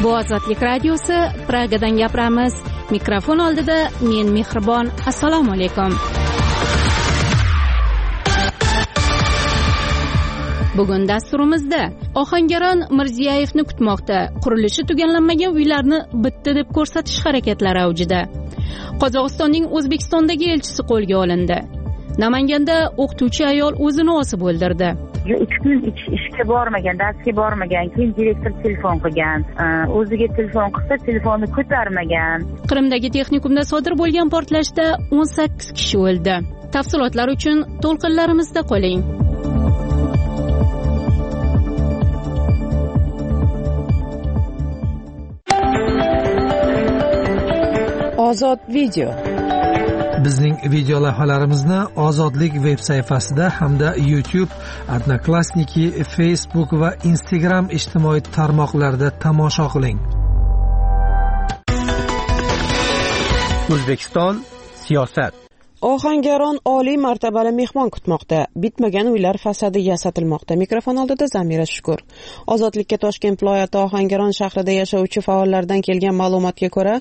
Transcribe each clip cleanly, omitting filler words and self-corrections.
Bu Ozodlik radiosi, Pragadan gapiramiz. Mikrofon oldida men Mehribon. Assalomu alaykum. Bugun dasturimizda Ohangaron Mirziyoyevni kutmoqda. Qurilishi tugallanmagan uylarni bitta deb ko'rsatish harakatlari avjida. Qozog'istonning O'zbekistondagi elchisi qo'lga olindi. Namanganda o'qituvchi ayol o'zini osib o'ldirdi. 3 kun ishga bormagan, darsga bormagan, keyin direktor telefon qilgan. O'ziga telefon qilsa, telefonni ko'tarmagan. Qrimdagi texnikumda sodir bo'lgan portlashda 18 kishi o'ldi. Tafsilotlar uchun to'lqinlarimizda qoling. Ozod video. Bizning video lavhalarimizni Ozodlik veb sayfasida hamda YouTube, Odnoklassniki, Facebook va Instagram ijtimoiy tarmoqlarida tomosha qiling. O'zbekiston siyosat. Ohangaron oliy martabali mehmon kutmoqda. Bitmagan uylar fasadi yasatilmoqda. Mikrofon oldida Zamira Shukur. Ozodlikka Toshkent viloyati Ohangaron shahrida yashovchi faollardan kelgan ma'lumotga ko'ra,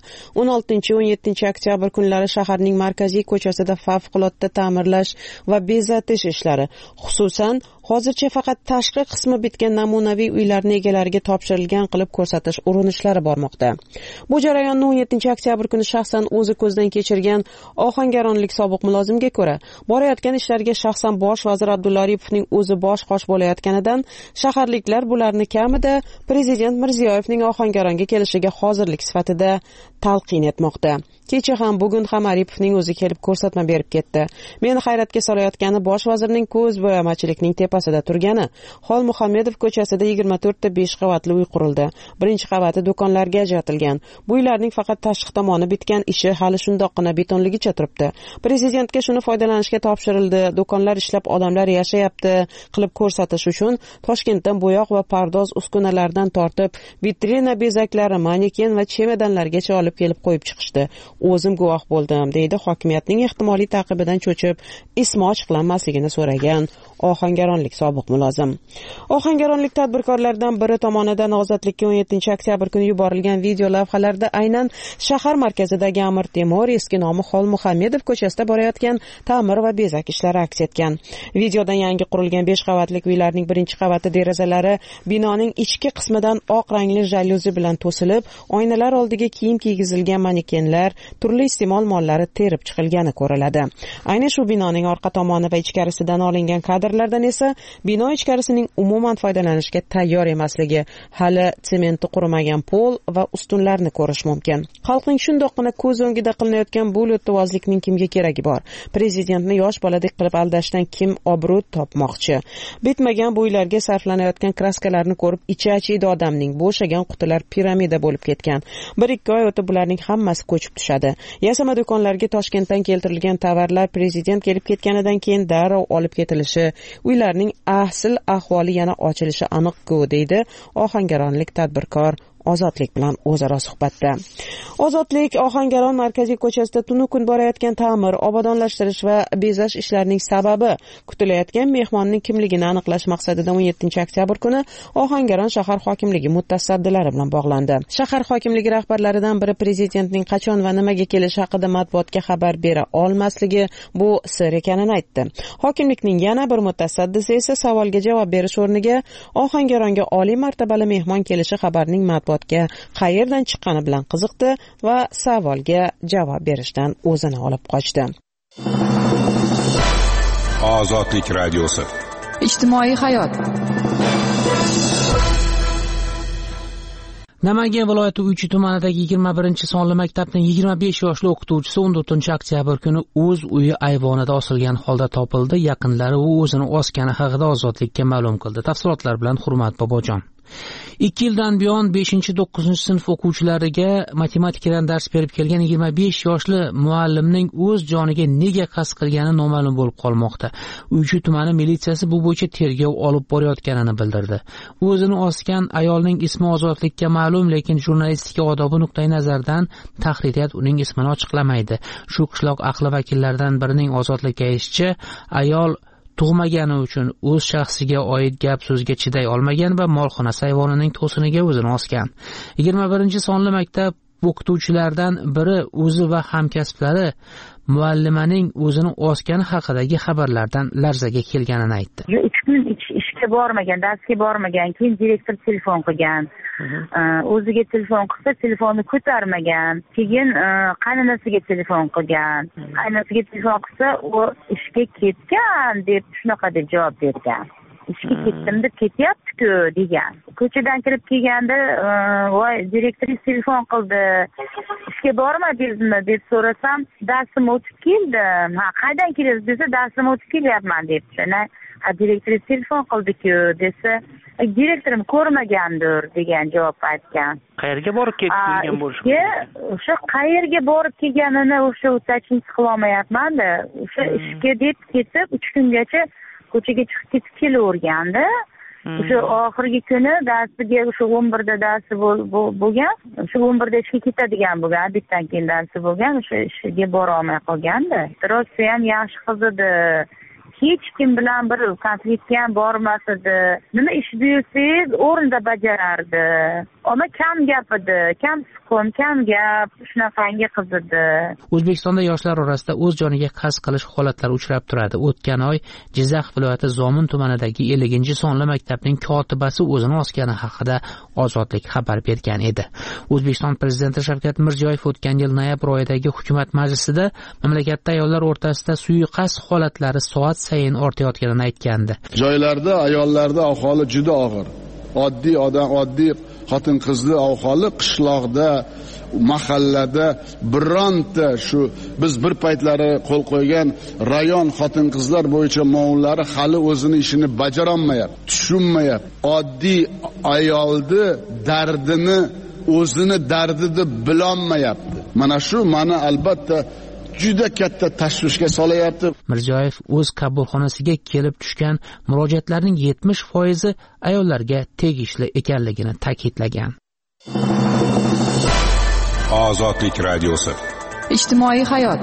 16-17 oktyabr kunlari shaharning markaziy ko'chasida favqulodda ta'mirlash va bezatish ishlari, xususan hozircha faqat tashqi qismi bitgan namunaviy uylarni egalariga topshirilgan qilib ko'rsatish urinishlari bormoqda. Bu jarayonni 17 oktyabr kuni shaxsan o'zi ko'zdan kechirgan ohangaronlik sobiq mulozimga ko'ra, borayotgan ishlarga shaxsan bosh vazir Abdulla Aripovning o'zi bosh qosh bo'layotganidan shaharliklar bularni kamida prezident Mirziyoyevning Ohangaronga kelishiga hozirlik sifatida talqin etmoqda. Kecha ham bugun ham Aripovning o'zi kelib ko'rsatma berib ketdi. Meni hayratga solayotgani bosh vazirning ko'z bo'yamachilikning tepasida turgani. Xol Muhammedov ko'chasida 24 ta 5 qavatli uy qurildi. Birinchi qavati do'konlarga ajratilgan. Bu uylarning faqat tashqi tomoni bitgan, ishi hali shundoqqina betonligicha turibdi. Prezidentga shuni foydalanishga topshirildi. Do'konlar ishlab, odamlar yashayapti qilib ko'rsatish uchun Toshkentdan bo'yoq va pardoz uskunalardan tortib, vitrina bezaklari, maneken va chemedanlargacha olib kelib qo'yib chiqishdi. O'zim guvoh bo'ldim, deydi hokimiyatning ehtimoliy taqibidan cho'chib, ismi ochiqlanmasligini so'ragan ohangaronlik sobiq mulozim. Ohangaronlik tadbirkorlardan biri tomonidan Ozodlikka 17 oktyabr kuni yuborilgan video lavhalarda aynan shahar markazidagi Amir Temur, eski nomi Xol Muhammedov ko'chasida borayotgan ta'mir va bezak ishlari aks etgan. Videoda yangi qurilgan 5 qavatli uylarning birinchi qavati derazalari binoning ichki qismidan oq rangli jalyuzi bilan to'silib, oynalar oldiga kiyim kiygizilgan manekenlar, turli iste'mol mollari terib chiqilgani ko'riladi. Ayni shu binoning orqa tomoni va ichkarisidan olingan kadrlardan esa bino ichkarisining umuman foydalanishga tayyor emasligi, hali sementi qurimagan pol va ustunlarni ko'rish mumkin. Xalqning shundoqqina ko'z o'ngida qilinayotgan bu lo'ttivozlikning kimga keragi bor? Prezidentni yosh boladek qilib aldashdan kim obro' topmoqchi? Bitmagan bu uylarga sarflanayotgan kraskalarni ko'rib ichi achiydi odamning. Bo'shagan qutilar piramida bo'lib ketgan. 1-2 oy o'tib bularning hammasi ko'chib tushadi. Yasama do'konlarga Toshkentdan keltirilgan tovarlar prezident kelib ketganidan keyin darrov olib ketilishi, uylarning asl ahvoli yana ochilishi aniq-ku, deydi ohangaronlik tadbirkor Ozodlik bilan o'zaro suhbatda. Ozodlik Ohangaron markaziy ko'chasida tunu kun borayotgan ta'mir, obodonlashtirish va bezash ishlarining sababi kutilayotgan mehmonning kimligini aniqlash maqsadida 17 oktyabr kuni Ohangaron shahar hokimligi mutasaddilari bilan bog'landi. Shahar hokimligi rahbarlaridan biri prezidentning qachon va nimaga kelishi haqida matbuotga xabar bera olmasligi bu sir ekanini aytdi. Hokimlikning yana bir mutasaddisi esa savolga javob berish o'rniga Ohangaronga oliy martabali mehmon kelishi xabarining matbuotga qayerdan chiqqani bilan qiziqdi va savolga javob berishdan o'zini olib qochdi. Ozodlik radiosi. Ijtimoiy hayot. Namangan viloyati Uychi tumanidagi 21-sonli maktabning 25 yoshli o'qituvchisi 14 oktyabr kuni o'z uyi ayvonida osilgan holda topildi. Yaqinlari u o'zini osgani haqida Ozodlikka ma'lum qildi. Tafsilotlar bilan Hurmat Bobojon. 2 yildan buyon 5-9 sinf o'quvchilariga matematikadan dars berib kelgan 25 yoshli muallimning o'z joniga nega qasd qilgani noma'lum bo'lib qolmoqda. Uychi tumani militsiyasi bu bo'yicha tergov olib borayotganini bildirdi. O'zini osgan ayolning ismi Ozodlikka ma'lum, lekin jurnalistika odobi nuqtai nazaridan tahririyat uning ismini ochiqlamaydi. Shu qishloq ahli vakillaridan birining Ozodlikka aytishicha, ayol tug'magani uchun o'z shaxsiga oid gap so'zga chiday olmagan va molxonasi hayvonining to'siniga o'zini osgan. 21-sonli maktab o'qituvchilaridan biri o'zi va hamkasblari muallimaning o'zini osgani haqidagi xabarlardan larzaga kelganini aytdi. 3 kun ishga bormagan, darsga bormagan, keyin direktor telefon qilgan. O'ziga telefon qilsa, telefonni ko'tarmagan. Keyin qaynonasiga telefon qilgan. Qaynonasiga telefon qilsa, u ishga ketgan deb shunaqa deb javob bergan. Ishga ketdim deb ketyapti-ku degan. Ko'chadan kirib kelganda, voy direktor telefon qildi. Ishga bormadingizmi deb so'rasam, darsim o'tib keldim. Ha, qaydan kelasiz desa, darsim o'tib kelyapman debdi. Ha, direktor telefon qildi-ku desa, direktorim ko'rmagandir degan javob aytgan. Qayerga borib ketgan bo'lishi? O'sha qayerga borib kelganini o'sha utachingiz qila olmayapman-da. O'sha ishga deb ketib 3 kungacha ko'chaga chiqib ketib kelavergandi. O'sha oxirgi kuni darsiga o'sha 11da darsi bo'lgan. O'sha 11da ishga ketadigan bo'lgan, bitdan keyin darsi bo'lgan. O'sha ishga bora olmay qolgandi. Rosa ham yaxshi qiz edi. Hech kim bilan bir konfliktga ham bormas edi. Nima ish buyursangiz o'rinda bajarardi. Ammo kam gap edi, kam suqum, kam gap, shunaqangi qiz edi. O'zbekistonda yoshlar orasida o'z joniga qasd qilish holatlari uchrab turadi. O'tgan oy Jizzax viloyati Zomin tumanidagi 50-sonli maktabning kotibasi o'zini osgani haqida Ozodlik xabar bergan edi. O'zbekiston prezidenti Shavkat Mirziyoyev o'tgan yil noyabr oyidagi hukumat majlisida mamlakatda ayollar o'rtasida suiqasd holatlari soat sayin ortayotganini aytgandi. Joylarda ayollarda ahvoli juda og'ir. Oddiy odam, oddiy xotin-qizli ahvoli qishloqda, mahallada bironta shu biz bir paytlari qo'l qo'ygan rayon xotin-qizlar bo'yicha muammollari hali o'zini ishini bajara olmayapti, tushunmayapti. Oddiy ayolni dardini o'zini dardi deb bilolmayapti. Mana shu meni albatta juda katta tashvishga solayapti. Mirziyoyev o'z qabulxonasiga kelib tushgan murojaatlarning 70% ayollarga tegishli ekanligini ta'kidlagan. Ozodlik radiosi. Ijtimoiy hayot.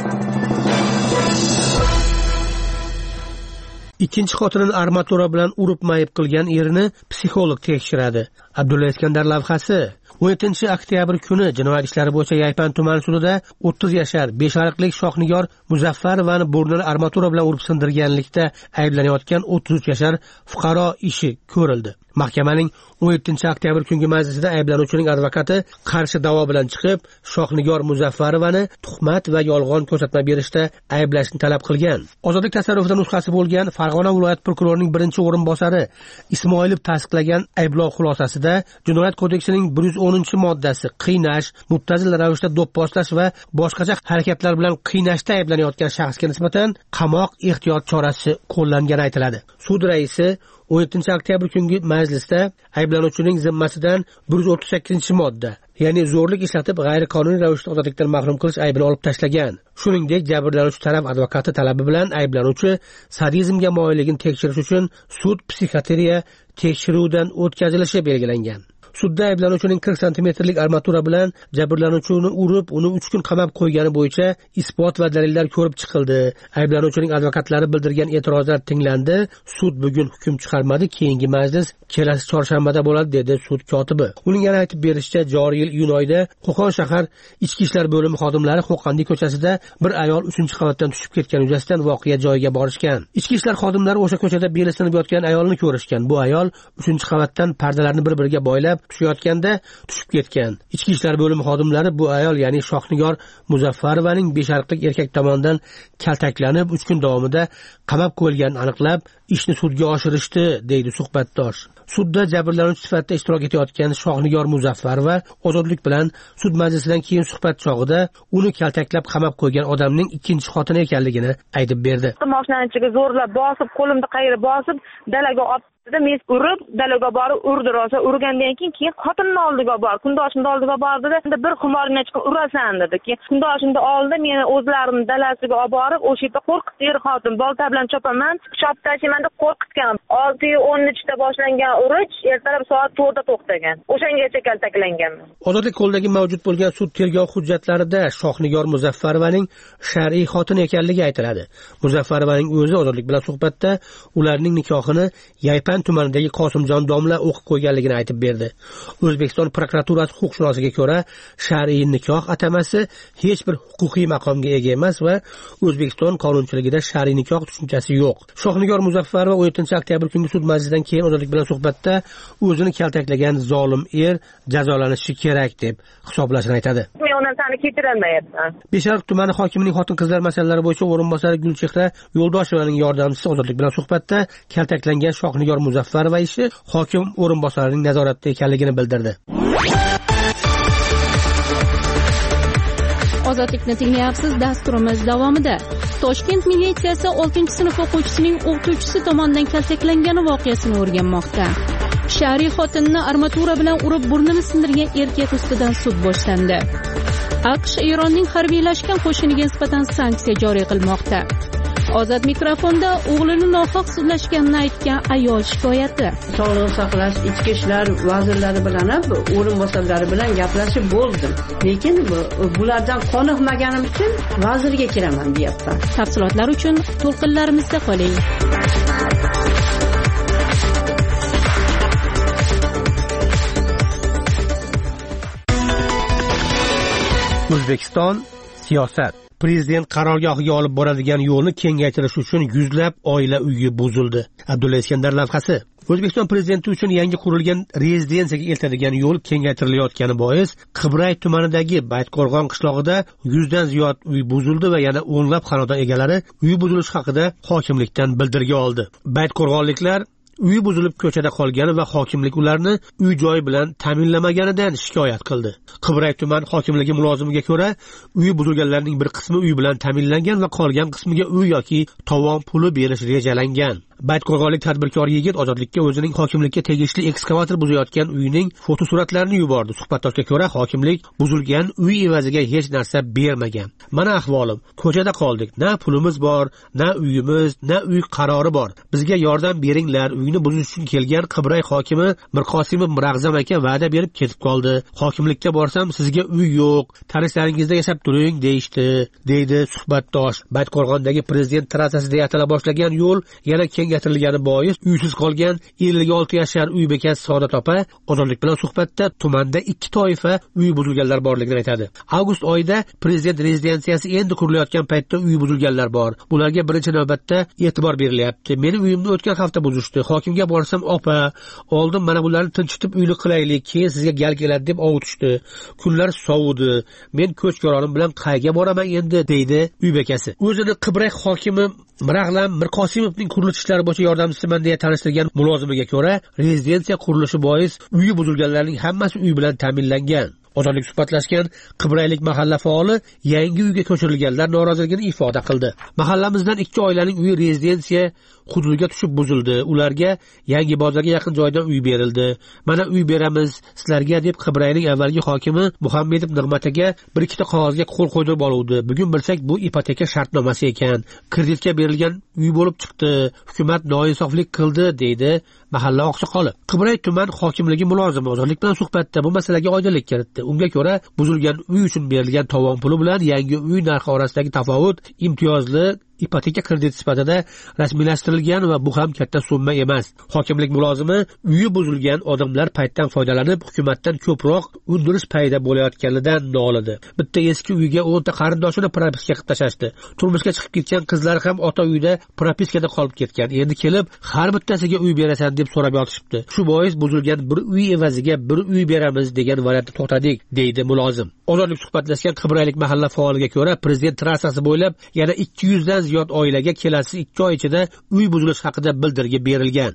Ikkinchi xotinini armatura bilan urib mayib qilgan erini psixolog tekshiradi. Abdulla Iskandar lavhasi 17-oktyabr kuni jinoyat ishlari bo'yicha Yaypan tuman sudida 30 yashar beshariqlik Shohnigor Muzaffarovani burnini armatura bilan urib sindirganlikda ayblanayotgan 33 yashar fuqaro ishi ko'rildi. Mahkamaning 17-oktyabr kungi majlisida ayblanuvchining advokati qarshi da'vo bilan chiqib, Shohnigor Muzaffarovani tuhmat va yolg'on ko'rsatma berishda ayblashni talab qilgan. Ozodlik tasarrufida nusxasi bo'lgan Farg'ona viloyat prokurorining birinchi o'rinbosari Ismoilov tasdiqlagan ayblov xulosasida Jinoyat kodeksining 110-moddasi qiynash, muttazil ravishda do'pposlash va boshqacha harakatlar bilan qiynashda ayblanayotgan shaxsga nisbatan qamoq ehtiyot chorasi qo'llangani aytiladi. Sud raisi 17-oktyabr kungi majlisda ayblanuvchining zimmasidan 138-modda, ya'ni zo'rlik ishlatib g'ayriqonuniy ravishda ozodlikdan mahrum qilish aybini olib tashlagan. Shuningdek, jabrlanuvchi taraf advokati talabi bilan ayblanuvchi sadizmga moyilligini tekshirish uchun sud psixiatriya tekshiruvidan o'tkazilishi belgilangan. Sudda ayblanuvchining 40 santimetrlik armatura bilan jabrlanuvchini urib, uni 3 kun qamab qo'ygani bo'yicha isbot va dalillar ko'rib chiqildi. Ayblanuvchining advokatlari bildirgan e'tirozlar tinglandi. Sud bugun hukm chiqarmadi, keyingi majlis kelasi chorshanbada bo'ladi, dedi sud kotibi. Uning yana aytib berishicha, joriy yil iyun oyida Qo'qon shahar ichki ishlar bo'limi xodimlari Qo'qondik ko'chasida bir ayol 3-qavatdan tushib ketgani yuzasidan voqea joyiga borishgan. Ichki ishlar xodimlari o'sha ko'chada beli sinib yotgan ayolni ko'rishgan. Bu ayol 3-qavatdan pardalarni bir-biriga boylab tushayotganda tushib ketgan. Ichki ishlar bo'limi xodimlari bu ayol, ya'ni Shohnigor Muzaffarovaning beshariqlik erkak tomonidan kaltaklanib 3 kun davomida qamab qo'yilganini aniqlab, ishni sudga oshirishdi, deydi suhbatdosh. Sudda jabrlanuvchi sifatida ishtirok etayotgan Shohnigor Muzaffarova ozodlik bilan sud majlisidan keyin suhbat chog'ida uni kaltaklab qamab qo'ygan odamning ikkinchi xotini ekanligini aytib berdi. Mashinani ichiga zo'rlab bosib, qo'limni qayirib bosib, dalaga olib Men urib, dalaga borib urdi, rosa urgandan keyin xotinning oldiga bordi, kundoshimning oldiga bordi-da, bir xumoringdan chiqib urasan dedi. Keyin kundoshimni oldi, meni o'zlarining dalasiga olib borib, o'sha yerda qo'rqitdi xotin, bolta bilan chopaman, chopib tashlayman deb qo'rqitgan. 6:13 boshlangan urush ertalab soat 4da to'xtagan. O'shangacha kaltaklanganman. Ozodlik qo'lidagi mavjud bo'lgan sud tergov hujjatlarida Shohnigor Muzaffarovaning shar'iy xotini ekanligi aytiladi. Muzaffarovaning o'zi Ozodlik bilan suhbatda ularning nikohini Yaypan tumanidagi Qosimjon domla o'qib qo'yganligini aytib berdi. O'zbekiston prokuraturasi huquqshunosligiga ko'ra, shar'iy nikoh atamasi hech bir huquqiy maqomga ega emas va O'zbekiston qonunchiligida shar'iy nikoh tushunchasi yo'q. Shohnigor Muzaffarova 17 oktyabr kungi sud majlisidan keyin Ozodlik bilan suhbatda o'zini kaltaklagan zolim er jazolanishi kerak deb hisoblashini aytadi. Men undan sani kechirolmayapman. Beshariq tumani hokimining xotin-qizlar masalalari bo'yicha o'rinbosari Gulchehra Yo'ldoshovaning yordamchisi Ozodlik bilan suhbatda kaltaklangan Shohnigor Muzaffarova ishi hokim o'rinbosarining nazoratida ekanligini bildirdi. Ozodlikni tinglayapsiz. Dasturimiz davomida Toshkent militsiyasi 6-sinf o'quvchisining o'qituvchisi tomonidan kaltaklangani voqeasini o'rganmoqda. Shar'iy xotinni armatura bilan urib burnini sindirgan erkak ustidan sud boshlandi. AQSh Eronning harbiylashgan qo'shiniga nisbatan sanksiya joriy qilmoqda. Ozod mikrofonda o'g'lini nohaq sudlashganini aytgan ayol shikoyati. Sog'liqni saqlash, ichki ishlar vazirlari bilan ham o'rinbosarlari bilan gaplashib bo'ldim. Lekin bulardan qoniqmaganim uchun vazirga kiraman deyapman. Tafsilotlar uchun to'lqinlarimizda qoling. O'zbekiston siyosat. Prezident qarorgohiga olib boradigan yo'lni kengaytirish uchun yuzlab oila uyi buzildi. Abdulla Iskandar lavhasi. O'zbekiston prezidenti uchun yangi qurilgan rezidensiyaga eltadigan yo'l kengaytirilayotgani bois Qibray tumanidagi Baytqo'rg'on qishlog'ida 100 dan ziyod uy buzildi va yana o'nlab xonadon egalari uy buzilishi haqida hokimlikdan bildirgi oldi. Baytqo'rg'onliklar uy buzilib ko'chada qolgani va hokimlik ularni uy joy bilan ta'minlamaganidan shikoyat qildi. Qibray tuman hokimligi mulozimiga ko'ra, uy buzilganlarning bir qismi uy bilan ta'minlangan va qolgan qismiga uy yoki tovon puli berish rejalangan. Baytqo'rg'onlik tadbirkor yigit Ozodlikka o'zining hokimlikka tegishli ekskavator buzayotgan uyining fotosuratlarini yubordi. Suhbatdoshga ko'ra, hokimlik buzilgan uy evaziga hech narsa bermagan. Mana ahvolim. Ko'chada qoldik. Na pulimiz bor, na uyimiz, na uy qarori bor. Bizga yordam beringlar. Uyni buzish uchun kelgan Qibray hokimi Mirqosimov Mirag'zam aka va'da berib ketib qoldi. Hokimlikka borsam sizga uy yo'q, tanishlaringizda yashab turing deyishdi, deydi suhbatdosh. Baytqo'rg'ondagi prezident trassasida yatala boshlagan yo'l yana kengaytirilgani bois uysiz qolgan 56 yashar uy bekasi Saodat opa Ozodlik bilan suhbatda tumanda ikki toifa uy buzilganlar borligini aytadi. Avgust oyida prezident rezidensiyasi endi qurilayotgan paytda uy buzilganlar bor. Bularga birinchi navbatda e'tibor berilyapti. Meni uyimni o'tgan hafta buzishdi. Hokimga borsam, opa, oldin mana bularni tinchitib uyli qilaylik, keyin sizga gal keladi deb ovutishdi. Kunlar sovudi. Men ko'chko'ronim bilan qayga boraman endi, deydi uy bekasi. O'zini Qibray hokimi Mirag'lam Mirqosimovning qurilish ishlari bo'yicha yordamchisiman deya tanishtirgan mulozimiga ko'ra, rezidensiya qurilishi bois uyi buzilganlarning hammasi uy bilan ta'minlangan. Ozodlik suhbatlashgan Qibraylik mahalla faoli yangi uyga ko'chirilganlar noroziligini ifoda qildi. Mahallamizdan 2 oilaning uyi rezidensiya hududiga tushib buzildi. Ularga yangi bozorga yaqin joyda uy berildi. Mana uy beramiz sizlarga deb Qibrayning avvalgi hokimi Muhammedov Nig'mataga bir ikkita qog'ozga qo'l qo'ydirib oluvdi. Bugun bilsak bu ipoteka shartnomasi ekan. Kreditga berilgan uy bo'lib chiqdi. Hukumat noinsoflik qildi, deydi mahalla oqsoqoli. Qibray tuman hokimligi mulozimi Ozodlik bilan suhbatda bu masalaga oydinlik kiritdi. Unga ko'ra, buzilgan uy uchun berilgan tovon puli bilan yangi uy narxi orasidagi tafovut imtiyozli ipoteka kredit sifatida rasmiylashtirilgan va bu ham katta summa emas. Hokimlik mulozimi uyi buzilgan odamlar paytdan foydalanib hukumatdan ko'proq undirish payda bo'layotganidan nolidi. Bitta eski uyga 10 ta qarindoshini propiska qilib tashashdi. Turmushga chiqib ketgan qizlar ham ota uyda propiskada qolib ketgan. Endi kelib har bittasiga uy berasan deb so'rab yotishibdi. Shu bois buzilgan bir uy evaziga bir uy beramiz degan variantni to'xtadik, deydi mulozim. Ozodlik suhbatlashgan Qibraylik mahalla faoliga ko'ra, prezident trassasi bo'ylab yana 200 dan ziyod oilaga kelasi 2 oy ichida uy buzilishi haqida bildirgi berilgan.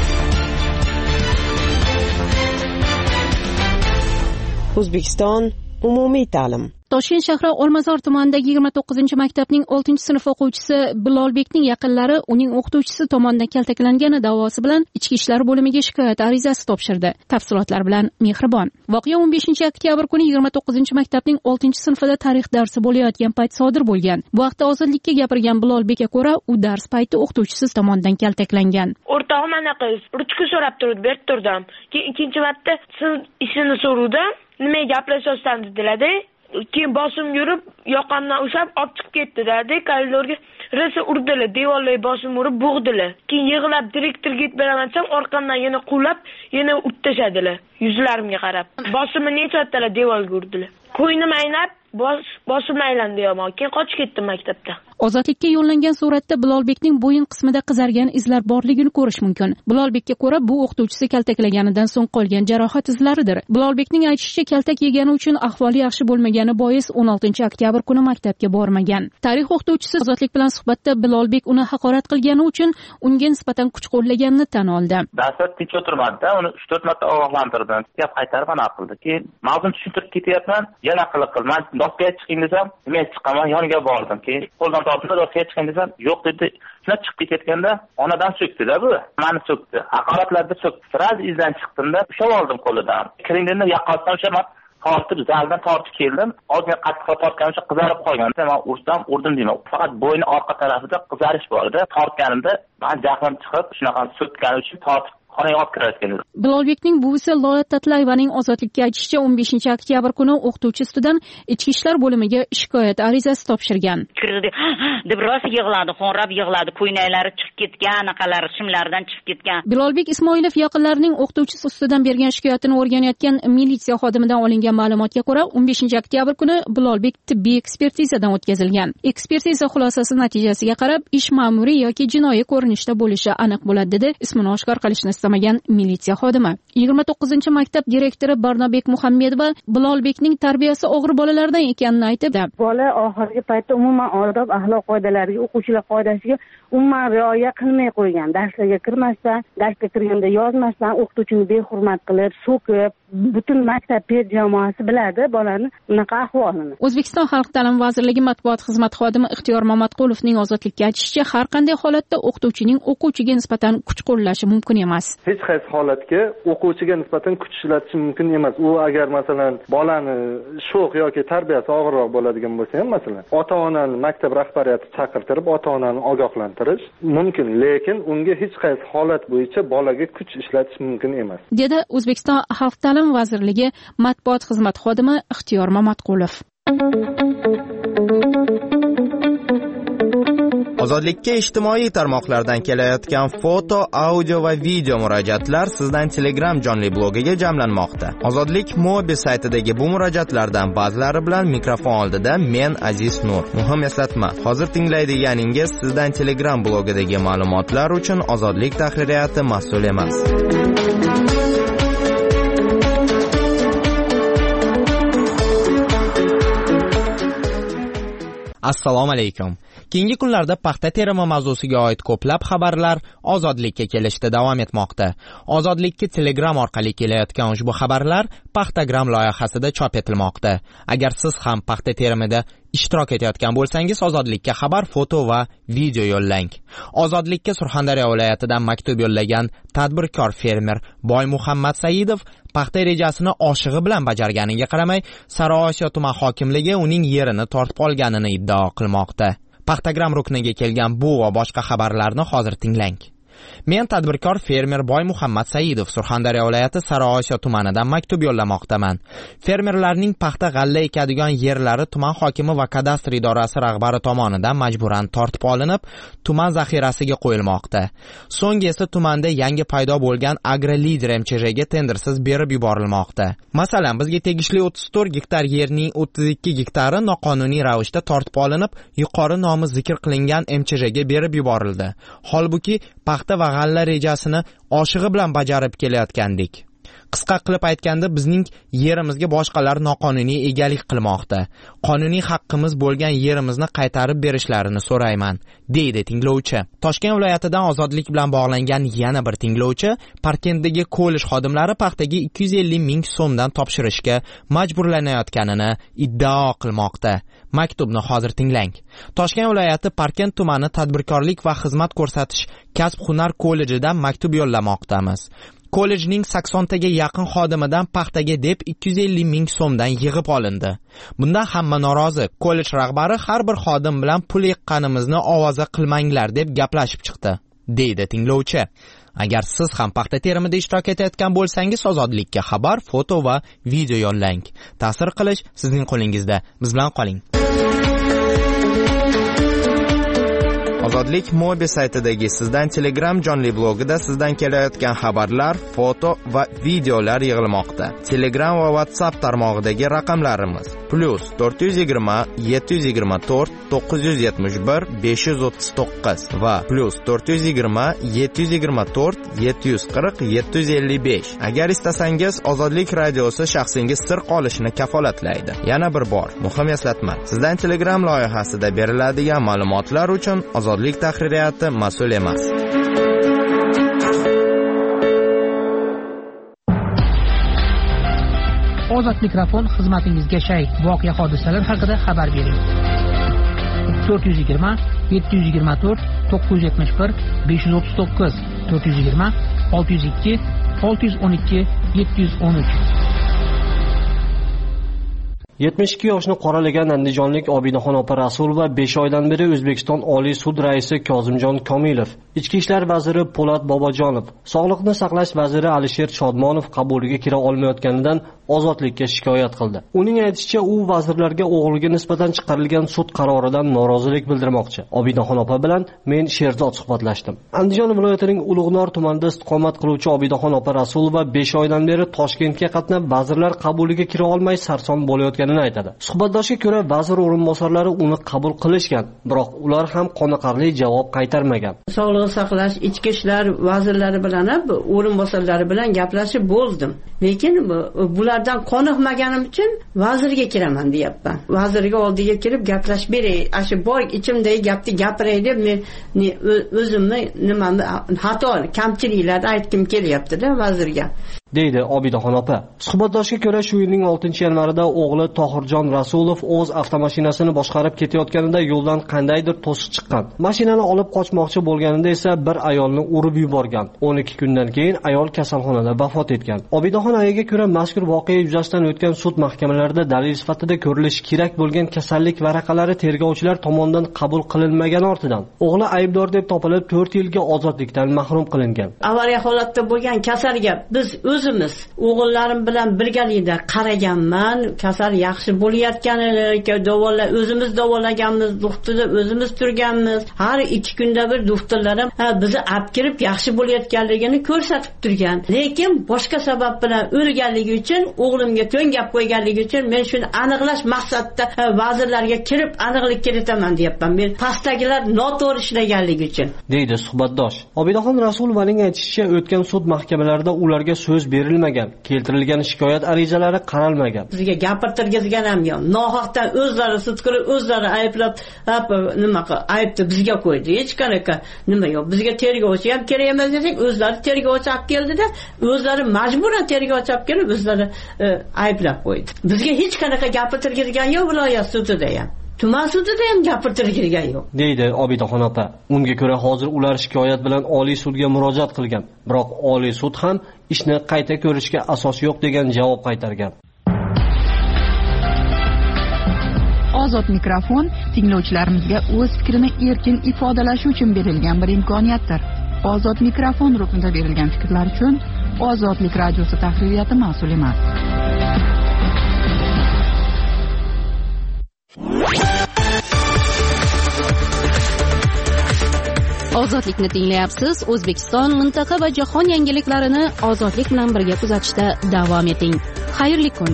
O'zbekiston umumiy ta'lim. Toshkent shahri Olmazor tumanidagi 29-maktabning 6-sinf o'quvchisi Bilolbekning yaqinlari uning o'qituvchisi tomonidan kaltaklangani da'vosi bilan Ichki ishlar bo'limiga shikoyat arizasi topshirdi. Tafsilotlar bilan Mehribon. Voqea 15-oktyabr kuni 29-maktabning 6-sinfida tarix darsi bo'layotgan payt sodir bo'lgan. Bu vaqtda Ozodlikka gapirgan Bilolbekga ko'ra, u dars payti o'qituvchisi tomonidan kaltaklangan. O'rtog'im anaqa ruchka so'rab turdi, berib turdim. Keyin ikkinchi marta siz ishini so'ruvdim. Nimaga gaplashasizlar dedilar-da. Keyin bosim yurib, yoqamdan ushlab olib chiqib ketdi-da, koridorga rosa urdilar, devorlarga bosim urib bo'g'dilar. Keyin yig'lab direktorga yetib beraman desam, orqamdan yana quvlab, yana urt tashadilar, yuzlarimga qarab. Bosimni necha devorga urdilar. Qo'ynim aynab, bosim aylandi yomon. Keyin qochib ketdim maktabdan. Ozodlikka yo'llangan suratda Bilolbekning bo'yin qismida qizargan izlar borligini ko'rish mumkin. Bilolbekka ko'ra, bu o'qituvchisi kaltaklaganidan so'ng qolgan jarohat izlaridir. Bilolbekning aytishicha, kaltak yegani uchun ahvoli yaxshi bo'lmagani bois 16-oktyabr kuni maktabga bormagan. Tarix o'qituvchisi Ozodlik bilan suhbatda Bilolbek uni haqorat qilgani uchun unga nisbatan kuch qo'llaganini tan oldi. Darsda tinch o'tirmadi-da, uni 3-4 marta ogohlantirdim. Gap qaytarib ana qildi. Keyin mavzuni tushuntirib ketyapman, yana qilib. Doskaga chiqing desam, men chiqaman, yoniga bordim. Keyin qo'ldan tortib doskaga chiqing desam, yo'q dedi. Shuna chiqib ketayotganda onadan so'kdi-da bu. Meni so'kdi. Haqoratlarda so'kdi. Sirad izdan chiqdim-da, ushlab oldim qo'lidan. Kiringda yoqasdan ushlab tortib, zaldan tortib keldim. Ozgina qattiqroq tortganimcha qizarib qolgan. Men urdim deyman. Faqat bo'yni orqa tarafida qizarish bor edi. Tortganimda men jahlim chiqib, shunaqa so'kkani uchun tortib Bilolbekning buvisi Lola Tatlayevaning Ozodlikka aytishicha, 15-oktyabr kuni o'qituvchi ustidan Ichki ishlar bo'limiga shikoyat arizasi topshirgan. Kirdi, deb rosa yig'ladi, xo'rab yig'ladi, ko'ynaklari chiqib ketgan, anaqalari shimlaridan chiqib ketgan. Bilolbek Ismoilov yaqinlarining o'qituvchisi ustidan bergan shikoyatini o'rganayotgan militsiya xodimidan olingan ma'lumotga ko'ra, 15-oktyabr kuni Bilolbek tibbiy ekspertizadan o'tkazilgan. Ekspertiza xulosasi natijasiga qarab, ish ma'muriy yoki jinoiy ko'rinishda bo'lishi aniq bo'ladi, dedi ismini oshkor qilishni istamagan militsiya xodimi. 29-maktab direktori Barnobek Muhammedova Bilolbekning tarbiyasi og'ir bolalardan ekanini aytib, bola oxirgi paytda umuman odob axloq qoidalariga, o'quvchilar qoidasiga umuman rioya qilmay qo'ygan. Darslarga kirmasdan, darsga kirganda yozmasdan, o'qituvchini behurmat qilib, so'kib, butun maktab ped jamoasi biladi bolani bunaqa ahvolini. O'zbekiston Xalq ta'limi vazirligi matbuot xizmati xodimi Ixtiyor Mamatqulovning Ozodlikka aytishicha, har qanday holatda o'qituvchining o'quvchiga nisbatan kuch qo'llashi mumkin emas. Hech qaysi holatga o'quvchiga nisbatan kuch ishlatish mumkin emas. U agar masalan bolani sho'x yoki tarbiyasi og'irroq bo'ladigan bo'lsa ham, masalan, ota-onani maktab rahbariyati chaqirtirib, ota-onani ogohlantirish mumkin, lekin unga hech qaysi holat bo'yicha bolaga kuch ishlatish mumkin emas, dedi O'zbekiston Xalq ta'limi vazirligi matbuot xizmati xodimi Ixtiyor Mamatqulov. Ozodlikka ijtimoiy tarmoqlardan kelayotgan foto, audio va video murojaatlar sizdan Telegram jonli blogiga jamlanmoqda. Ozodlik Mobi saytidagi bu murojaatlardan ba'zilari bilan mikrofon oldida men Aziz Nur. Muhim eslatma, hozir tinglaydiganingiz sizdan Telegram blogidagi ma'lumotlar uchun Ozodlik tahririyati mas'ul emas. Assalomu alaykum. Keyingi kunlarda paxta terimi mavzusiga oid ko'plab xabarlar Ozodlikka kelishda davom etmoqda. Ozodlikka Telegram orqali kelayotgan ushbu xabarlar Paxtagram loyihasida chop etilmoqda. Agar siz ham paxta terimida ishtirok etayotgan bo'lsangiz, Ozodlikka xabar, foto va video yo'llang. Ozodlikka Surxondaryo viloyatidan maktub yo'llagan tadbirkor fermer Boy Muhammad Saidov paxta rejasini oshig'i bilan bajarganiga qaramay, Sariosiyo tuman hokimligi uning yerini tortib olganini iddao qilmoqda. Paxtagram rukniga kelgan bu va boshqa xabarlarni hozir tinglang. Men tadbirkor fermer Boy Muhammad Saidov Surxondaryo viloyati Sariosiyo tumanidan maktub yo'llamoqdaman. Fermerlarning paxta g'alla ekadigan yerlari tuman hokimi va kadastr idorasi rahbari tomonidan majburan tortib olinib, tuman zaxirasiga qo'yilmoqda. So'nggi esa tumanda yangi paydo bo'lgan agrolider MCHga tendersiz berib yuborilmoqda. Masalan, bizga tegishli 34 gektar yerning 32 gektari noqonuniy ravishda tortib olinib, yuqori nomi zikr qilingan MCHga berib yuborildi. Holbuki paxta va g'alla rejasini oshig'i bilan bajarib kelayotgandik. Qisqa qilib aytganda, bizning yerimizga boshqalar noqonuniy egalik qilmoqda. Qonuniy haqqimiz bo'lgan yerimizni qaytarib berishlarini so'rayman, deydi tinglovchi. Toshkent viloyatidan ozodlik bilan bog'langan yana bir tinglovchi Parkentdagi kollej xodimlari paxtaga 250 ming so'mdan topshirishga majburlanayotganini iddao qilmoqda. Maktubni hozir tinglang. Toshkent viloyati Parkent tumani tadbirkorlik va xizmat ko'rsatish kasb-hunar kollejidan maktub yo'llamoqdamiz. Kollejning 80 taga yaqin xodimidan paxtaga deb 250 ming so'mdan yig'ib olindi. Bundan hamma norozi. Kollej rahbari har bir xodim bilan pul yiqqanimizni ovoza qilmanglar deb gaplashib chiqdi, deydi tinglovchi. Agar siz ham paxta terimida ishtirok etayotgan bo'lsangiz, Ozodlikka xabar, foto va video yo'llang. Ta'sir qilish sizning qo'lingizda. Biz bilan qoling. Ozodlik Mobi saytidagi sizdan Telegram jonli blogida sizdan kelayotgan xabarlar, foto va videolar yig'ilmoqda. Telegram va WhatsApp tarmog'idagi raqamlarimiz +420 724 971 539 va +420 724 740 755. Agar istasangiz, Ozodlik radiosi shaxsingiz sir qolishini kafolatlaydi. Yana bir bor, muhim eslatma. Sizdan Telegram loyihasida beriladigan ma'lumotlar uchun Ozodlik tahririyati mas'ul emas. Ozod mikrofon xizmatingizga shay. Voqea hodisalar haqida xabar bering. 420 724 971 539 420 602 612 713. 72 yoshni qoralagan andijonlik Obidaxon opa Rasulova 5 oydan beri O'zbekiston Oliy sud raisi Kozimjon Komilov, Ichki ishlar vaziri Po'lat Bobojonov, Sog'liqni saqlash vaziri Alisher Shodmonov qabuliga kira olmayotganidan ozodlikka shikoyat qildi. Uning aytishicha, u vazirlarga o'g'liga nisbatan chiqarilgan sud qaroridan norozilik bildirmoqchi. Obidaxon opa bilan men Sherzod suhbatlashdim. Andijon viloyatining Ulug'nor tumanida istiqomat qiluvchi Obidaxon opa Rasulova 5 oydan beri Toshkentga qatnab vazirlar qabuliga kira olmay sarson bo'layotganini aytadi. Suhbatdoshga ko'ra, vazir o'rinbosarlari uni qabul qilishgan, biroq ular ham qoniqarli javob qaytarmagan. Sog'liqni saqlash, ichki ishlar vazirlari bilan ham o'rinbosarlari bilan gaplashib bo'ldim. Lekin bulardan qoniqmaganim uchun vazirga kiraman deyapman. Vazirga oldiga kirib gaplashib beray. Ashu bor ichimdagi gapni gapiray deb men o'zimni nimani xato, kamchiliklarni aytkim kelyapti-da vazirga. deydi Obidaxon opa. Suhbatdoshga ko'ra, shu yilning 6-yanvarida o'g'li Tohirjon Rasulov o'z avtomashinasini boshqarib ketayotganida yo'ldan qandaydir to'siq chiqqan. Mashinani olib qochmoqchi bo'lganida esa bir ayolni urib yuborgan. 12 kundan keyin ayol kasalxonada vafot etgan. Obidaxon ayaga ko'ra, mazkur voqea yuzasidan o'tgan sud mahkamalarida dalil sifatida ko'rilishi kerak bo'lgan kasallik varaqalari tergovchilar tomonidan qabul qilinmagani ortidan o'g'li aybdor deb topilib 4 yilga ozodlikdan mahrum qilingan. Avariya holatda bo'lgan kasalga biz o'zimiz o'g'illarim bilan birgalikda qaraganman. Kasal yaxshi bo'layotganini davolar o'zimiz davolaganmiz, doktorda o'zimiz turganmiz. Har 2 kunda bir doktorlarim bizni olib kirib yaxshi bo'layotganligini ko'rsatib turgan. Lekin boshqa sabab bilan o'lganligi uchun, o'g'limga to'n gap qo'yganligi uchun men shuni aniqlash maqsadida vazirlarga kirib aniqlik kiritaman deyapman. Men pastdagilar noto'g'ri ishlaganligi uchun, deydi suhbatdosh. Obidaxon Rasulovaning aytishicha, o'tgan sud mahkamalarida ularga so'z berilmagan, keltirilgan shikoyat arizalari qaralmagan. Bizga gapirtirgizgan ham yo'q. Nohaqdan o'zlari sud qilib, o'zlari ayblab, aybni bizga qo'ydi. Hech qanaqa nima yo'q. Bizga tergovchi ham kerak emas desak, o'zlari tergovchi olib keldida, o'zlari majburan tergovchi olib kelib, o'zlari ayblab qo'ydi. Bizga hech qanaqa gapirtirgizgan yo'q viloyat sudida ham. Tuman sudida ham gapirtirgan yo'q, deydi Obidaxon opa. Unga ko'ra, hozir ular shikoyat bilan Oliy sudga murojaat qilgan. Biroq Oliy sud ham ishni qayta ko'rishga asos yo'q degan javob qaytargan. Ozod mikrofon tinglovchilarimizga o'z fikrini erkin ifodalashi uchun berilgan bir imkoniyatdir. Ozod mikrofon ruknida berilgan fikrlar uchun Ozodlik radiosi tahririyati mas'ul emas. Ozodlikni tinglayapsiz. O'zbekiston, mintaqa va jahon yangiliklarini ozodlik bilan birga kuzatishda davom eting. Xayrli kun.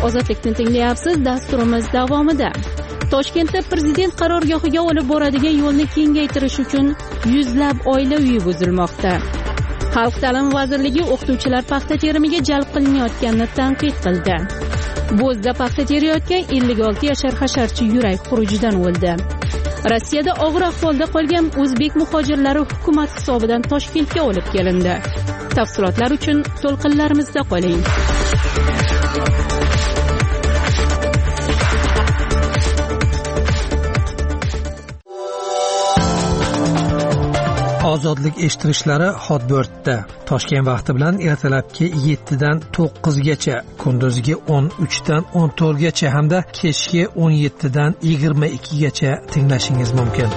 Ozodlikni tinglayapsiz. Dasturimiz davomida Toshkentda prezident qarorgohiga olib boradigan yo'lni kengaytirish uchun yuzlab oila uyi buzilmoqda. Xalq ta'limi vazirligi o'qituvchilar paxta terimiga jalb qilinayotganini tanqid qildi. Bo'zda paxta terayotgan 56 yashar hasharchi yurak xurujidan o'ldi. Rossiyada og'ir ahvolda qolgan o'zbek muhojirlari hukumat hisobidan Toshkentga olib kelindi. Tafsilotlar uchun to'lqinlarimizda qoling. Ozodlik eshittirishlari Hotbirtda Toshkent vaqti bilan ertalabki 7 dan 9 gacha, kunduzgi 13 dan 14 gacha hamda kechki 17 dan 22 gacha tinglashingiz mumkin.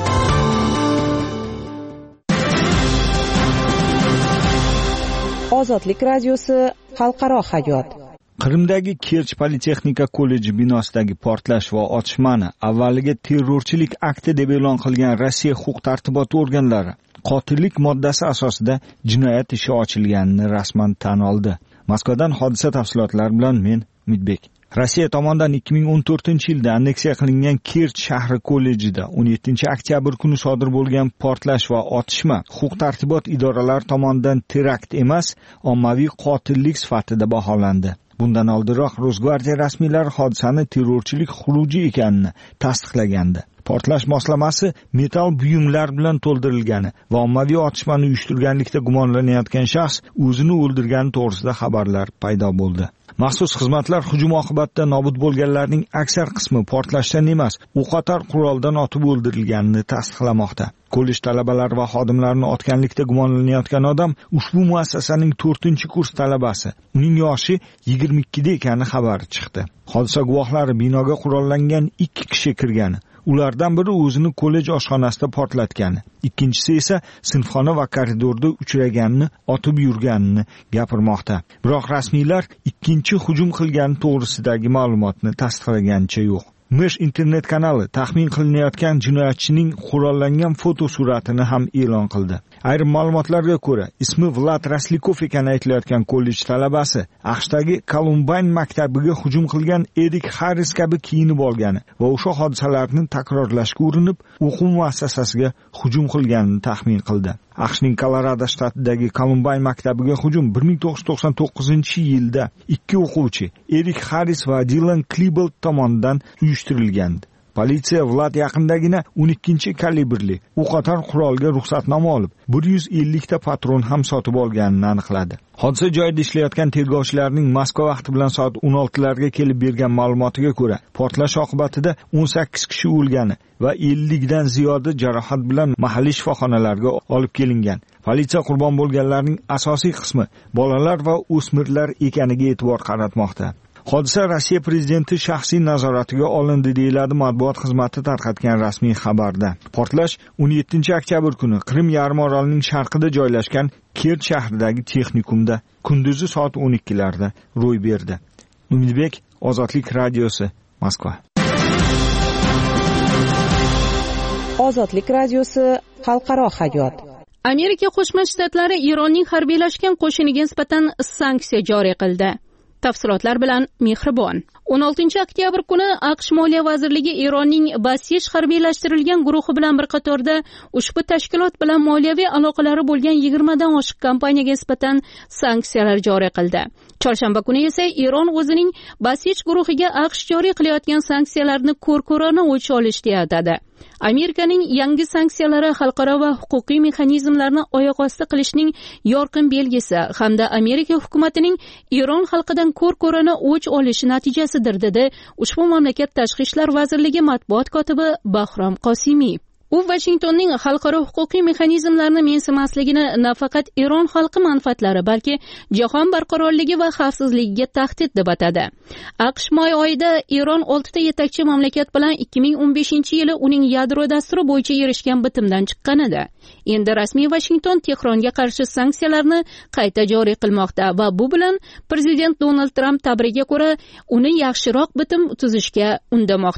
Ozodlik radiosi xalqaro hayot. Qrimdagi Kerch Politexnika kolleji binosidagi portlash va otishmani avvaliga terrorchilik akti deb e'lon qilgan Rossiya huquq-tartibot organlari qotillik moddasi asosida jinoyat ishi ochilganini rasman tan oldi. Moskvadan hodisa tafsilotlari bilan men Umidbek. Rossiya tomonidan 2014-yilda anneksiya qilingan Kerch shahri kollejida 17-oktyabr kuni sodir bo'lgan portlash va otishma huquq-tartibot idoralari tomonidan terakt emas, ommaviy qotillik sifatida baholandi. Bundan oldinroq Rosgvardiya rasmiylari hodisani terrorchilik xuruji ekanini tasdiqlagandi. Portlash moslamasi metal buyumlar bilan to'ldirilgani va ommaviy otishmani uyushtirganlikda gumonlanayotgan shaxs o'zini o'ldirgani to'g'risida xabarlar paydo bo'ldi. Maxsus xizmatlar hujum oqibatida nobud bo'lganlarning aksar qismi portlashdan emas, o'qotar quroldan otib o'ldirilganini tasdiqlamoqda. Kollej talabalari va xodimlarini otganlikda gumonlanayotgan odam ushbu muassasaning 4-kurs talabasi. Uning yoshi 22 da ekani xabari chiqdi. Hodisa guvohlari binoga qurollangan 2 kishi kirgani, ulardan biri o'zini kollej oshxonasida portlatgan, ikkinchisi esa sinfxona va koridorda uchraganini, otib yurganini gapirmoqda. Biroq rasmiylar ikkinchi hujum qilgani to'g'risidagi ma'lumotni tasdiqlaganicha yo'q. Mesh internet kanali taxmin qilinayotgan jinoyatchining qurollangan fotosuratini ham e'lon qildi. Ayrim ma'lumotlarga ko'ra, ismi Vlad Raslikov ekani aytilayotgan kollej talabasi AQShdagi Columbine maktabiga hujum qilgan Erik Harris kabi kiyinib olgani va o'sha hodisalarni takrorlashga urinib, o'quv muassasasiga hujum qilganini taxmin qildi. AQShning Kolorado shtatidagi Columbine maktabiga hujum 1999-yilda 2 o'quvchi Erik Harris va Dylan Klebold tomonidan uyushtirilgandi. Politsiya Vlad yaqindagina 12 kalibrli o'qotar qurolga ruxsatnoma olib, 150 ta patron ham sotib olganini aniqladi. Hodisa joyida ishlayotgan tergovchilarning Moskva vaqti bilan soat 16 larga kelib bergan ma'lumotiga ko'ra, portlash oqibatida 18 kishi o'lgani va 50 dan ziyodi jarohat bilan mahalliy shifoxonalarga olib kelingan. Politsiya qurbon bo'lganlarning asosiy qismi bolalar va o'smirlar ekaniga e'tibor qaratmoqda. Hodisa Rossiya prezidenti shaxsiy nazoratiga olindi deyiladi matbuot xizmati tarqatgan rasmiy xabarda. Portlash 17-oktyabr kuni Qrim yarim orolining sharqida joylashgan Kerch shahridagi texnikumda kunduzi soat 12 larda ro'y berdi. Umidbek, Ozodlik radiosi, Moskva. Ozodlik radiosi xalqaro hayot. Amerika Qo'shma Shtatlari Eronning harbiylashgan qo'shiniga nisbatan sanksiya joriy qildi. Tafsilotlar bilan Mehribon. 16-oktyabr kuni AQSh Moliya vazirligi Eronning Basish harbiylashtirilgan guruhi bilan bir qatorda ushbu tashkilot bilan moliyaviy aloqalari bo'lgan 20 dan oshiq kompaniyaga nisbatan sanksiyalar joriy qildi. Chorshanba kuni esa Eron o'zining Basish guruhiga AQSh joriy qilayotgan sanksiyalarni ko'r-ko'rona o'ch olish deya atadi. Amerikaning yangi sanksiyalari xalqaro va huquqiy mexanizmlarni oyoq osti qilishning yorqin belgisi hamda Amerika hukumatining Eron xalqidan ko'r-ko'rona o'ch olishi natijasidir, dedi ushbu mamlakat tashqi ishlar vazirligi matbuot kotibi Bahrom Qosimiy. U Washingtonning xalqaro huquqiy mexanizmlarni mensimasligini nafaqat Eron xalqi manfaatlari, balki jahon barqarorligi va xavfsizligiga tahdid deb atadi. AQSh may oyida Eron 6 ta yetakchi mamlakat bilan 2015-yili uning yadro dasturi bo'yicha erishgan bitimdan chiqqan edi. Endi rasmiy Washington Tehronga qarshi sanksiyalarni qayta joriy qilmoqda va bu bilan prezident Donald Trump tabrigiga ko'ra uni yaxshiroq bitim tuzishga undamoqda.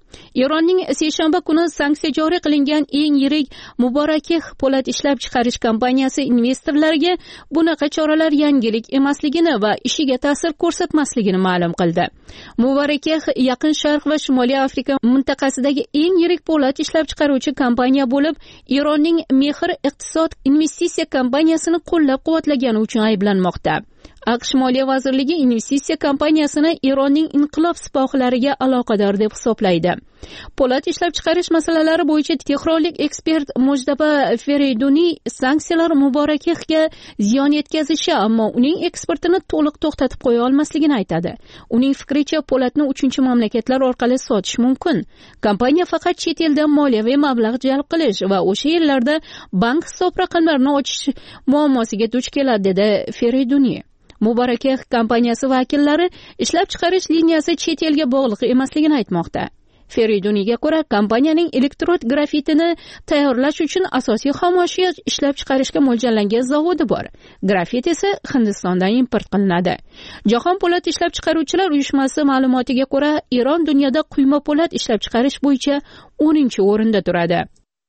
Eronning seshanba kuni sanksiya joriy qilingan eng yirik Muborakeh po'lat ishlab chiqarish kompaniyasi investorlariga bunaqa choralar yangilik emasligini va ishiga ta'sir ko'rsatmasligini ma'lum qildi. Muborakeh Yaqin Sharq va Shimoliy Afrika mintaqasidagi eng yirik po'lat ishlab chiqaruvchi kompaniya bo'lib, Eronning Mehr iqtisod investitsiya kompaniyasini qo'llab-quvvatlagani uchun ayblanmoqda. AQSh Moliya vazirligi investitsiya kompaniyasini Eronning inqilob sipohilariga aloqador deb hisoblaydi. Po'lat ishlab chiqarish masalalari bo'yicha tehronlik ekspert Mojdaba Fereyduniy sanksiyalar Muborakehga ziyon yetkazishi, ammo uning eksportini to'liq to'xtatib qo'ya olmasligini aytadi. Uning fikricha, po'latni 3-mamlakatlar orqali sotish mumkin. Kompaniya faqat chet eldan moliyaviy mablag' jalb qilish va o'sha yerlarda bank hisob raqamlarini ochish muammosiga duch keladi, dedi Fereyduniy. Muborakeh kompaniyasi vakillari ishlab chiqarish liniyasi chet elga bog'liq emasligini aytmoqda. Fereyduniyga ko'ra, kompaniyaning elektrod grafitini tayyorlash uchun asosiy xomashyo ishlab chiqarishga mo'ljallangan zavodi bor. Grafit esa Hindistondan import qilinadi. Jahon po'lat ishlab chiqaruvchilar uyushmasi ma'lumotiga ko'ra, Eron dunyoda quyma po'lat ishlab chiqarish bo'yicha 10-o'rinda turadi.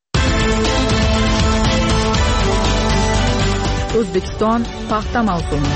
O'zbekiston paxta mavsumi.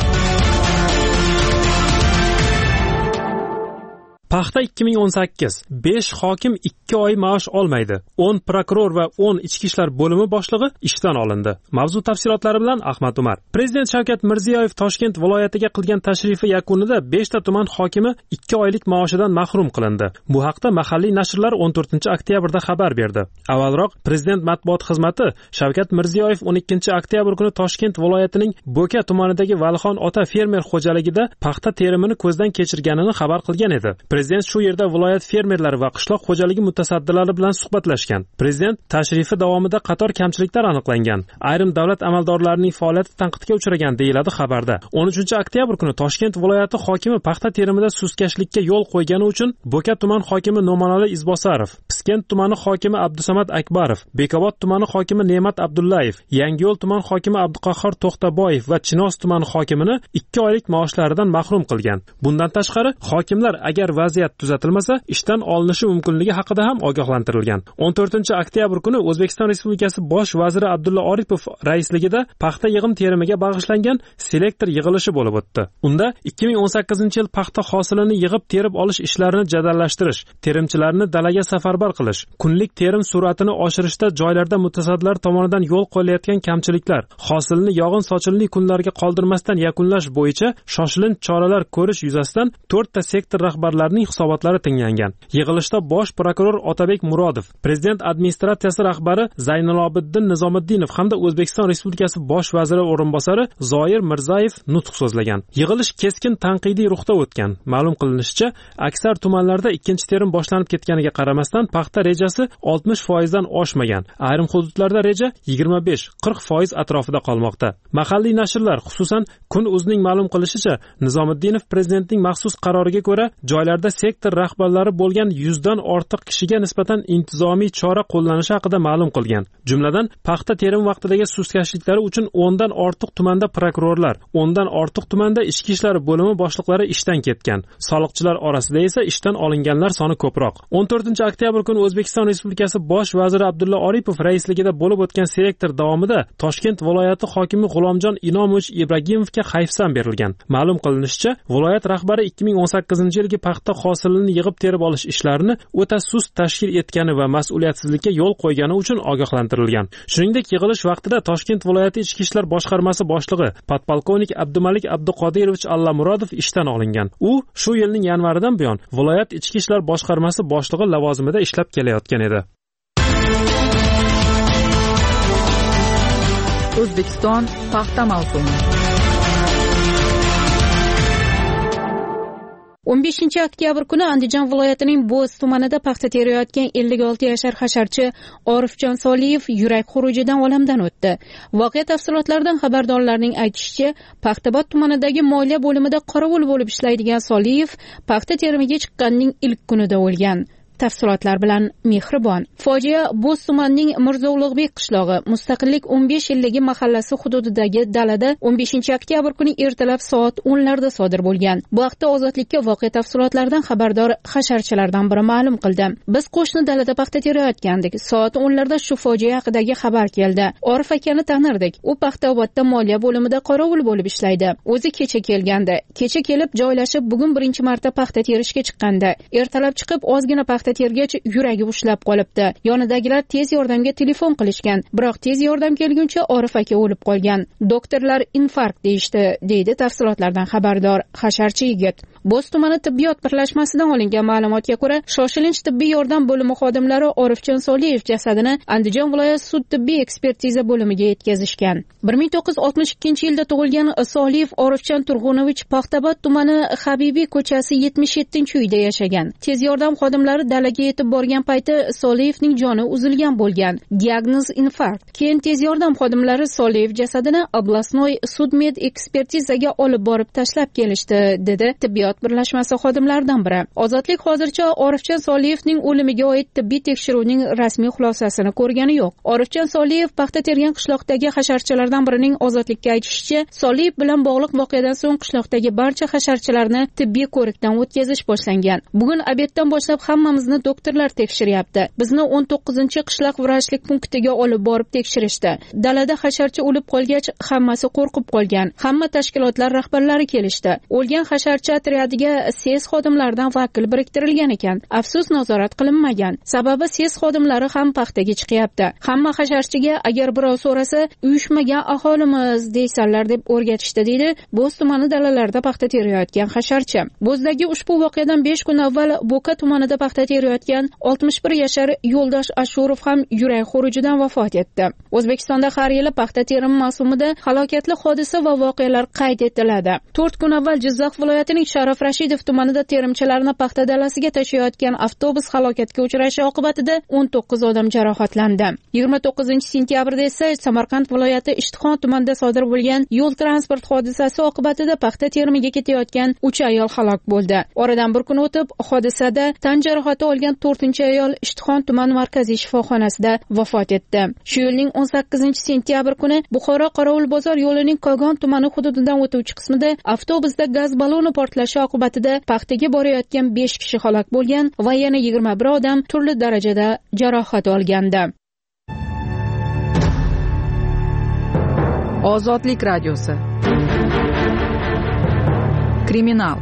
Paxta 2018. 5 hokim 2 oy maosh olmaydi. 10 prokuror va 10 ichki ishlar bo'limi boshlig'i ishdan olindi. Mavzu tafsilotlari bilan Ahmad Umar. Prezident Shavkat Mirziyoyev Toshkent viloyatiga qilgan tashrifi yakunida 5 ta tuman hokimi 2 oylik maoshidan mahrum qilindi. Bu haqda mahalliy nashrlar 14-oktyabrda xabar berdi. Avvalroq Prezident matbuot xizmati Shavkat Mirziyoyev 12-oktyabr kuni Toshkent viloyatining Bo'ka tumanidagi Valixon ota fermer xo'jaligida paxta terimini ko'zdan kechirganini xabar qilgan edi. Prezident shu yerda viloyat fermerlari va qishloq xo'jaligi mutasaddilari bilan suhbatlashgan. Prezident tashrifi davomida qator kamchiliklar aniqlangan. Ayrim davlat amaldorlarining faoliyati tanqidga uchragan, deyiladi xabarda. 13-oktyabr kuni Toshkent viloyati hokimi paxta terimida sustkashlikka yo'l qo'ygani uchun Bo'ka tuman hokimi No'monali Izbosarov, Piskent tumani hokimi Abdusamad Akbarov, Bekobod tumani hokimi Ne'mat Abdullayev, Yangiyo'l tuman hokimi Abduqahhor To'xtaboyev va Chinoz tumani hokimini 2 oylik maoshlaridan mahrum qilgan. Bundan tashqari, hokimlar agar vaziyat tuzatilmasa ishdan olinishi mumkinligi haqida ham ogohlantirilgan. 14-oktyabr kuni O'zbekiston Respublikasi bosh vaziri Abdulla Oripov raisligida paxta yig'im terimiga bag'ishlangan selektor yig'ilishi bo'lib o'tdi. Unda 2018-yil paxta hosilini yig'ib terib olish ishlarini jadallashtirish, terimchilarni dalaga safarbar qilish, kunlik terim sur'atini oshirishda joylarda mutasaddilar tomonidan yo'l qo'yilayotgan kamchiliklar, hosilni yog'in-sochinli kunlarga qoldirmasdan yakunlash bo'yicha shoshilinch choralar ko'rish yuzasidan 4 ta sektor rahbarlarining hisobotlari tinglangan. Yig'ilishda bosh prokuror Otabek Murodov, Prezident administratsiyasi rahbari Zaynilobiddin Nizomiddinov hamda O'zbekiston Respublikasi bosh vaziri o'rinbosari Zoir Mirzayev nutq so'zlagan. Yig'ilish keskin tanqidiy ruhda o'tgan. Ma'lum qilinishicha, aksar tumanlarda ikkinchi terim boshlanib ketganiga qaramasdan paxta rejasi 60% dan oshmagan. Ayrim hududlarda reja 25-40% atrofida qolmoqda. Mahalliy nashrlar, xususan Kun.uz'ning ma'lum qilishicha, Nizomiddinov prezidentning maxsus qaroriga ko'ra joylarda sektor rahbarlari bo'lgan 100 dan ortiq kishiga nisbatan intizomiy chora qo'llanishi haqida ma'lum qilgan. Jumladan, paxta terim vaqtidagi sustkashliklari uchun 10 dan ortiq tumanda prokurorlar, 10 dan ortiq tumanda ichki ishlar bo'limi boshliqlari ishdan ketgan. Soliqchilar orasida esa ishdan olinganlar soni ko'proq. 14-oktyabr kuni O'zbekiston Respublikasi bosh vaziri Abdulla Oripov raisligida bo'lib o'tgan selektor davomida Toshkent viloyati hokimi G'ulomjon Inomovich Ibragimovga hayfsan berilgan. Ma'lum qilinishicha, viloyat rahbari 2018-yilgi paxta hosilini yig'ib terib olish ishlarini o'ta sust tashkil etgani va mas'uliyatsizlikka yo'l qo'ygani uchun ogohlantirilgan. Shuningdek, yig'ilish vaqtida Toshkent viloyati ichki ishlar boshqarmasi boshlig'i podpolkovnik Abdumalik Abduqodirovich Allamurodov ishdan olingan. U shu yilning yanvaridan buyon viloyat ichki ishlar boshqarmasi boshlig'i lavozimida ishlab kelayotgan edi. O'zbekiston paxta mavsumi. 15-oktyabr kuni Andijon viloyatining Bo'z tumanida paxta terayotgan 56 yashar hasharchi Orifjon Soliyev yurak xurujidan olamdan o'tdi. Voqea tafsilotlaridan xabardorlarning aytishicha, Paxtabod tumanidagi moliya bo'limida qorovul bo'lib ishlaydigan Soliyev paxta terimiga chiqqanning ilk kunida o'lgan. tafsilotlar bilan Mehribon. Fojia Bo'z tumanining Mirzo Ulug'bek qishlog'i Mustaqillik 15 yilligi mahallasi hududidagi dalada 15-oktyabr kuni ertalab soat 10larda sodir bo'lgan. Bu haqda Ozodlikka voqea tafsilotlaridan xabardor hasharchilardan biri ma'lum qildi. Biz qo'shni dalada paxta terayotgandik. Soat 10larda shu fojia haqidagi xabar keldi. Orif akani tanirdik. U Paxtaobodda moliya bo'limida qorovul bo'lib ishlaydi. O'zi kecha kelgandi. Kecha kelib joylashib, bugun birinchi marta paxta terishga chiqqandi. Ertalab chiqib ozgina paxta tergach yuragi ushlab qolibdi. Yonidagilar tez yordamga telefon qilishgan, biroq tez yordam kelguncha Orif aka o'lib qolgan. Doktorlar infarkt deyishdi, deydi tafsilotlardan xabardor hasharchi yigit. Bo'z tumani tibbiyot birlashmasidan olingan ma'lumotga ko'ra, shoshilinch tibbiy yordam bo'limi xodimlari Orifjon Soliyev jasadini Andijon viloyat sud tibbiy ekspertiza bo'limiga yetkazishgan. 1962-yilda tug'ilgan Soliyev Orifjon Turg'unovich Paxtabod tumani Habibiy ko'chasi 77-uyda yashagan. Tez yordam xodimlari dalaga yetib borgan payti Soliyevning joni uzilgan bo'lgan. Diagnoz infarkt. Keyin tez yordam xodimlari Soliyev jasadini Oblastnoy sudmed ekspertizaga olib borib tashlab kelishdi, dedi tibbiyot birlashmasi xodimlaridan biri. Ozodlik hozircha Orifjon Soliyevning o'limiga oid tibbiy tekshiruvning rasmiy xulosasini ko'rgani yo'q. Orifjon Soliyev paxta tergan qishloqdagi hasharchilardan birining Ozodlikka aytishicha, Soliyev bilan bog'liq voqeadan so'ng qishloqdagi barcha hasharchilarni tibbiy ko'rikdan o'tkazish boshlangan. Bugun obeddan boshlab hammamizni doktorlar tekshiryapti. Bizni 19-qishloq vrachlik punktiga olib borib tekshirishdi. Dalada hasharchi o'lib qolgach, hammasi qo'rqib qolgan. Hamma tashkilotlar rahbarlari kelishdi. O'lgan hasharchi otryadiga SES xodimlaridan vakil biriktirilgan ekan. Afsus, nazorat qilinmagan. Sababi SES xodimlari ham paxtaga chiqyapti. Hamma hasharchiga agar birov so'rasa, uyushmagan aholimiz deysanlar deb o'rgatishdi, deydi Bo'z tumani dalalarida paxta terayotgan hasharchi. Bo'zdagi ushbu voqeadan 5 kun avval Bo'ka tumanida paxta terayotgan 61 yashar Yo'ldosh Ashurov ham yurak xurujidan vafot etdi. O'zbekistonda har yili paxta terimi mavsumida halokatli hodisa va voqealar qayd etiladi. 4 kun avval Jizzax viloyatining Sharof Rashidov tumanida terimchilarni paxta dalasiga tashiyotgan avtobus halokatga uchrashi oqibatida 19 odam jarohatlandi. 29-sentyabrda esa Samarqand viloyati Ishtixon tumanida sodir bo'lgan yo'l transport hodisasi oqibatida paxta terimiga ketayotgan 3 ayol halok bo'ldi. Oradan bir kun o'tib, hodisada tan jarohati olgan 4-ayol Ishtixon tuman markaziy shifoxonasida vafot etdi. Shu yilning 18-sentyabr kuni Buxoro Qorovul bozor yo'lining Kogon tumani hududidan o'tuvchi qismida avtobusda gaz baloni portlashi oqibatida paxtaga borayotgan 5 kishi halok bo'lgan va yana 21 odam turli darajada jarohat olgandi. Ozodlik radiosi. Kriminal.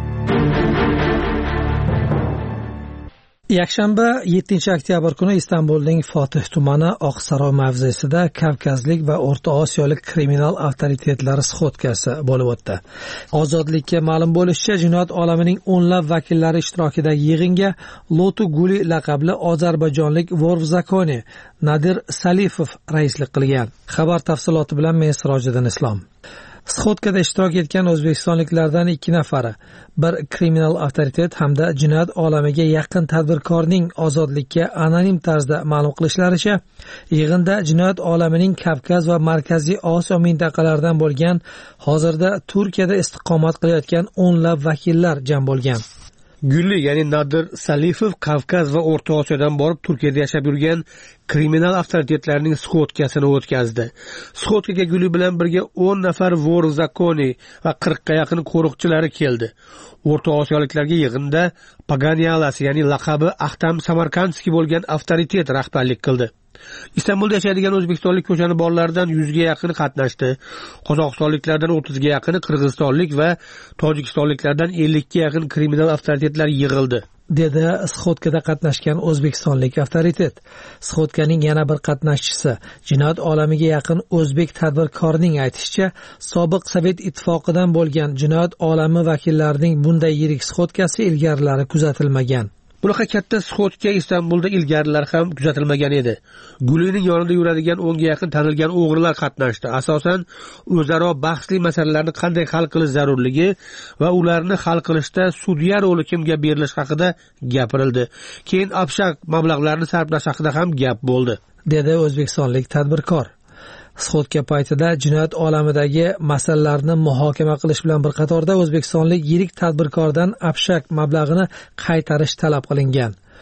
Yakshanba 7-oktyabr kuni Istanbulning Fotih tumani Oqsaroy mavzesida Kavkazlik va O'rta Osiyolik kriminal avtoritetlari sxotkasi bo'lib o'tdi. Ozodlikka ma'lum bo'lishicha, jinoyat olamining o'nlab vakillari ishtirokidagi yig'inga Lotu Guli laqabli ozarbayjonlik Vorv Zakoni Nadir Salifov raislik qilgan. Xabar tafsiloti bilan men Sirojiddin Islom. Sxotkada ishtirok etgan o'zbekistonliklardan 2 nafari, bir kriminal avtoritet hamda jinoyat olamiga yaqin tadbirkorning ozodlikka anonim tarzda ma'lum qilishlaricha, yig'inda jinoyat olamining Kavkaz va Markaziy Osiyo mintaqalaridan bo'lgan, hozirda Turkiyada istiqomat qilayotgan o'nlab vakillar jam bo'lgan. Gulli, ya'ni Nadir Salifov Kavkaz va O'rta Osiyodan borib Turkiyada yashab yurgan kriminal avtoritetlarning sxotkasini o'tkazdi. Sxotkaga Gulli bilan birga 10 nafar Vorv Zakoni va 40 ga yaqin qo'riqchilari keldi. O'rta Osiyoliklarga yig'inda Paganyalas, ya'ni laqabi Ahtam Samarkandskiy bo'lgan avtoritet rahbarlik qildi. Istanbulda yashaydigan o'zbekistonlik ko'chani borlaridan 100 ga yaqini qatnashdi. Qozog'istonliklardan 30 ga yaqini, qirg'izistonlik va tojikistonliklardan 50 ga yaqin kriminal avtoritetlar yig'ildi, dedi sxotkada qatnashgan o'zbekistonlik avtoritet. Sxotkaning yana bir qatnashchisi, jinoyat olamiga yaqin o'zbek tadbirkorining aytishicha, sobiq Sovet ittifoqidan bo'lgan jinoyat olami vakillarining bunday yirik sxotkasi ilgarilari kuzatilmagan. Bunaqa katta sxotka Istanbulda ilgarilar ham kuzatilmagan edi. Gulining yonida yuradigan 10 ga yaqin tanilgan o'g'rilar qatnashdi. Asosan o'zaro bahsli masalalarni qanday hal qilish zarurligi va ularni hal qilishda sudya roli kimga berilishi haqida gapirildi. Keyin abshak mablag'larni sarflash haqida ham gap bo'ldi, dedi o'zbekistonlik tadbirkor. Sxotka paytida jinoyat olamidagi masalalarni muhokama qilish bilan bir qatorda o'zbekistonlik yirik tadbirkordan abshak mablag'ini qaytarish talab qilingan.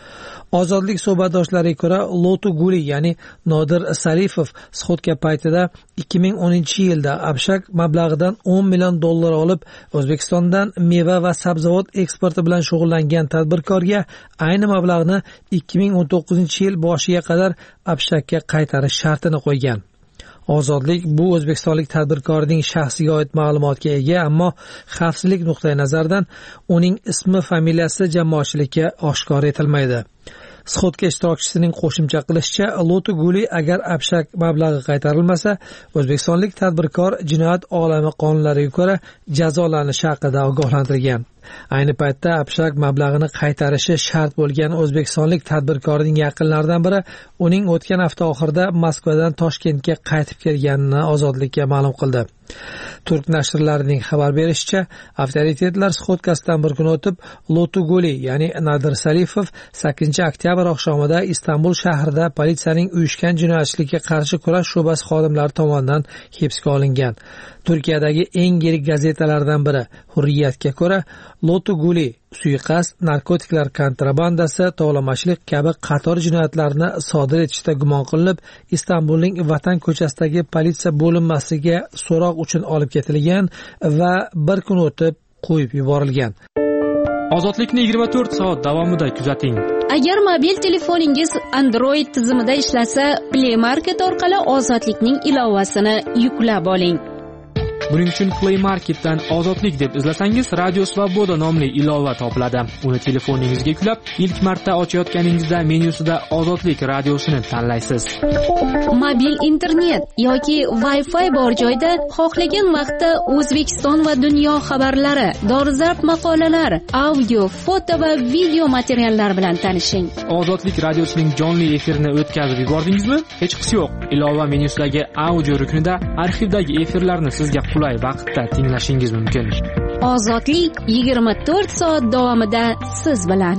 Ozodlik suhbatdoshlariga ko'ra, Lotu Guli, ya'ni Nodir Sarifov sxodka paytida 2010-yilda Abshak mablag'idan $10 million olib, O'zbekistondan meva va sabzavot eksporti bilan shug'ullangan tadbirkorga ayni mablag'ni 2019-yil boshiga qadar Abshakka qaytarish shartini qo'ygan. Ozodlik bu o'zbekistonlik tadbirkorning shaxsiga oid ma'lumotga ega, ammo xavfsizlik nuqtai nazaridan uning ismi, familiyasi jamoatchilikka oshkor etilmaydi. Sxodka ishtirokchisining qo'shimcha qilishicha, Lotu Guli agar Abshak mablag'i qaytarilmasa, o'zbekistonlik tadbirkor jinoyat olami qonunlariga ko'ra jazolanishi haqida ogohlantirgan. Ayni paytda Abshak mablag'ini qaytarishi shart bo'lgan o'zbekistonlik tadbirkorning yaqinlaridan biri uning o'tgan hafta oxirida Moskvadan Toshkentga qaytib kelganini Ozodlikka ma'lum qildi. Turk nashrlarining xabar berishicha, avtoritetlar sxodkasidan bir kun o'tib, Lotu Guli, ya'ni Nodir Sarifov 8-oktyabr oqshomida Istanbul shahrida politsiyaning uyushgan jinoyatchilikka qarshi kurash sho'basi xodimlari tomonidan hibsga olingan. Turkiyadagi eng yirik gazetalardan biri Hurriyatga ko'ra, Lotu Guli suiqasd, narkotiklar kontrabandasi, tovlamachilik kabi qator jinoyatlarni sodir etishda gumon qilinib, Istanbulning Vatan ko'chasidagi politsiya bo'linmasiga so'roq uchun olib ketilgan va bir kun o'tib qo'yib yuborilgan. Ozodlikni 24 soat davomida kuzating. Agar mobil telefoningiz Android tizimida ishlasa, Play Market orqali Ozodlikning ilovasini yuklab oling. Buning uchun Play Marketdan Ozodlik deb izlasangiz, Radio Svoboda nomli ilova topiladi. Uni telefoningizga yuklab, ilk marta ochayotganingizda menyusida Ozodlik radiosini tanlaysiz. Mobil internet yoki Wi-Fi bor joyda xohlagan vaqtda O'zbekiston va dunyo xabarlari, dolzarb maqolalar, audio, foto va video materiallar bilan tanishing. Ozodlik radiosining jonli efirini o'tkazib yubordingizmi? Hech qisi yo'q. Ilova menyusidagi audio ruknida arxivdagi efirlarni sizga qulay vaqtda tinglashingiz mumkin. Ozodlik 24 soat davomida siz bilan.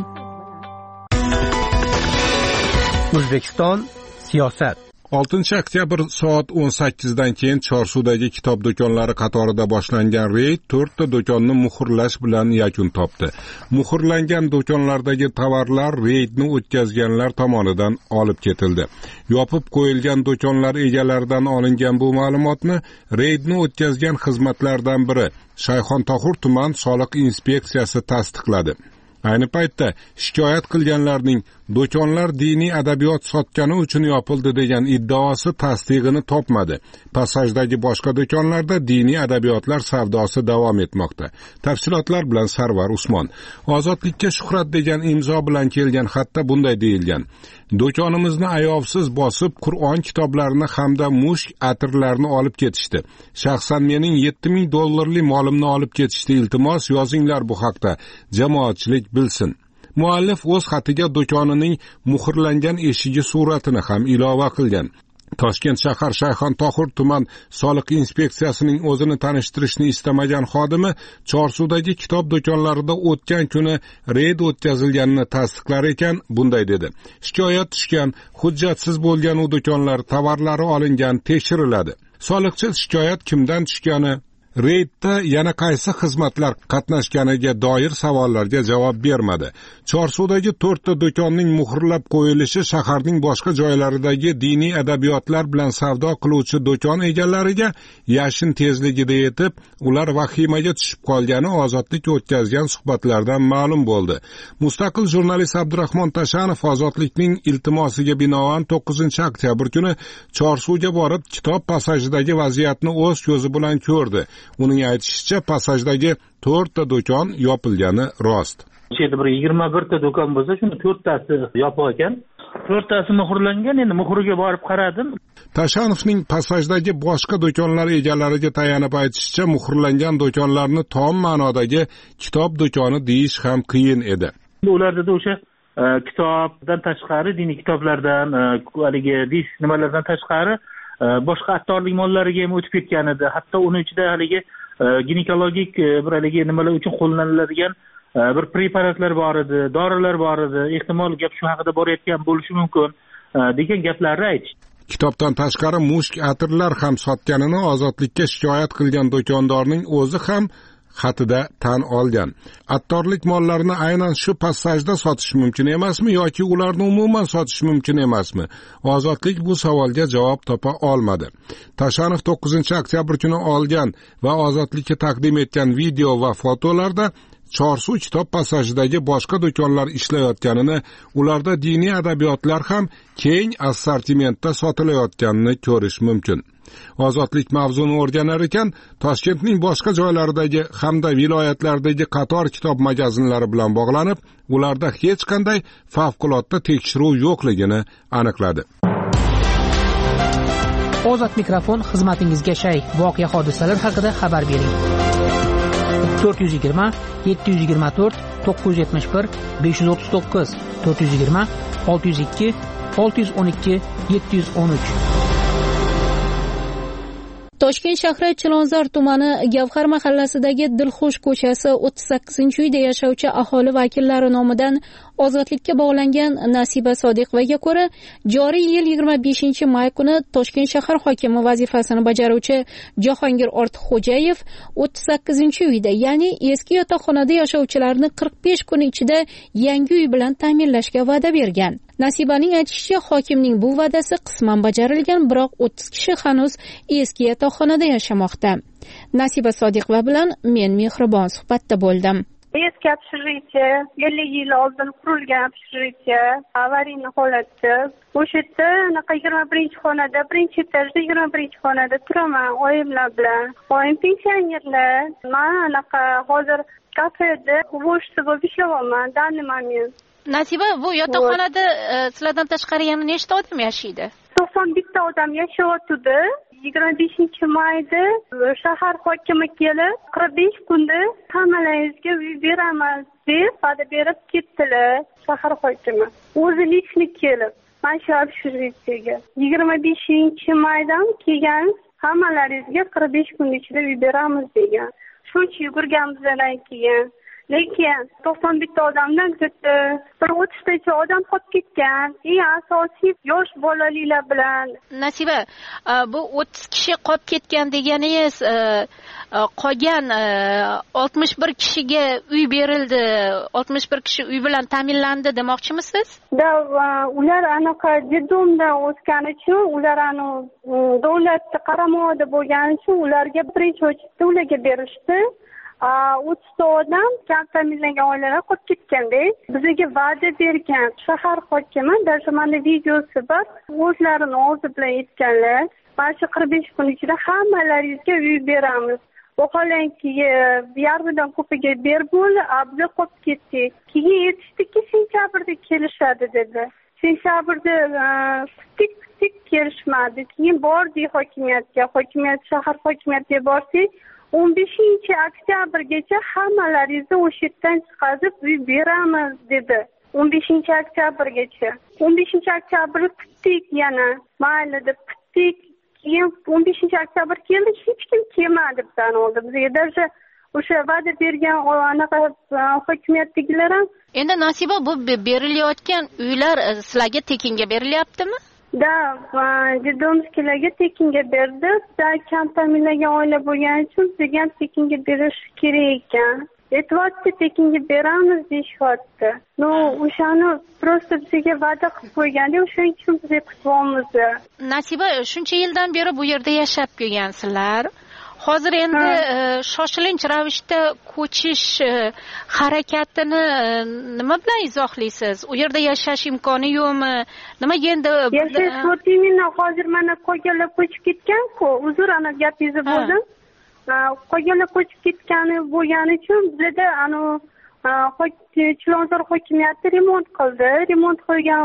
O'zbekiston siyosat. 6-oktyabr soat 18dan keyin Chorsudagi kitob do'konlari qatorida boshlangan reyd 4 ta do'konni muhrlash bilan yakun topdi. Muhrlangan do'konlardagi tovarlar reydni o'tkazganlar tomonidan olib ketildi. Yopib qo'yilgan do'konlar egalaridan olingan bu ma'lumotni reydni o'tkazgan xizmatlardan biri Shayxontohur tuman soliq inspeksiyasi tasdiqladi. Ayni paytda shikoyat qilganlarning do'konlar diniy adabiyot sotgani uchun yopildi degan iddaosi tasdig'ini topmadi. Passajdagi boshqa do'konlarda diniy adabiyotlar savdosi davom etmoqda. Tafsilotlar bilan Sarvar Usmon. Ozodlikka shuhrat degan imzo bilan kelgan xatda bunday deyilgan: Do'konimizni ayovsiz bosib, Qur'on kitoblarini hamda mushk atirlarni olib ketishdi. Shaxsan mening $7000 molimni olib ketishdi. Iltimos yozinglar bu haqda. Jamoatchilik bilsin. Muallif o'z xatiga do'konining muhrlangan eshigi suratini ham ilova qilgan. Toshkent shahar Shayxontohur tuman soliq inspeksiyasining o'zini tanishtirishni istamagan xodimi Chorsudagi kitob do'konlarida o'tgan kuni reyd o'tkazilganini tasdiqlar ekan, bunday dedi: Shikoyat tushgan, hujjatsiz bo'lgan u do'konlar tovarlari olingan, tekshiriladi. Soliqchi shikoyat kimdan tushgani, reydda yana qaysi xizmatlar qatnashganiga doir savollarga javob bermadi. Chorsudagi 4 ta do'konning muhrlab qo'yilishi shaharning boshqa joylaridagi diniy adabiyotlar bilan savdo qiluvchi do'kon egalariga yashin tezligida yetib, ular vahimaga tushib qolgani Ozodlik o'tkazgan suhbatlardan ma'lum bo'ldi. Mustaqil jurnalist Abdurahmon Tashanov Ozodlikning iltimosiga binoan 9-oktyabr kuni Chorsuvga borib, kitob passajidagi vaziyatni o'z ko'zi bilan ko'rdi. Uning aytishicha, passajdagi 4 ta do'kon yopilgani rost. O'sha bir 21 ta do'kon bo'lsa, shuni 4 tasi yopiq ekan. 4 tasi muhrlangan. Endi muhriga borib qaradim. Tashanovning passajdagi boshqa do'konlar egalariga tayanib aytishicha, muhrlangan do'konlarni tom ma'nodagi kitob do'koni deyish ham qiyin edi. Ularda o'sha kitobdan tashqari, diniy kitoblardan, haligi disk nimalardan tashqari boshqa attorlik mollariga ham o'tib ketgan edi. Hatto uning ichida haligi ginekologik bir haligi nimalar uchun qo'llaniladigan bir preparatlar bor edi, dorilar bor edi. Ehtimol gap shu haqida borayotgan bo'lishi mumkin degan gaplarni aytishdi. Kitobdan tashqari mushk atirlar ham sotganini Ozodlikka shikoyat qilgan do'kondorning o'zi ham xatida tan olgan. Attorlik mollarini aynan shu passajda sotish mumkin emasmi yoki ularni umuman sotish mumkin emasmi? Ozodlik bu savolga javob topa olmadi. Tashanov 9-oktyabr kuni olgan va Ozodlikka taqdim etgan video va fotolarda Chorsu kitob passajidagi boshqa do'konlar ishlayotganini, ularda diniy adabiyotlar ham keng assortimentda sotilayotganini ko'rish mumkin. Ozodlik mavzuni o'rganar ekan, Toshkentning boshqa joylaridagi hamda viloyatlardagi qator kitob magazinlari bilan bog'lanib, ularda hech qanday favqulodda tekshiruv yo'qligini aniqladi. Ozod mikrofon xizmatingizga shay. Voqea hodisalar haqida xabar bering. 420 724 971 539 420 602 612 713. Toshkent shahri Chilonzor tumani Gavhar mahallasidagi Dilxush ko'chasi 38-uyda yashovchi aholi vakillari nomidan ozodlikka bog'langan Nasiba Sodiqovaga ko'ra, joriy yil 25-may kuni Toshkent shahar hokimi vazifasini bajaruvchi Jahongir Ortiqxo'jayev 38-uyda, ya'ni eski yotoqxonada yashovchilarni 45 kun ichida yangi uy bilan ta'minlashga va'da bergan. Nasibaning aytishicha, hokimning bu va'dasi qisman bajarilgan, biroq 30 kishi hanuz eski yotoqxonada yashamoqda. Nasiba Sodiqova bilan men Mehribon suhbatda bo'ldim. Eski общежитие, 50 yil oldin qurilgan общежитие, avariyli holatda. O'sha yerda 21-xonada, birinchi etajda 21-xonada turaman oyimlar bilan. Oyim pensionerlar. Men anaqa hozir kafeda boshida bo'lib ishlayapman, данный момент. Nasiba, bu yotoqxonada sizlardan tashqari yana nechta odam yashaydi? 91 odam yashayotdi. 25-mayda shahar hokimi kelib, 45 kunda hammalaringizga uy beramiz deb va'da berib ketdilar shahar hokimi. O'zi lичный kelib, mana shu общежитиеga 25-maydan kelgan hammalaringizga 45 kun ichida uy beramiz degan. Shuncha yugurganimizdan keyin lekin 91 odamdan bir 30tacha odam qolib ketgan. Eng asosiy yosh bolaliklar bilan. Nasiba, bu 30 kishi qolib ketgan deganingiz, qolgan 61 kishiga uy berildi, 61 kishi uy bilan ta'minlandi demoqchimisiz? Da, ular anaqa detdomda o'sgani uchun, ular davlatga qaramog'ida bo'lgani uchun ularga birinchi o'chitda ularga berishdi. 30 odam kam ta'minlangan oilalar qolib ketganda bizga va'da bergan shahar hokimi, даже mana videosi bor, o'zlarini o'zi bilan aytganlar, mana shu 45 kun ichida hammalaringizga uy beramiz. Vaholanki yarmidan ko'piga berib bo'ldi, biz qolib ketdik. Keyin aytishdiki, sentabrda kelishadi dedi. Sentabrda kutdik kelishmadi. Keyin bordik hokimiyatga, shahar hokimiyatiga bordik. 15-oktyabrgacha hammalaringizni o'sha yerdan chiqazib uy beramiz dedi. 15-oktyabrgacha. 15-oktyabr kutdik yana. Mayli deb kutdik. Keyin 15-oktyabr keldi, hech kim kelmadi bizdan oldin. Bizga даже o'sha va'da bergan anaqa hokimiyatdagilar ham. Endi Nasiba, bu berilayotgan uylar sizlarga tekinga berilyaptimi? Da, dedomskilarga tekinga berdi. Da, kam ta'minlangan oila bo'lgani uchun bizga ham tekinga berish kerak ekan. Aytyapti, tekinga beramiz deyishyapti. No, o'shani просто bizga va'da qilib qo'yganda, o'shaning uchun biz kutyapmiz. Nasiba, shuncha yildan beri bu yerda yashab kelgansizlar. Hozir endi shoshilinch ravishda ko'chish harakatini nima bilan izohlaysiz? U yerda yashash imkoni yo'qmi? Nimaga endi yashash imkoni hozir mana qolganlar ko'chib ketgan-ku. Uzr, ana gapingizni bo'ldim. Qolganlar ko'chib ketgani bo'lgani uchun bizda Chilonzor hokimiyati remont qildi. Remont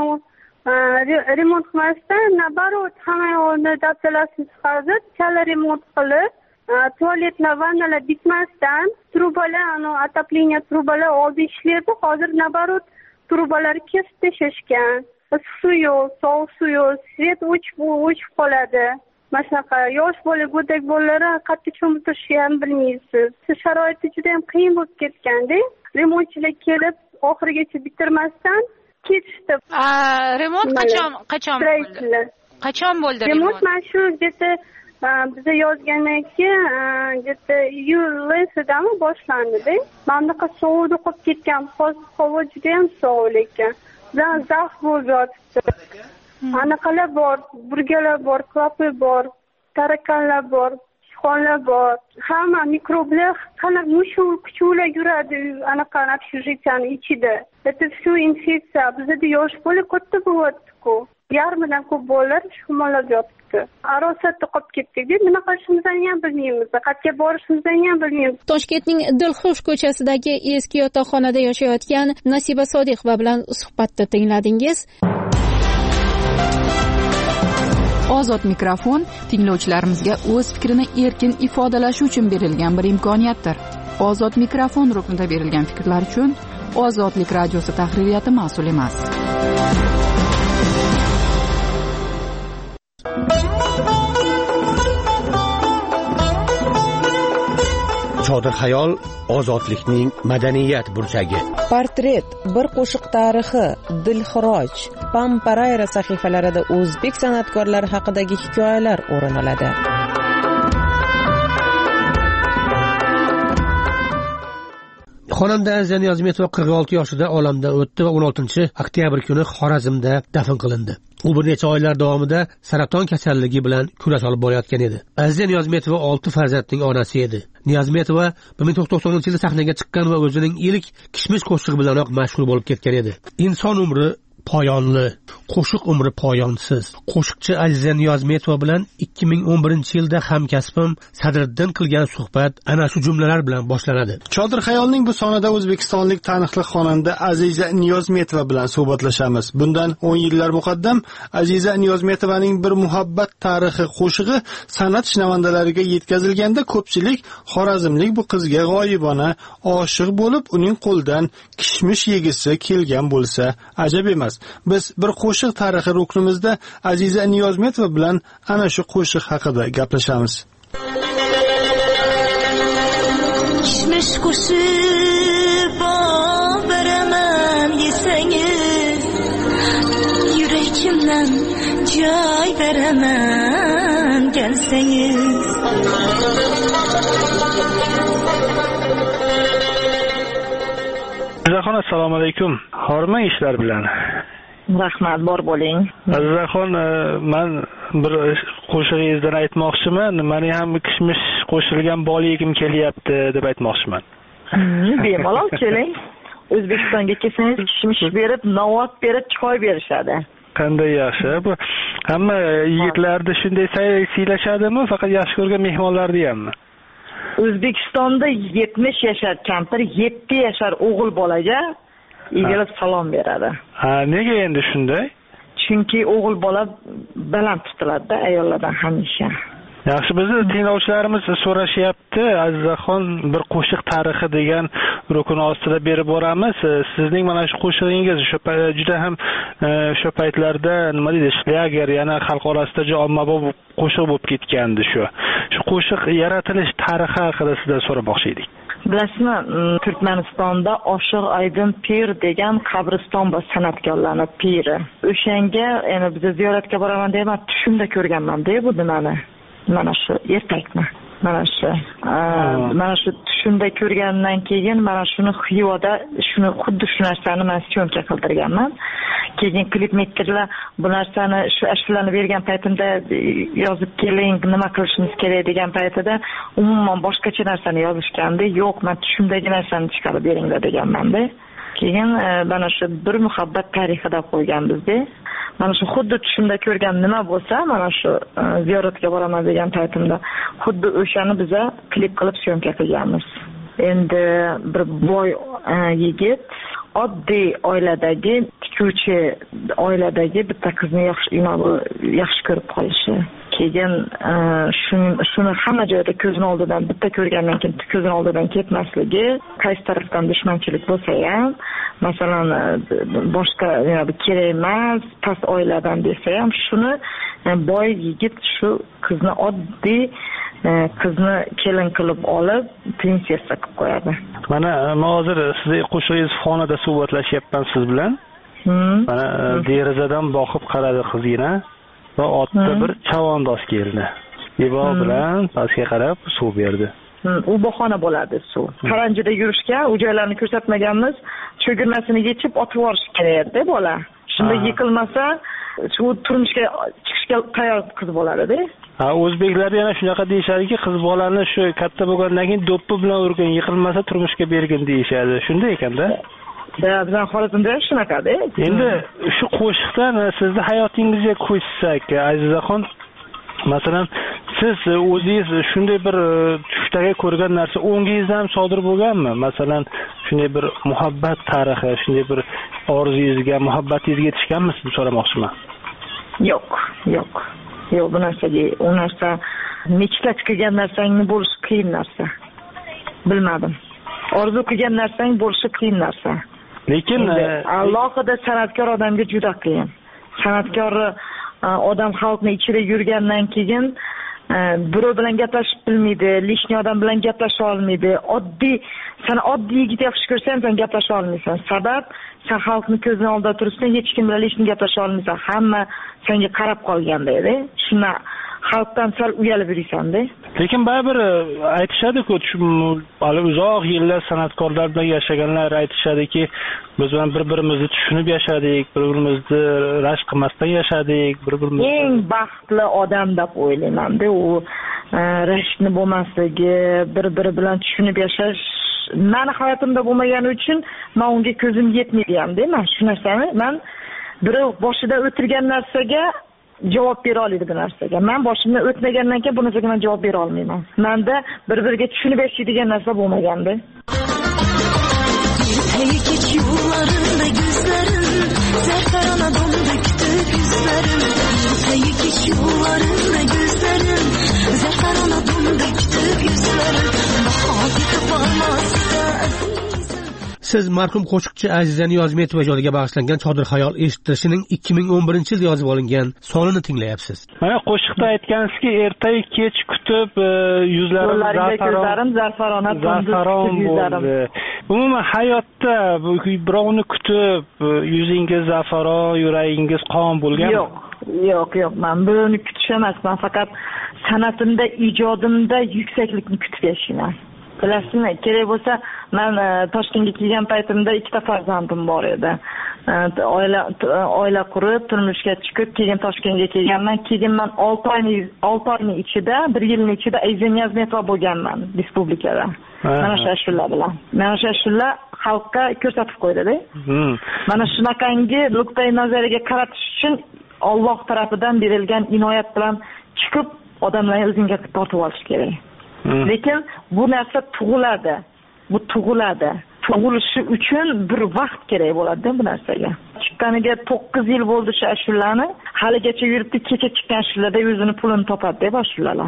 qilmasdan, nabarot hamma yo'lni dabdalasini chiqardi, chala remont qilib, tualetlar, vannalar bitmasdan trubalar, отопление trubalar oldi ishlaydi. Hozir nabarot trubalarni kesib tashlashgan. Suv yo'q, sovuq suv yo'q, svet o'chib qoladi. Mana shunaqa yosh bola, go'dak bolalar qayerda cho'mib turishni ham bilmaysiz. Sharoiti juda ham qiyin bo'lib ketganda, remontchilar kelib oxirigacha bitirmasdan ketishdi. Remont qachon bo'ldi? Remont mana shu biza yozgandan keyin где-то iyul boshlandida. Mamlaqa sovuqda qolib ketgan, hozir havo juda ham sovuq lekin. Bilan zax bo'lib yotibdi. Anaqalar bor, burgalar bor, klapi bor, tarakanlar bor, sichqonlar bor. Hamma mikroblar, qanaqa kuchuvlar yuradi anaqa общежитияning ichida. Это все infeksiya. Bizda yosh bola katta bo'lyapti-ku. Yarmidan ko'p bolalar shumolab yotibdi. Arosatda qolib ketdik. Nima qilishimizni ham bilmaymiz. Qayerga borishimizni ham bilmaymiz. Toshkentning Dilxush ko'chasidagi eski yotoqxonada yashayotgan Nasiba Sodiqova bilan suhbatda tingladingiz. Ozod mikrofon tinglovchilarimizga o'z fikrini erkin ifodalashi uchun berilgan bir imkoniyatdir. Ozod mikrofon ruknida berilgan fikrlar uchun Ozodlik radiosi tahririyati mas'ul emas. Chodir xayol ozodlikning madaniyat burchagi. Portret, bir qo'shiq tarixi, Dilxiroj, Pamparayra sahifalarida o'zbek san'atkorlari haqidagi hikoyalar o'rin oladi. Xonanda Aziza Niyozmetova 46 yoshida olamdan o'tdi va 16-oktyabr kuni Xorazmda dafn qilindi. U bir necha oylar davomida saraton kasalligi bilan kurash olib borayotgan edi. Aziza Niyozmetova 6 farzandning onasi edi. Niyozmetova 1990-yilda sahnaga chiqqan va o'zining ilk kishmish qo'shig'i bilanoq mashhur bo'lib ketgan edi. Inson umri poyonli, qo'shiq umri poyonsiz. Qo'shiqchi Aziza Niyozmetova bilan 2011-yilda hamkasbim Sadriddin qilgan suhbat ana shu jumlalar bilan boshlanadi. Chodir xayolning bu sonida o'zbekistonlik taniqli xonanda Aziza Niyozmetova bilan suhbatlashamiz. Bundan 10 yillar muqaddam Aziza Niyozmetovaning bir muhabbat tarixi qo'shig'i san'at shinavandalariga yetkazilganda ko'pchilik xorazmlik bu qizga g'oyibona oshiq bo'lib, uning qo'ldan kishmish yegisi kelgan bo'lsa ajab emas. Biz bir qo'shiq tarixi ruknimizda Aziza Niyozmetova bilan ana shu qo'shiq haqida gaplashamiz. Kishmish qo'shib beraman desangiz, yurakimdan joy beraman kelsangiz. Azizaxon, assalomu alaykum. Hormang ishlar bilan. Rahmat, bor bo'ling. Azizaxon, men bir qo'shig'ingizdan aytmoqchiman. Meni ham kishmish qo'shilgan bol yegim kelyapti deb aytmoqchiman. Bemalol keling. O'zbekistonga kelsangiz kishmish berib, novot berib, choy berishadi. Qanday yaxshi. Bu hamma yigitlarda shunday siylashadimi, faqat yaxshi ko'rgan mehmonlarni hammi? O'zbekistonda 70 yashar kampir 7 yashar o'g'il bolaga egilib salom beradi. Ha, nega endi shunday? Chunki o'g'il bola baland tutiladi ayollardan hamisha. Yaxshi, bizni tinglovchilarimiz so'rashyapti, Azizaxon bir qo'shiq tarixi degan rukun ostida berib boramiz. Sizning mana shu qo'shig'ingiz juda ham shu paytlarda nima deydi, shlager, yana xalq orasida juda ommabop qo'shiq bo'lib ketgandi shu. Shu qo'shiq yaratilish tarixi haqida sizdan so'ramoqchi edik. Bilasizmi, Turkmanistonda Oshiq Aydin Pir degan qabriston bor, san'atkorlarning piri. O'shanga, yana biz ziyoratga boraman deyman, tushimda ko'rganman-da bu nimani. Mana shu ertakni. Mana shu tushimda ko'rgandan keyin mana shuni xiyoda xuddi shu narsani men syomka qildirganman. Keyin klipmekerlar bu narsani shu ashulani bergan paytimda yozib keling, nima qilishimiz kerak degan paytida umuman boshqacha narsani yozishgandi. Yo'q, men tushimdagi narsani chiqarib beringlar deganman-da. Keyin mana shu bir muhabbat tarixida qo'yganmiz-da. Mana shu xuddi tushimda ko'rgan nima bo'lsa, mana shu ziyoratga boraman degan paytimda xuddi o'shani biza klip qilib syomka qilganmiz. Endi bir boy yigit oddiy oiladagi, tikuvchi oiladagi bitta qizni yaxshi ko'rib qolishi. Keyin shuni hamma joyda ko'zning oldidan bitta ko'rgandan keyin ko'zning oldidan ketmasligi, qaysi tarafdan dushmanchilik bo'lsa ham, masalan, boshqa kerak emas, past oiladan desa ham, shuni boy yigit shu qizni oddiy qizni kelin qilib olib, prinsessa qilib qo'yadi. Mana hozir siz qo'shig'ingiz fonida suhbatlashyapman siz bilan. Mana derazadan boqib qaradi qizgina va otda bir chavandoz keldi. Ibo bilan pastga qarab suv berdi. U bahona bo'ladi suv. Paranjida yurishga, u joylarni ko'rsatmaganmiz. Cho'girmasini yechib otib yuborish kerak edi bola. Shunda yiqilmasa, shu turmushga chiqishga tayyor qiz bo'ladi-da. O'zbeklar yana shunaqa deyishadiki, qiz bolani shu katta bo'lgandan keyin do'ppi bilan urgin, yiqilmasa turmushga bergin deyishadi. Shunday ekan-da. Bizning holatimizda shunaqa-da. Endi shu qo'shiqdan sizni hayotingizga ko'chsak, Azizaxon, masalan, siz o'zingiz shunday bir tushdagi ko'rgan narsa o'ngingizda ham sodir bo'lganmi? Masalan, shunday bir muhabbat tarixi, shunday bir orzuyingizga, muhabbatingizga yetishganmisiz deb so'ramoqchiman. Yo'q. Yo'q, bu narsa nechta qilgan narsangni bo'lishi qiyin narsa. Bilmadim. Orzu qilgan narsang bo'lishi qiyin narsa. Lekin alohida san'atkor odamga juda qiyin. San'atkor odam xalqni ichida yurgandan keyin birov bilan gaplashib bilmaydi, lishni odam bilan gaplasha olmaydi. Sen oddiy yigit yaxshi ko'rsang, sen gaplasha olmaysan. Sabab sen xalqni ko'zini oldida turibsan, hech kim bilan lishni gaplasha olmaysan. Hamma senga qarab qolganda edi. Shuna xalqdan sal uyalib yursan-da. Lekin baribir aytishadi-ku, hali uzoq yillar san'atkorlar bilan yashaganlar aytishadiki, biz bilan bir-birimizni tushunib yashadik, bir-birimizni rashk qilmasdan yashadik, bir-birimizni eng baxtli odam deb o'ylayman-da. U rashkni bo'lmasligi, bir-biri bilan tushunib yashash meni hayotimda bo'lmagani uchun men unga ko'zim yetmaydi ham-da. Men shu narsani, men birov boshida o'tirgan narsaga javob bera oladi bu narsaga. Men boshimdan o'tmagandan keyin bu narsaga men javob bera olmayman. Menda bir-biriga tushunib yashaydigan narsa bo'lmaganda. Kech yo'llarında gözlerin, zerfarana dondu kütük yüzlerin. Kech yo'llarında gözlerin, zerfarana dondu kütük yüzlerin. Bahati kapanmazsa Siz marhum qo'shiqchi Aziza Niyozmetova yodiga bag'ishlangan Chodir xayol eshittirishining 2011-yilda yozib olingan sonini tinglayapsiz. Mana qo'shiqda aytgansizki, ertayu kech kutib yuzlarim zarfarona bo'ldi. Umuman hayotda birovni kutib yuzingiz zafaron, yuragingiz qon bo'lganmi? Yo'q. Men buni kutish emas. Men faqat san'atimda, ijodimda yuksaklikni kutib yashayman. Bilasizmi, kerak bo'lsa, men Toshkentga kelgan paytimda 2 ta farzandim bor edi. Oila qurib, turmushga chiqib, keyin Toshkentga kelganman. Keyin men 6 oyning ichida, 1 yilning ichida Aziza Niyozmetova bo'lganman respublikada. Mana shu ashula bilan. Mana shu ashula xalqqa ko'rsatib qo'ydi-da. Mana shunaqangi nuqtai nazariga qaratish uchun Alloh tarafidan berilgan inoyat bilan chiqib, odamlarni o'zingga tortib olish kerak. Lekin bu narsa tug'iladi. Bu tug'iladi. Tug'ilishi uchun bir vaqt kerak bo'ladi bu narsaga. Chiqqaniga 9 yil bo'ldi shu ashulani. Haligacha yuribdi, kecha chiqqan ashulada o'zini pulini topadi deb ashulalar.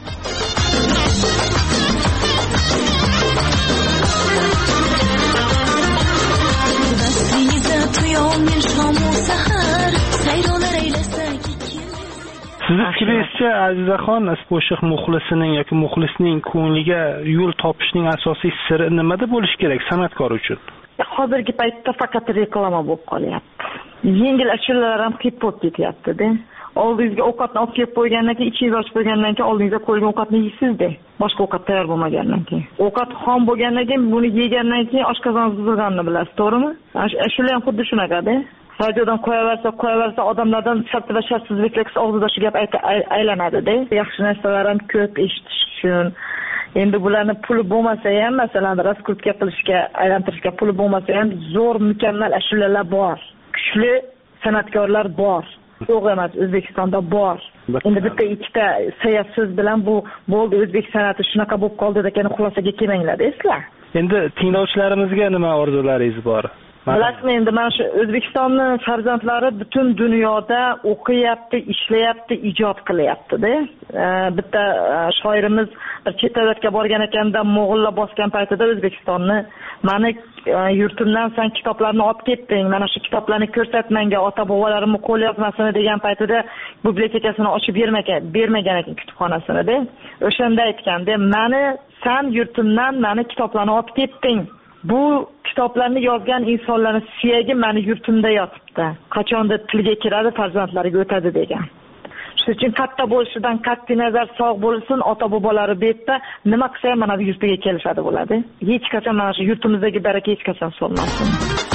Sizni fikringizcha, Azizaxon, qo'shiq muxlisining yoki muxlisning ko'ngliga yo'l topishning asosiy siri nimada bo'lishi kerak san'atkor uchun? Hozirgi paytda faqat reklama bo'lib qolyapti. Yengil ashulalar ham qiyib bo'lib ketyapti-da. Oldingizga ovqatni olib kelib qo'ygandan keyin, ichingizni ochib qo'ygandan keyin oldingizga qo'yilgan ovqatni yeysiz-da. Boshqa ovqat tayyor bo'lmagandan keyin. Ovqat xom bo'lgandan keyin buni yegandan keyin oshqozon buzilganini bilasiz, to'g'rimi? Ashula ham xuddi shunaqa-da. Radiodan qo'yaversa odamlardan sharti va shartsizliklar og'zida shu gap aylanadi-da. Yaxshi narsalar ham ko'p eshitish uchun. Endi bularni puli bo'lmasa ham, masalan, raskrutka qilishga, aylantirishga puli bo'lmasa ham zo'r, mukammal ashulalar bor. Kuchli san'atkorlar bor. Yo'q emas, O'zbekistonda bor. Endi bitta ikkita sayyoh so'z bilan bu bo'ldi, o'zbek san'ati shunaqa bo'lib qoldi degan xulosaga kelmanglar, eslar. Endi tinglovchilarimizga nima orzularingiz bor? Bilasizmi, endi mana shu O'zbekistonning farzandlari butun dunyoda o'qiyapti, ishlayapti, ijod qilyapti-da. Bitta shoirimiz bir chet davlatga borgan ekanda, mo'g'ullar bosgan paytida O'zbekistonni, mani yurtimdan sen kitoblarni olib ketding, mana shu kitoblarni ko'rsat menga, ota-bobolarimning qo'lyozmasini degan paytida bibliotekasini ochib bermagan ekan kutubxonasini-da. O'shanda aytganda, mani sen yurtimdan mani kitoblarni olib ketding. Bu kitoblarni yozgan insonlarning suyagi meni yurtimda yotibdi. Qachondir tilga kiradi, farzandlariga o'tadi degan. Shuning uchun katta bo'lishidan qat'iy nazar sog' bo'lsin, ota bobolari bu yerda nima qilsa ham mana bu yurtiga kelishadi bo'ladi. Hech qachon mana shu yurtimizdagi baraka hech qachon so'nmasin.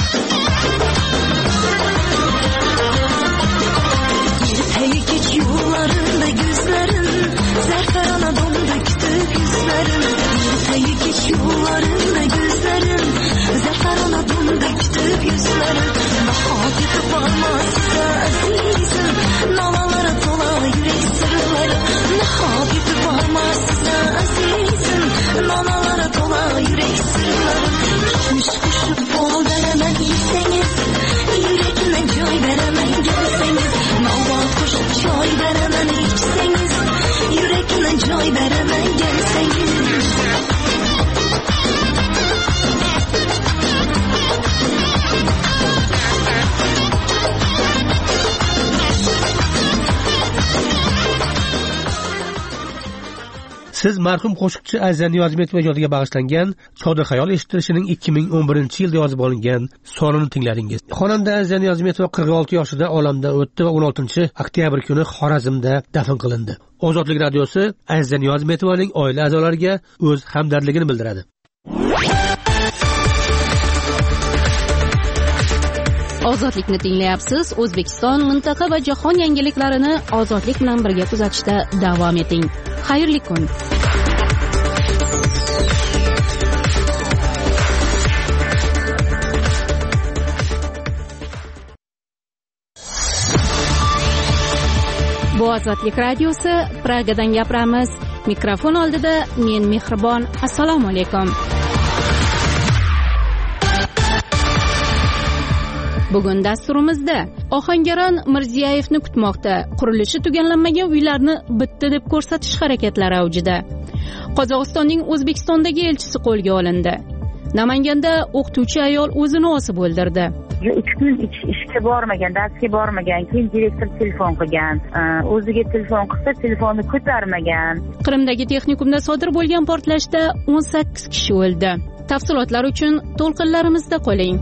Geç yollarında gözlerin, zerferana döndüktü yüzlerin. Geç yollarında gözlerin, zerferana döndüktü yüzlerin. Hafif parmağında azizim, nalalara tola yürek sırları. Hafif parmağında azizim, nalalara tola yürek sırları. Gitmiş kuşup bol veremem iseniz, yüreğine joy veremem gelseniz. Navat kuşup joy veremem içseniz, yüreğine joy veremem gelseniz. Siz marhum qo'shiqchi Aziza Niyozmetova ijodiga bag'ishlangan Chodir xayol eshitilishining 2011-yilda yozib olingan sonini tingladingiz. Xonanda Aziza Niyozmetova 46 yoshida olamdan o'tdi va 16-oktyabr kuni Xorazmda dafn qilindi. Ozodlik radiosi Aziza Niyozmetovaning oila a'zolariga o'z hamdardligini bildiradi. Ozodlikni tinglayapsiz. O'zbekiston, mintaqa va jahon yangiliklarini ozodlik bilan birga kuzatishda davom eting. Xayrli kun. Bu Ozodlik radiosi, Pragadan gapiramiz. Mikrofon oldida men Mehribon. Assalomu alaykum. Bugun dasturimizda Ohangaron Mirziyevni kutmoqda. Qurilishi tugallanmagan uylarni bitta deb ko'rsatish harakatlari avjida. Qozog'istonning O'zbekistondagi elchisi qo'lga olindi. Namanganda o'qituvchi ayol o'zini osib o'ldirdi. 2 kun ishga bormagan, darsga bormagan, keyin direktor telefon qilgan. O'ziga telefon qilsa, telefonni ko'tarmagan. Qrimdagi texnikumda sodir bo'lgan portlashda 18 kishi o'ldi. Tafsilotlar uchun to'lqinlarimizda qoling.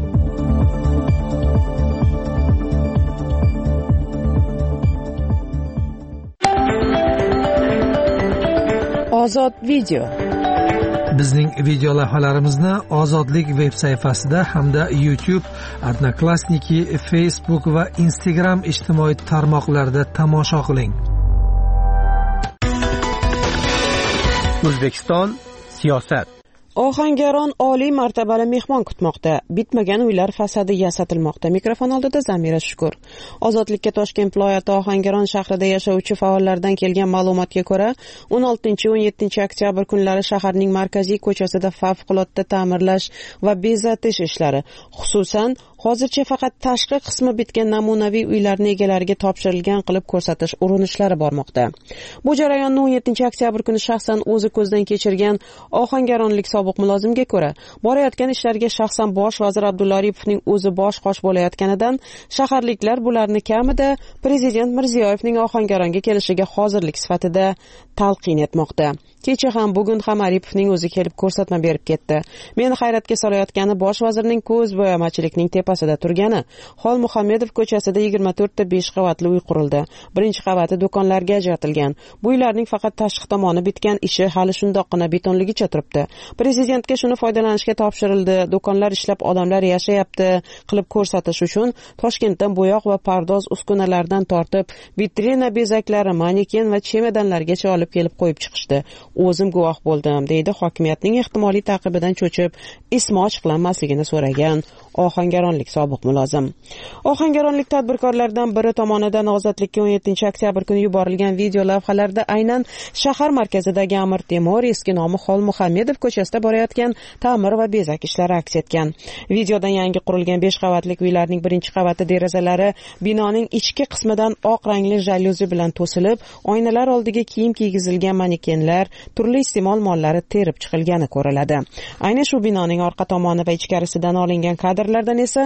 Ozod video. Bizning video lavhalarimizni Ozodlik veb sayfasida hamda YouTube, Odnoklassniki, Facebook va Instagram ijtimoiy tarmoqlarida tomosha qiling. O'zbekiston siyosat. Ohangaron oliy martabali mehmon kutmoqda. Bitmagan uylar fasadi yasatilmoqda. Mikrofon oldida Zamira Shukur. Ozodlikka Toshkent viloyati Ohangaron shahrida yashovchi faollardan kelgan ma'lumotga ko'ra, 16-17 oktyabr kunlari shaharning markaziy ko'chasida favqulodda ta'mirlash va bezatish ishlari, xususan hozircha faqat tashqi qismi bitgan namunaviy uylarni egalariga topshirilgan qilib ko'rsatish urinishlari bormoqda. Bu jarayonni 17 oktyabr kuni shaxsan o'zi ko'zdan kechirgan ohangaronlik sobiq mulozimga ko'ra, borayotgan ishlarga shaxsan bosh vazir Abdulla Aripovning o'zi bosh-qosh bo'layotganidan shaharliklar bularni kamida prezident Mirziyoyevning Ohangaronga kelishiga hozirlik sifatida talqin etmoqda. Kecha ham bugun ham Aripovning o'zi kelib ko'rsatma berib ketdi. Meni hayratga solayotgani bosh vazirning ko'z bo'yamachilikning tepasida turgani. Xol Muhammedov ko'chasida 24 ta 5 qavatli uy qurildi. Birinchi qavati do'konlarga ajratilgan. Bu uylarning faqat tashqi tomoni bitgan, ishi hali shundoqqina betonligicha turibdi. Prezidentga shuni foydalanishga topshirildi. Do'konlar ishlab, odamlar yashayapti qilib ko'rsatish uchun Toshkentdan bo'yoq va pardoz uskunalardan tortib, vitrina bezaklari, maneken va chemedanlargacha olib kelib qo'yib chiqishdi. O'zim guvoh bo'ldim, deydi hokimiyatning ehtimoliy taqibidan cho'chib, ismi ochiqlanmasligini so'ragan ohangaronlik sobiq mulozim. Ohangaronlik tadbirkorlardan biri tomonidan Ozodlikka 17 oktyabr kuni yuborilgan video lavhalarda aynan shahar markazidagi Amir Temur, eski nomi Xol Muhammedov ko'chasida borayotgan ta'mir va bezak ishlari aks etgan. Videodan yangi qurilgan 5 qavatli uylarning birinchi qavati derazalari binoning ichki qismidan oq rangli jalyuzi bilan to'silib, oynalar oldiga kiyim kiygizilgan manekenlar, turli iste'mol mollari terib chiqilgani ko'riladi. Ayni shu binoning orqa tomoni va ichkarisidan olingan kadrlardan esa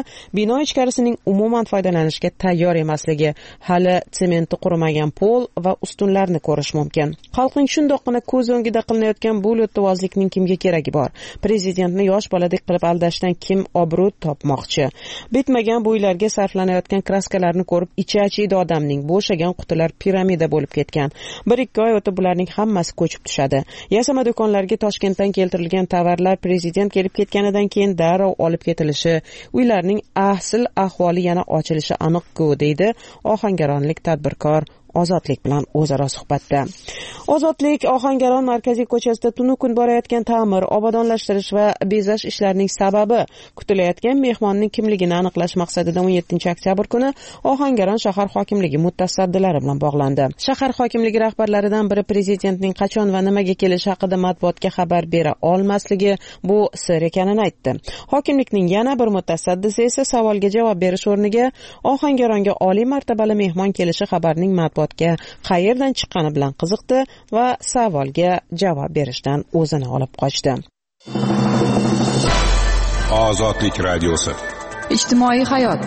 bino ichkarisining umuman foydalanishga tayyor emasligi, hali sementi qurimagan pol va ustunlarni ko'rish mumkin. Xalqning shundoqqina ko'z o'ngida qilinayotgan bu lo'ttivozlikning kimga keragi bor? Prezidentni yosh boladek qilib aldashdan kim obro' topmoqchi? Bitmagan bu uylarga sarflanayotgan kraskalarni ko'rib ichi achiydi odamning. Bo'shagan qutilar piramida bo'lib ketgan. 1-2 oy o'tib bularning hammasi ko'chib tushadi. Yasama do'konlarga Toshkentdan keltirilgan tovarlar prezident kelib ketganidan keyin darrov olib ketilishi, uylarning asl ahvoli yana ochilishi aniq-ku, deydi ohangaronlik tadbirkor Ozodlik bilan o'zaro suhbatda. Ozodlik Ohangaron markaziy ko'chasida tunu kun borayotgan ta'mir, obodonlashtirish va bezash ishlarining sababi kutilayotgan mehmonning kimligini aniqlash maqsadida 17-oktyabr kuni Ohangaron shahar hokimligi mutasaddilari bilan bog'landi. Shahar hokimligi rahbarlaridan biri prezidentning qachon va nimaga kelishi haqida matbuotga xabar bera olmasligi bu sir ekanini aytdi. Hokimlikning yana bir mutasaddisi esa savolga javob berish o'rniga Ohangaronga oliy martabali mehmon kelishi xabarining matbuot qayerdan chiqqani bilan qiziqdi va savolga javob berishdan o'zini olib qochdi. Ozodlik radiosi. Ijtimoiy hayot.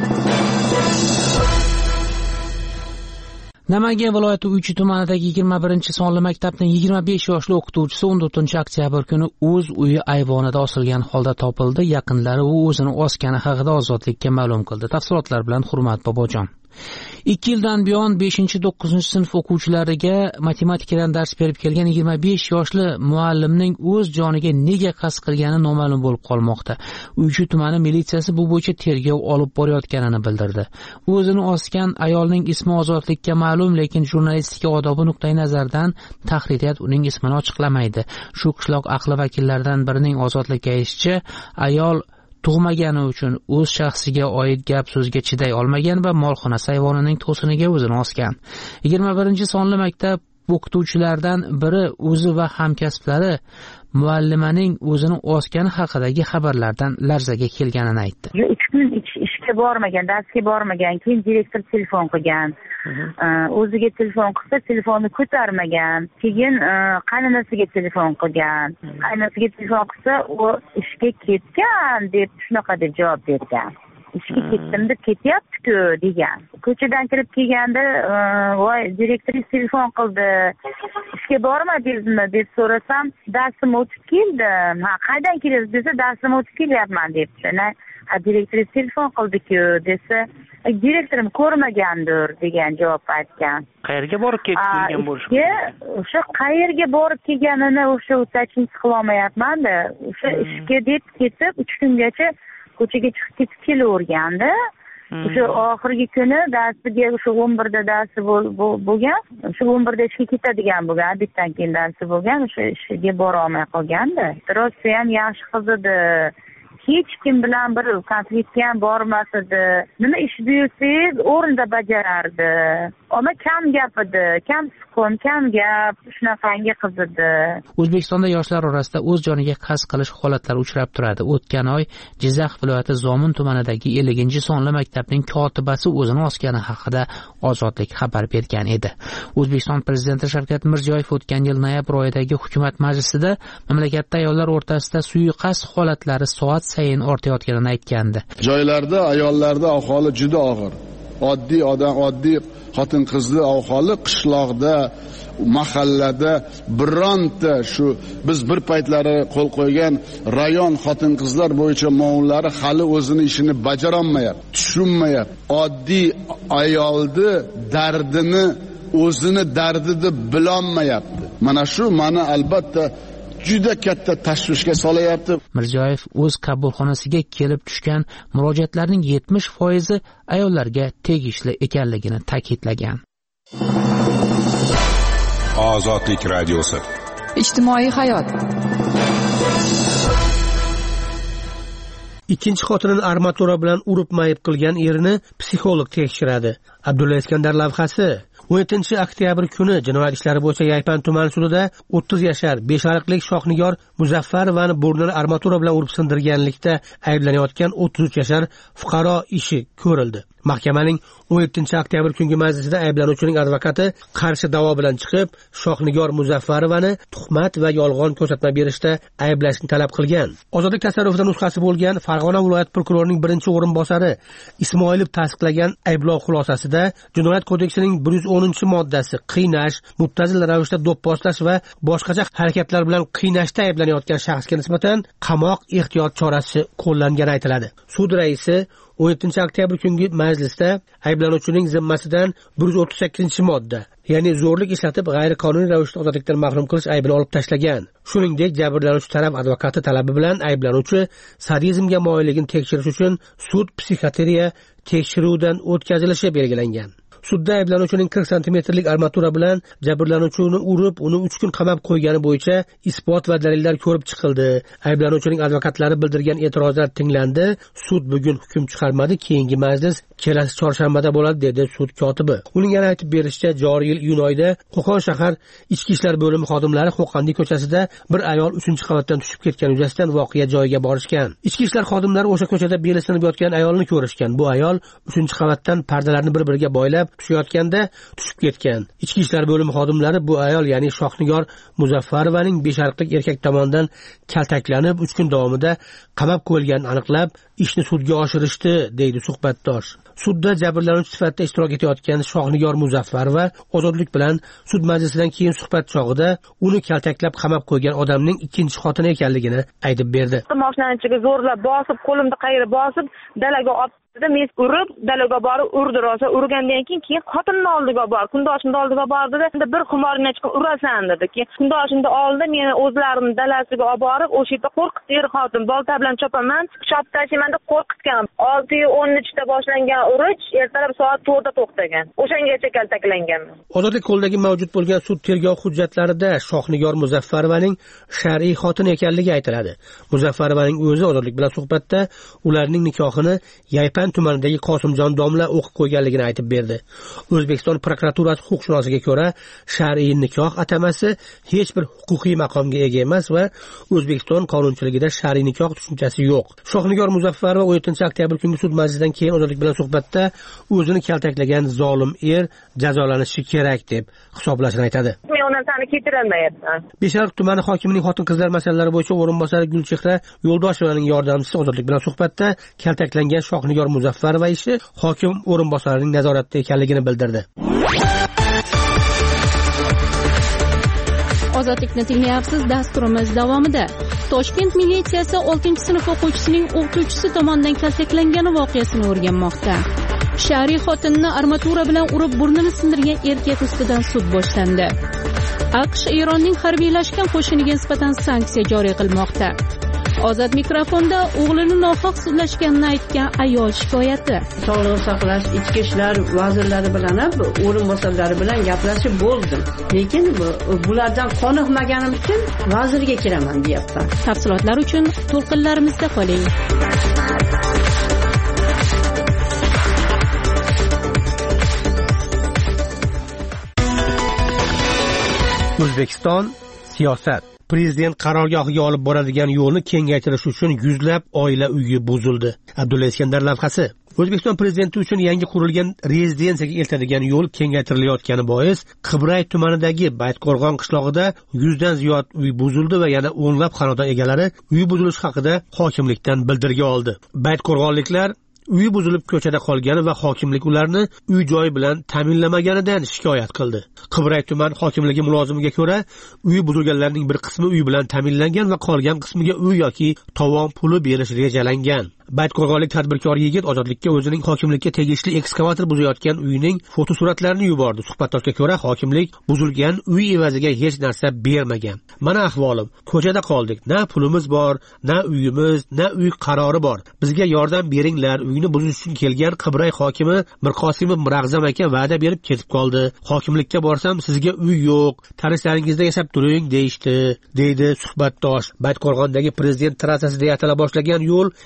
Namangan viloyati Uychi tumanidagi 21-sonli maktabning 25 yoshli o'qituvchisi 14-oktyabr kuni o'z uyi ayvonida osilgan holda topildi. Yaqinlari u o'zini osgani haqida Ozodlikka ma'lum qildi. Tafsilotlar bilan Hurmat Bobojon. 2 yildan buyon 5-9 sinf o'quvchilariga matematikadan dars berib kelgan 25 yoshli muallimning o'z joniga nega qasd qilgani noma'lum bo'lib qolmoqda. Uychi tumani militsiyasi bu bo'yicha tergov olib borayotganini bildirdi. O'zini osgan ayolning ismi Ozodlikka ma'lum, lekin jurnalistika odobi nuqtai nazaridan tahririyat uning ismini ochiqlamaydi. Shu qishloq ahli vakillaridan birining Ozodlikka aytishicha, ayol tug'magani uchun o'z shaxsiga oid gap so'zga chiday olmagan va molxonasi ayvonining to'siniga o'zini osgan. 21-sonli maktab o'qituvchilaridan biri o'zi va hamkasblari muallimaning o'zini osgani haqidagi xabarlardan larzaga kelganini aytdi. 3 kun ishga bormagan, darsga bormagan, keyin direktor telefon qilgan. O'ziga telefon qilsa, telefonni ko'tarmagan. Keyin qaynonasiga telefon qilgan. Qaynonasiga telefon qilsa, u ishga ketgan deb shunaqa deb javob bergan. Ishga ketdim deb ketyapti-ku degan. Ko'chadan kirib kelganda, voy direktoringiz telefon qildi. Ishga bormadingizmi deb so'rasam, darsim o'tib keldim. Ha, qaydan kelasiz desa, darsim o'tib kelyapman debdi. Ha, direktoringiz telefon qildi-ku desa, direktorim ko'rmagandir degan javob aytgan. Qayerga borib ketgan bo'lishi? O'sha qayerga borib kelganini o'sha tashxis qila olmayapman-da. O'sha ishga deb ketib 3 kungacha ko'chaga chiqib ketib kelavergandi. O'sha oxirgi kuni darsiga o'sha 11 da darsi bo'lgan. O'sha 11 da ishga ketadigan bo'lgan, obeddan keyin darsi bo'lgan. O'sha ishga bora olmay qolgandi. Rosa ham yaxshi qiz edi. Hech kim bilan bir konfliktga ham bormas edi. Nima ish buyursangiz o'rinda bajarardi. Ona kam gap edi, kam sukun, kam gap, shunaqangi qiz edi. O'zbekistonda yoshlar orasida o'z joniga qasd qilish holatlari uchrab turadi. O'tgan oy Jizzax viloyati Zomin tumanidagi 50-sonli maktabning kotibasi o'zini osgani haqida Ozodlik xabar bergan edi. O'zbekiston prezidenti Shavkat Mirziyoyev o'tgan yil noyabr oyidagi hukumat majlisida mamlakatda ayollar o'rtasida suiqasd holatlari soat sayin ortayotganini aytgandi. Joylarda ayollarda ahvoli juda og'ir. Oddiy odam, oddiy xotin-qizli ahvoli qishloqda, mahallada bironta shu biz bir paytlari qo'l qo'ygan rayon xotin-qizlar bo'yicha muammollari hali o'zini ishini bajara olmayapti, tushunmayapti. Oddiy ayolni dardini o'zini dardi deb bilolmayapti. Mana shu meni albatta juda katta tashvishga solayapti. Mirziyoyev o'z qabulxonasiga kelib tushgan murojaatlarning 70% ayollarga tegishli ekanligini ta'kidlagan. Ozodlik radiosi. Ijtimoiy hayot. Ikkinchi xotinini armatura bilan urib mayib qilgan erini psixolog tekshiradi. Abdulla Iskandar lavhasi. 17 oktyabr kuni jinoyat ishlari bo'yicha Yaypan tuman sudida 30 yashar beshariqlik Shohnigor Muzaffarovani burnini armatura bilan urib sindirganlikda ayblanayotgan 33 yashar fuqaro ishi ko'rildi. Mahkamaning 17 oktyabr kungi majlisida ayblanuvchining advokati qarshi da'vo bilan chiqib, Shohnigor Muzaffarovani tuhmat va yolg'on ko'rsatma berishda ayblashni talab qilgan. Ozodlik tasarrufida nusxasi bo'lgan Farg'ona viloyat prokurorining birinchi o'rinbosari Ismoilov tasdiqlagan ayblov xulosasida Jinoyat kodeksining 110-moddasi qiynash, muttazil ravishda do'pposlash va boshqacha harakatlar bilan qiynashda ayblanayotgan shaxsga nisbatan qamoq ehtiyot chorasi qo'llangani aytiladi. Sud raisi 17 oktyabr kungi majlisda ayblanuvchining zimmasidan 138-modda, ya'ni zo'rlik ishlatib g'ayriqonuniy ravishda ozodlikdan mahrum qilish aybini olib tashlagan. Shuningdek, jabrlanuvchi taraf advokati talabi bilan ayblanuvchi sadizmga moyilligini tekshirish uchun sud psixiatriya tekshiruvidan o'tkazilishi belgilangan. Sudda ayblanuvchining 40 santimetrlik armatura bilan jabrlanuvchini urib, uni 3 kun qamab qo'ygani bo'yicha isbot va dalillar ko'rib chiqildi. Ayblanuvchining advokatlari bildirgan e'tirozlar tinglandi. Sud bugun hukm chiqarmadi, keyingi majlis kelasi chorshanbada bo'ladi, dedi sud kotibi. Uning yana aytib berishicha, joriy yil iyun oyida Qo'qon shahar ichki ishlar bo'limi xodimlari Qo'qondiy ko'chasida bir ayol 3-qavatdan tushib ketgan yuzasidan voqea joyiga borishgan. Ichki ishlar xodimlari o'sha ko'chada beli sinib yotgan ayolni ko'rishgan. Bu ayol 3-qavatdan pardalarni bir-biriga boylab tushayotganda tushib ketgan. Ichki ishlar bo'limi xodimlari bu ayol, ya'ni Shohnigor Muzaffarovaning beshariqlik erkak tomonidan kaltaklanib 3 kun davomida qamab qo'yilganini aniqlab, ishni sudga oshirishdi, deydi suhbatdosh. Sudda jabrlanuvchi sifatida ishtirok etayotgan Shohnigor Muzaffarova ozodlik bilan sud majlisidan keyin suhbat chog'ida uni kaltaklab qamab qo'ygan odamning ikkinchi xotini ekanligini aytib berdi. Mashinani ichiga zo'rlab bosib, qo'limni qayirib bosib, dalaga olib men urib, dalaga borib urdi, rosa urgandan keyin xotinni oldiga bor, kundoshimni oldiga bordida, bir xumorni chiqib urasan dedi. Keyin kundoshimni oldi, meni o'zlarimni dalasiga olib borib, o'sha yerda qo'rqitdi xotin, bolta bilan chopaman, chopib tashlayman deb qo'rqitgan. 6:13 boshlangan urush ertalab soat 4 da to'xtagan. O'shangacha kaltaklangan. Ozodlik qo'lidagi mavjud bo'lgan sud tergov hujjatlarida Shohnigor Muzaffarovaning shar'iy xotini ekanligi aytiladi. Muzaffarovaning o'zi ozodlik bilan suhbatda ularning nikohini Yaypan tumanidagi Qosimjon domla o'qib qo'yganligini aytib berdi. O'zbekiston prokuraturasi huquqshunosligiga ko'ra, shar'iy nikoh atamasi hech bir huquqiy maqomga ega emas va O'zbekiston qonunchiligida shar'iy nikoh tushunchasi yo'q. Shohnigor Muzaffarova 17 oktyabr kungi sud majlisidan keyin ozodlik bilan suhbatda o'zini kaltaklagan zolim er jazolanishi kerak deb hisoblashini aytadi. Men uni sani kechirolmayapman. Beshariq tumani hokimining xotin-qizlar masalalari bo'yicha o'rinbosari Gulchehra Yo'ldoshovaning yordamchisi ozodlik bilan suhbatda kaltaklangan Shohnigor Muzaffarova ishi hokim o'rinbosarining nazoratida ekanligini bildirdi. Ozodlikni tinglayapsiz. Dasturimiz davomida Toshkent militsiyasi 6-sinf o'quvchisining o'qituvchisi tomonidan kaltaklangani voqeasini o'rganmoqda. Shar'iy xotinni armatura bilan urib burnini sindirgan erkak ustidan sud boshlandi. AQSh Eronning harbiylashgan qo'shiniga nisbatan sanksiya joriy qilmoqda. Ozod mikrofonda o'g'lini nohaq sudlashganini aytgan ayol shikoyati. Sog'liqni saqlash, ichki ishlar vazirlari bilan ham o'rinbosarlari bilan gaplashib bo'ldim. Lekin bulardan qoniqmaganim uchun vazirga kiraman deyapman. Tafsilotlar uchun to'lqinlarimizda qoling. O'zbekiston siyosat. Prezident qarorgohiga olib boradigan yo'lni kengaytirish uchun yuzlab oila uyi buzildi. Abdulla Iskandar lavhasi. O'zbekiston prezidenti uchun yangi qurilgan rezidensiyaga eltadigan yo'l kengaytirilayotgani bois Qibray tumanidagi Baytqo'rg'on qishlog'ida 100 dan ziyod uy buzildi va yana o'nlab xonadon egalari uy buzilishi haqida hokimlikdan bildirgi oldi. Baytqo'rg'onliklar uyi buzilib ko'chada qolgani va hokimlik ularni uy-joy bilan ta'minlamaganidan shikoyat qildi. Qibray tuman hokimligi mulozimiga ko'ra, uy buzilganlarning bir qismi uy bilan ta'minlangan va qolgan qismiga uy yoki tovon puli berish rejalangan. Baytqo'rg'onlik tadbirkor yigit ozodlikka o'zining hokimlikka tegishli ekskavator buzayotgan uyining fotosuratlarini yubordi. Suhbatdoshga ko'ra, hokimlik buzilgan uy evaziga hech narsa bermagan. Mana ahvolim. Ko'chada qoldik. Na pulimiz bor, na uyimiz, na uy qarori bor. Bizga yordam beringlar. Uyni buzish uchun kelgan Qibray hokimi Mirqosimov Mirag'zam aka va'da berib ketib qoldi. Hokimlikka borsam sizga uy yo'q, tarislaringizda yashab turing deyishdi, deydi suhbatdosh. Baytqo'rg'ondagi prezident trassasi deya atala boshlagan yo'l yana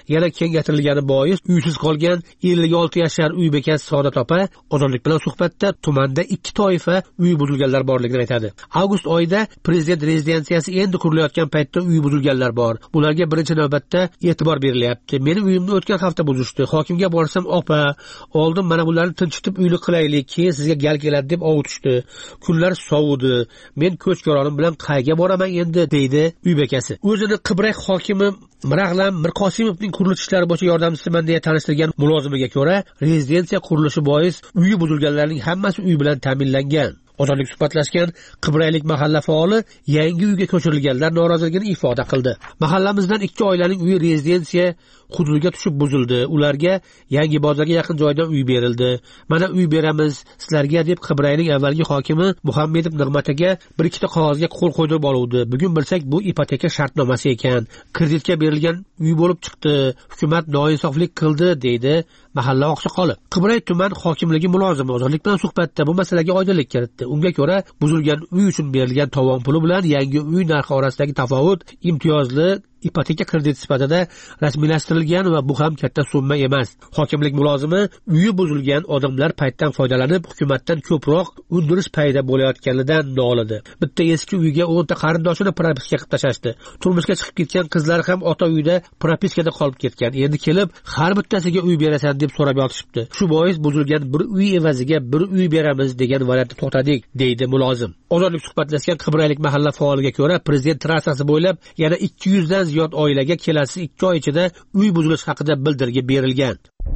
kengaytirilgani bois uysiz qolgan 56 yashar uy bekasi Saodat opa ozodlik bilan suhbatda tumanda ikki toifa uy buzilganlar borligini aytadi. Avgust oyida prezident rezidensiyasi endi qurilayotgan paytda uy buzilganlar bor. Ularga birinchi navbatda e'tibor berilyapti. Meni uyimni o'tgan hafta buzishdi. Hokimga borsam, opa, oldin mana bularni tinchitib uyli qilaylik, keyin sizga gal keladi deb ovutishdi. Kunlar sovudi. Men ko'chko'ronim bilan qayga boraman endi, deydi uy bekasi. O'zini Qibray hokimi Mirag'lam Mirqosimovning qurilish ishlari bo'yicha yordamchisiman deya tanishtirgan mulozimiga ko'ra, rezidensiya qurilishi bois uyi buzilganlarning hammasi uy bilan ta'minlangan. Ozodlik suhbatlashgan Qibraylik mahalla faoli yangi uyga ko'chirilganlar noroziligini ifoda qildi. Mahallamizdan 2 oilaning uyi rezidensiya hududiga tushib buzildi. Ularga yangi bozorga yaqin joydan uy berildi. Mana uy beramiz sizlarga deb Qibrayning avvalgi hokimi Muhammedov Nig'mataga bir ikkita qog'ozga qo'l qo'ydirib oluvdi. Bugun bilsak bu ipoteka shartnomasi ekan. Kreditga berilgan uy bo'lib chiqdi. Hukumat noinsoflik qildi, deydi mahalla oqsoqoli. Qibray tuman hokimligi mulozimi ozodlik bilan suhbatda bu masalaga oydinlik kiritdi. Unga ko'ra, buzilgan uy uchun berilgan tovon puli bilan yangi uy narxi orasidagi tafovut imtiyozli ipoteka kredit sifatida rasmiylashtirilgan va bu ham katta summa emas. Hokimlik mulozimi uyi buzilgan odamlar paytdan foydalanib hukumatdan ko'proq undirish payda bo'layotganidan nolidi. Bitta eski uyga 10 ta qarindoshini propiska qilib tashashdi. Turmushga chiqib ketgan qizlar ham ota uyda propiskada qolib ketgan. Endi kelib har bittasiga uy berasan deb so'rab yotishibdi. Shu bois buzilgan bir uy evaziga bir uy beramiz degan variantda to'xtadik, deydi mulozim. Ozodlik suhbatlashgan Qibraylik mahalla faoliga ko'ra, prezident trassasi bo'ylab yana 200 dan ziyod oilaga kelasi 2 oy ichida uy buzilish haqida bildirgi berilgan.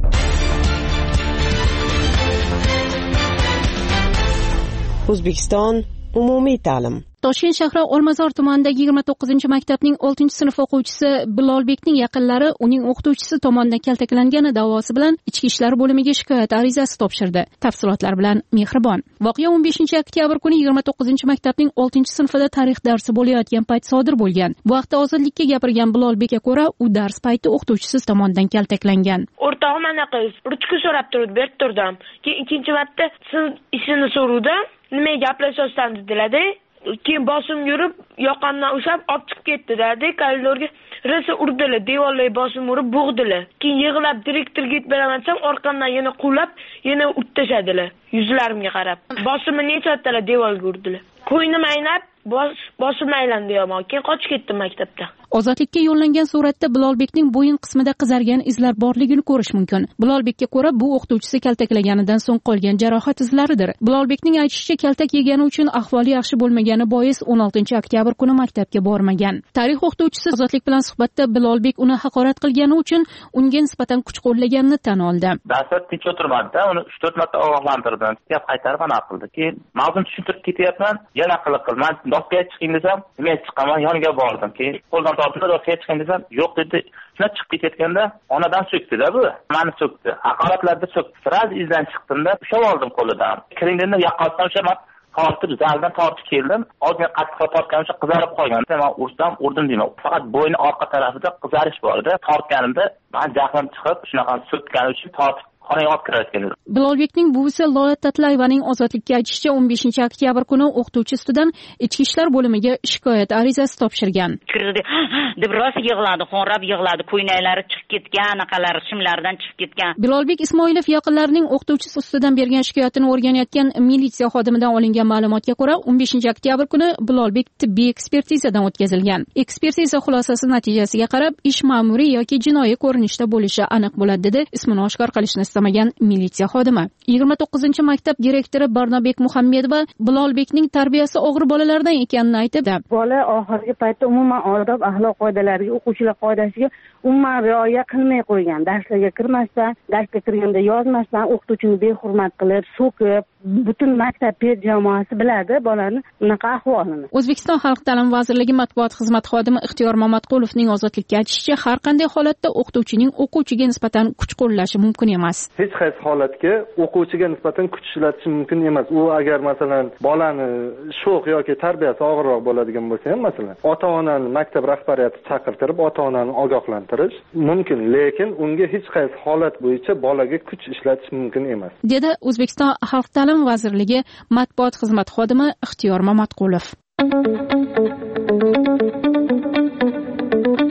O'zbekiston umumiy ta'lim. Toshkent shahri Olmazor tumanidagi 29-maktabning 6-sinf o'quvchisi Bilolbekning yaqinlari uning o'qituvchisi tomonidan kaltaklangani da'vosi bilan Ichki ishlar bo'limiga shikoyat arizasi topshirdi. Tafsilotlar bilan Mehribon. Voqea 15-oktyabr kuni 29-maktabning 6-sinfida tarix darsi bo'layotgan payt sodir bo'lgan. Bu vaqtda ozodlikka gapirgan Bilolbekka ko'ra, u dars payti o'qituvchisi tomonidan kaltaklangan. O'rtog'im anaqa ruchka so'rab turdi, berib turdim. Keyin ikkinchi marta ishini so'ruvdim. Nimaga gaplashayotsan dedilar-da. Keyin bosim yurib, yoqamdan ushlab olib chiqib ketdi-da. Koridorga rosa urdilar, devorlarga bosim urib bo'g'dilar. Keyin yig'lab direktorga yetib beraman desam, orqamdan yana quvlab, yana urt tashadilar. Yuzlarimga qarab. Bosimni nechattalar devorga urdilar. Qo'ynim aynab, bosimni aylandi yomon. Keyin qochib ketdim maktabdan. Ozodlikka yo'llangan suratda Bilolbekning bo'yin qismida qizargan izlar borligini ko'rish mumkin. Bilolbekka ko'ra, bu o'qituvchisi kaltaklaganidan so'ng qolgan jarohat izlaridir. Bilolbekning aytishicha, kaltak yegani uchun ahvoli yaxshi bo'lmagani bois 16-oktyabr kuni maktabga bormagan. Tarix o'qituvchisi ozodlik bilan suhbatda Bilolbek uni haqorat qilgani uchun unga nisbatan kuch qo'llaganini tan oldi. Darsda tinch o'tirmadi-da, uni 3-4 marta ogohlantirdim. Gap qaytarib anaqa qildi. Keyin mavzuni tushuntirib ketyapman, yana qilman. Doskaga chiqing desam, men chiqaman, yoniga bordim. Keyin qo'ldan tortib doskaga chiqing desam, yo'q dedi. Shuna chiqib ketayotganda onadan so'kdi-da bu. Meni so'kdi. Haqoratlarda so'kdi. Sraz izdan chiqdim-da, ushlab oldim qo'lidan. Kiring dedim, yoqasdan ushlab tortib, zaldan tortib keldim. Ozgina qattiq tortganimcha qizarib qolgan. Men urdim deyman. Faqat bo'yni orqa tarafida qizarish bor edi. Tortganimda men jahlim chiqib, shunaqa so'kgani uchun tortib xonaga olib kirayotgan edi. Bilolbekning buvisi Lola Tatlayevaning ozodlikka aytishicha, 15-oktyabr kuni o'qituvchi ustidan Ichki ishlar bo'limiga shikoyat arizasi topshirgan. Kirdi, deb rosa yig'ladi, xo'rab yig'ladi, ko'ynaklari chiqib ketgan, anaqalari shimlardan chiqib ketgan. Bilolbek Ismoilov yaqinlarining o'qituvchisi ustidan bergan shikoyatini o'rganayotgan militsiya xodimidan olingan ma'lumotga ko'ra, 15-oktyabr kuni Bilolbek tibbiy ekspertizadan o'tkazilgan. Ekspertiza xulosasi natijasiga qarab, ish ma'muriy yoki jinoiy ko'rinishda bo'lishi aniq bo'ladi, dedi ismini oshkor qilishni istamagan militsiya xodimi. 29-maktab direktori Barnobek Muhammedova Bilolbekning tarbiyasi og'ir bolalardan ekanini aytib, bola oxirgi paytda umuman odob axloq qoidalariga, o'quvchilar qoidasiga umuman rioya qilmay qo'ygan. Darslarga kirmasdan, darsga kirganda yozmasdan, o'qituvchini behurmat qilib, so'kib, butun maktab ped jamoasi biladi bolani unaqa ahvolini. O'zbekiston Xalq ta'limi vazirligi matbuot xizmati xodimi Ixtiyor Mamatqulovning ozodlikka aytishicha, har qanday holatda o'qituvchining o'quvchiga nisbatan kuch qo'llashi mumkin emas. Hech qaysi holatga o'quvchiga nisbatan kuch ishlatish mumkin emas. U agar masalan bolani sho'x yoki tarbiyasi og'irroq bo'ladigan bo'lsa ham, masalan, ota-onani maktab rahbariyati chaqirtirib, ota-onani ogohlantirish mumkin, lekin unga hech qaysi holat bo'yicha bolaga kuch ishlatish mumkin emas, dedi O'zbekiston Xalq ta'limi vazirligi matbuot xizmati xodimi Ixtiyor Mamatqulov.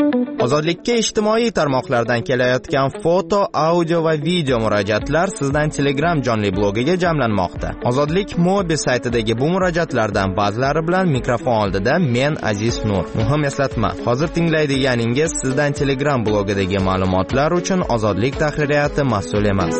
Ozodlikka ijtimoiy tarmoqlardan kelayotgan foto, audio va video murojaatlar sizdan Telegram jonli blogiga jamlanmoqda. Ozodlik mobil saytidagi bu murojaatlardan ba'zilari bilan mikrofon oldida men Aziz Nur. Muhim eslatma, hozir tinglaydiganingiz sizdan Telegram blogidagi ma'lumotlar uchun Ozodlik tahririyati mas'ul emas.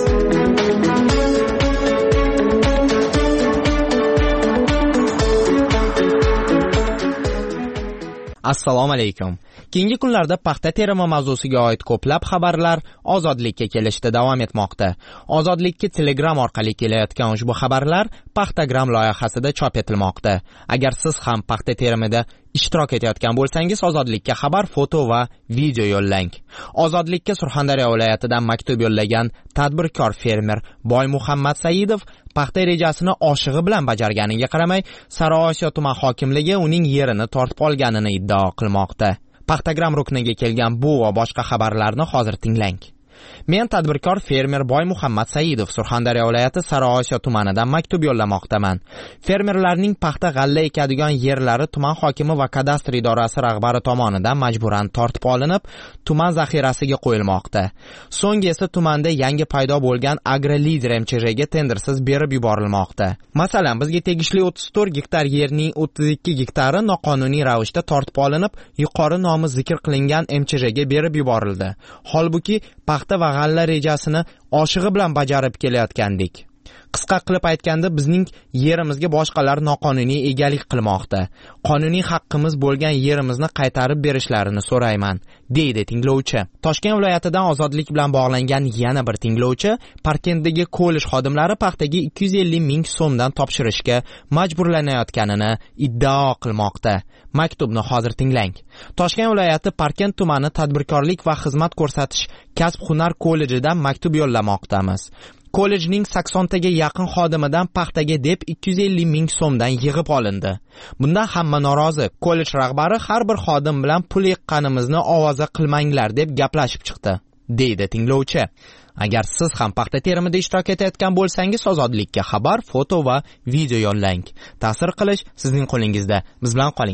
Assalomu alaykum. Keyingi kunlarda paxta terimi mavzusiga oid ko'plab xabarlar Ozodlikka kelishda davom etmoqda. Ozodlikka Telegram orqali kelayotgan ushbu xabarlar Paxtagram loyihasida chop etilmoqda. Agar siz ham paxta terimida ishtirok etayotgan bo'lsangiz, Ozodlikka xabar, foto va video yo'llang. Ozodlikka Surxondaryo viloyatidan maktub yo'llagan tadbirkor fermer Boymuhammad Saidov paxta rejasini oshig'i bilan bajarganiga qaramay, Sariosiyo tuman hokimligi uning yerini tortib olganini iddao qilmoqda. Paxtagram rukniga kelgan bu va boshqa xabarlarni hozir tinglang. Men tadbirkor fermer Boymuhammad Saidov Surxondaryo viloyati Sariosiyo tumanidan maktub yo'llamoqdaman. Fermerlarning paxta g'alla ekadigan yerlari tuman hokimi va kadastr idorasi rahbari tomonidan majburan tortib olinib, tuman zaxirasiga qo'yilmoqda. So'ng esa tumanda yangi paydo bo'lgan agrolider MCHga tendersiz berib yuborilmoqda. Masalan, bizga tegishli 34 gektar yerning 32 gektari noqonuniy ravishda tortib olinib, yuqori nomi zikr qilingan MCHga berib yuborildi. Holbuki paxta va g'alla rejasini oshig'i bilan bajarib kelayotgandik. Qisqa qilib aytganda, bizning yerimizga boshqalar noqonuniy egalik qilmoqda. Qonuniy haqqimiz bo'lgan yerimizni qaytarib berishlarini so'rayman, deydi tinglovchi. Toshkent viloyatidan Ozodlik bilan bog'langan yana bir tinglovchi Parkentdagi kollej xodimlari paxtaga 250 ming so'mdan topshirishga majburlanayotganini iddao qilmoqda. Maktubni hozir tinglang. Toshkent viloyati Parkent tumani tadbirkorlik va xizmat ko'rsatish kasb-hunar kollejidan maktub yo'llamoqdamiz. Kollejning 80 taga yaqin xodimidan paxtaga deb 250 ming so'mdan yig'ib olindi. Bundan hamma norozi. Kollej rahbari har bir xodim bilan pul yiqqanimizni ovoza qilmanglar deb gaplashib chiqdi, deydi tinglovchi. Agar siz ham paxta terimida ishtirok etayotgan bo'lsangiz, Ozodlikka xabar, foto va video yo'llang. Ta'sir qilish sizning qo'lingizda. Biz bilan qoling.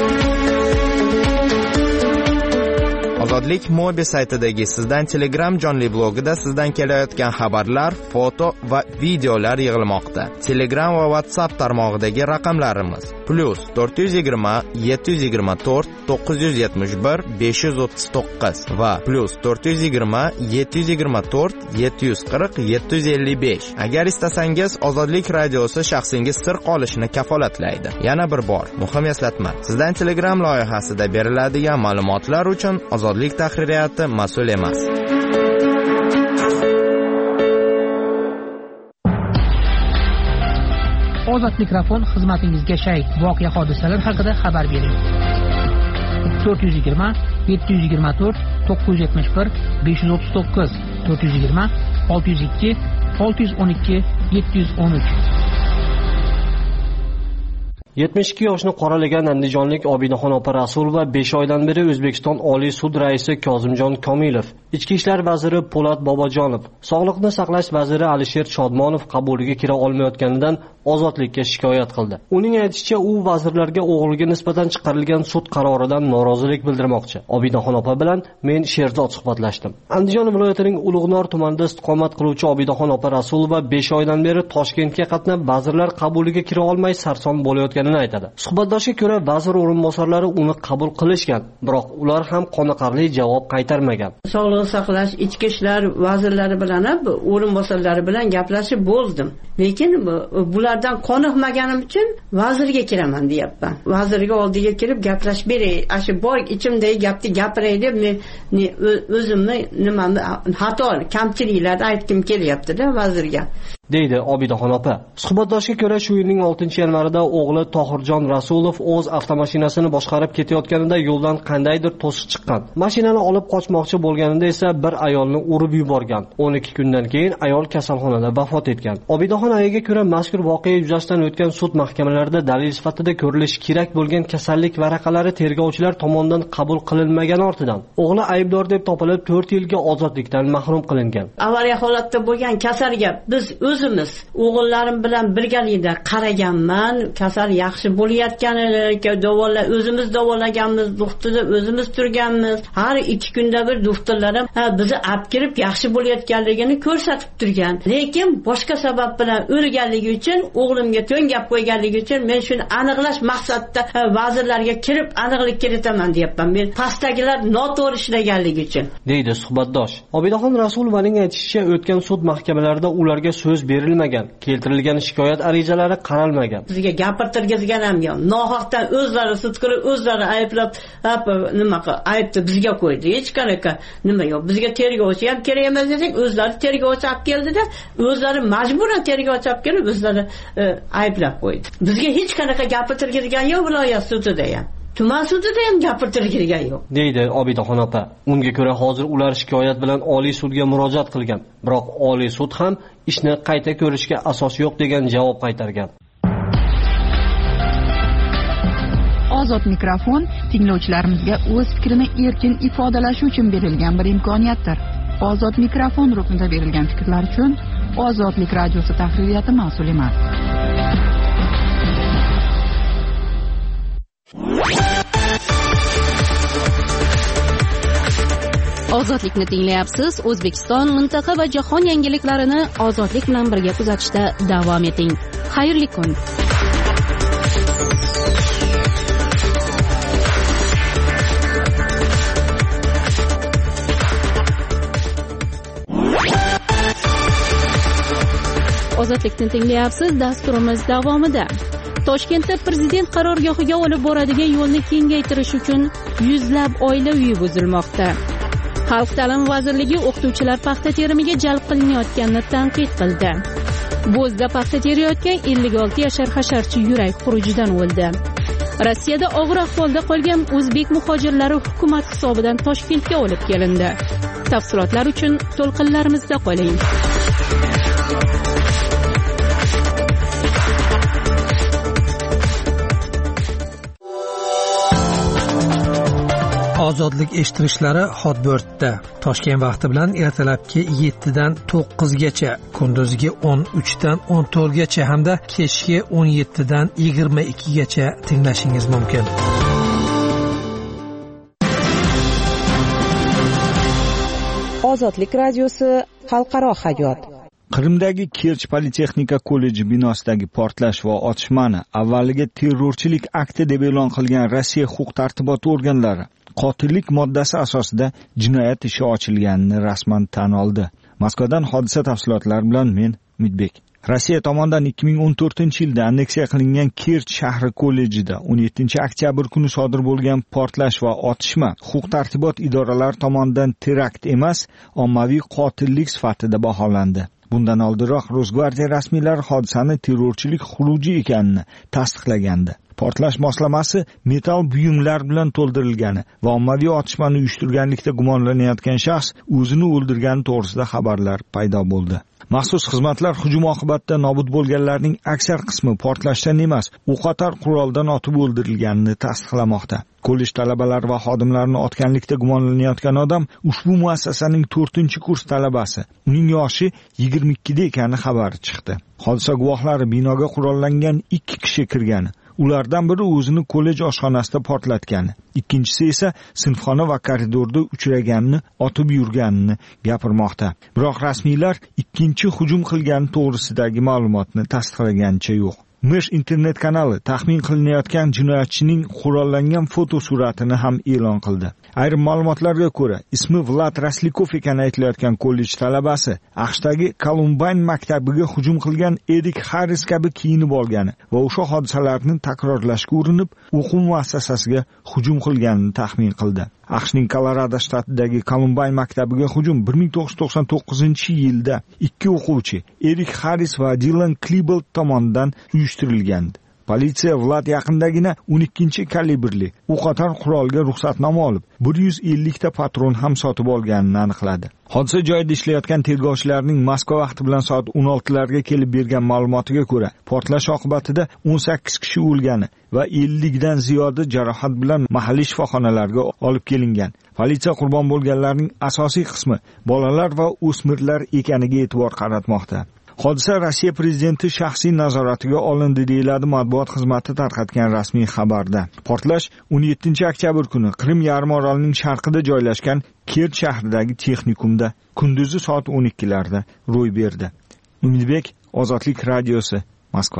Ozodlik mobil saytidagi sizdan Telegram jonli blogida sizdan kelayotgan xabarlar, foto va videolar yig'ilmoqda. Telegram va WhatsApp tarmog'idagi raqamlarimiz +420 724 971 539 va +420 724 740 755. Agar istasangiz, Ozodlik radiosi shaxsingiz sir qolishini kafolatlaydi. Yana bir bor, muhim eslatma. Sizdan Telegram loyihasida beriladigan ma'lumotlar uchun Ozodlik tahririyati mas'ul emas. Ozod mikrofon xizmatingizga shay. Voqea hodisalar haqida xabar bering. 420 724 971 539 420 602 612 713. 72 yoshni qoralagan andijonlik Obidaxon opa Rasulova 5 oydan beri O'zbekiston Oliy sud raisi Kozimjon Komilov, Ichki ishlar vaziri Po'lat Bobojonov, Sog'liqni saqlash vaziri Alisher Shodmonov qabuliga kira olmayotganidan Ozodlikka shikoyat qildi. Uning aytishicha, u vazirlarga o'g'liga nisbatan chiqarilgan sud qaroridan norozilik bildirmoqchi. Obidaxon opa bilan men sherzod suhbatlashdim. Andijon viloyatining Ulug'nor tumanida istiqomat qiluvchi Obidaxon opa Rasulova 5 oydan beri Toshkentga qatnab vazirlar qabuliga kira olmay sarson bo'layotganini aytadi. Suhbatdoshga ko'ra, vazir o'rinbosarlari uni qabul qilishgan, biroq ular ham qoniqarli javob qaytarmagan. Sog'liqni saqlash, ichki ishlar vazirlari bilan, o'rinbosarlari bilan gaplashib bo'ldim. Lekin bulardan qoniqmaganim uchun vazirga kiraman deyapman. Vazirga oldiga kirib gaplashib beray. Ashu bor ichimdagi gapni gapiray deb men o'zimni nimamni xato, kamchiliklarni aytkim kelyapti-da vazirga. deydi Obidaxon opa. Suhbatdoshga ko'ra, shu yilning 6-yanvarida o'g'li Tohirjon Rasulov o'z avtomashinasini boshqarib ketayotganida yo'ldan qandaydir to'siq chiqqan. Mashinani olib qochmoqchi bo'lganida esa bir ayolni urib yuborgan. 12 kundan keyin ayol kasalxonada vafot etgan. Obidaxon ayaga ko'ra, mazkur voqea yuzasidan o'tgan sud mahkamalarida dalil sifatida ko'rilishi kerak bo'lgan kasallik varaqalari tergovchilar tomonidan qabul qilinmagan ortidan o'g'li aybdor deb topilib 4 yilga ozodlikdan mahrum qilingan. Avariya holatda bo'lgan kasalga biz o'z o'zimiz o'g'illarim bilan birgalikda qaraganman, kasal yaxshi bo'layotganini, davolar o'zimiz davolaganmiz, doktorda o'zimiz turganmiz. Har 2 kunda bir doktorlarim bizni olib kelib yaxshi bo'layotganligini ko'rsatib turgan. Lekin boshqa sabab bilan o'lganligi uchun, o'g'limga to'ngab qo'yganligi uchun men shuni aniqlash maqsadida vazirlarga kirib aniqlik kiritaman deyapman. Men pastdagilar noto'g'ri ishlaganligi uchun, deydi suhbatdosh. Obidaxon Rasulovaning aytishicha, o'tgan sud mahkamalarida ularga so'z berilmagan, keltirilgan shikoyat arizalari qaralmagan. Bizga gapirtirgizgan ham yo'q. Nohaqdan o'zlari sud qilib, o'zlari ayblab, aybni bizga qo'ydi. Hech qanaqa nima yo'q. Bizga tergovchi ham kerak emas desak, o'zlari tergovchi olib keldida, o'zlari majburan tergovchi olib kelib, o'zlari ayblab qo'ydi. Bizga hech qanaqa gapirtirgizgan yo'q viloyat sudida ham. Tuman sudida ham gapirtirgan yo'q, deydi Obidaxon opa. Unga ko'ra hozir ular shikoyat bilan Oliy sudga murojaat qilgan. Biroq Oliy sud ham ishni qayta ko'rishga asos yo'q degan javob qaytargan. Ozod mikrofon tinglovchilarimizga o'z fikrini erkin ifodalashi uchun berilgan bir imkoniyatdir. Ozod mikrofon ruknida berilgan fikrlar uchun Ozodlik radiosi tahririyati mas'ul emas. Ozodlikni tinglayapsiz. O'zbekiston, mintaqa va jahon yangiliklarini ozodlik bilan birga kuzatishda davom eting. Xayrli kun. Ozodlikni tinglayapsiz. Dasturimiz davomida Toshkentda prezident qarorgohiga olib boradigan yo'lni kengaytirish uchun yuzlab oila uyi buzilmoqda. Xalq ta'limi vazirligi o'qituvchilar paxta terimiga jalb qilinayotganini tanqid qildi. Bo'zda paxta terayotgan 56 yashar hasharchi yurak xurujidan o'ldi. Rossiyada og'ir ahvolda qolgan o'zbek muhojirlari hukumat hisobidan Toshkentga olib kelindi. Tafsilotlar uchun to'lqinlarimizda qoling. Ozodlik eshittirishlari Hotbirtda Toshkent vaqti bilan ertalabki 7 dan 9 gacha, kunduzgi 13 dan 14 gacha hamda kechki 17 dan 22 gacha tinglashingiz mumkin. Ozodlik radiosi xalqaro hayot. Qrimdagi Kerch Politexnika kolleji binosidagi portlash va otishmani avvaliga terrorchilik akti deb e'lon qilgan Rossiya huquq-tartibot organlari qotillik moddasi asosida jinoyat ishi ochilganini rasman tan oldi. Moskvadan hodisa tafsilotlari bilan men Umidbek. Rossiya tomonidan 2014-yilda anneksiya qilingan Kerch shahri kollejida 17-oktyabr kuni sodir bo'lgan portlash va otishma huquq-tartibot idoralari tomonidan terakt emas, ommaviy qotillik sifatida baholandi. Bundan oldinroq Rosgvardiya rasmiylari hodisani terrorchilik xuruji ekanini tasdiqlagandi. Portlash moslamasi metal buyumlar bilan to'ldirilgani va ommaviy otishmani uyushtirganlikda gumonlanayotgan shaxs o'zini o'ldirgani to'g'risida xabarlar paydo bo'ldi. Maxsus xizmatlar hujum oqibatida nobud bo'lganlarning aksar qismi portlashdan emas, o'qotar quroldan otib o'ldirilganini tasdiqlamoqda. Kollej talabalari va xodimlarini otganlikda gumonlanayotgan odam ushbu muassasaning 4-kurs talabasi. Uning yoshi 22 da ekani xabari chiqdi. Hodisa guvohlari binoga qurollangan 2 kishi kirgani, ulardan biri o'zini kollej oshxonasida portlatgani, ikkinchisi esa sinfxona va koridorda uchraganini, otib yurganini gapirmoqda. Biroq rasmiylar ikkinchi hujum qilgani to'g'risidagi ma'lumotni tasdiqlaganicha yo'q. Mesh internet kanali taxmin qilinayotgan jinoyatchining qurollangan fotosuratini ham e'lon qildi. Ayrim ma'lumotlarga ko'ra, ismi Vlad Raslikov ekani aytilayotgan kollej talabasi AQShdagi Columbine maktabiga hujum qilgan Erik Harris kabi kiyinib olgani va o'sha hodisalarni takrorlashga urinib, o'quv muassasasiga hujum qilganini taxmin qildi. AQShning Kolorado shtatidagi Columbine maktabiga hujum 1999-yilda 2 o'quvchi Erik Harris va Dylan Klebold tomonidan uyushtirilgandi. Politsiya Vlad yaqindagina 12 kalibrli o'qotar qurolga ruxsatnoma olib, 150 ta patron ham sotib olganini aniqladi. Hodisa joyida ishlayotgan tergovchilarning Moskva vaqti bilan soat 16larga kelib bergan ma'lumotiga ko'ra, portlash oqibatida 18 kishi o'lgani va 50 dan ziyodi jarohat bilan mahalliy shifoxonalarga olib kelingan. Politsiya qurbon bo'lganlarning asosiy qismi bolalar va o'smirlar ekaniga e'tibor qaratmoqda. Hodisa Rossiya prezidenti shaxsiy nazoratiga olindi deyiladi matbuot xizmati tarqatgan rasmiy xabarda. Portlash 17-oktyabr kuni Qrim yarim orolining sharqida joylashgan Kerch shahridagi texnikumda kunduzi soat 12larda ro'y berdi. Umidbek, Ozodlik radiosi, Moskva.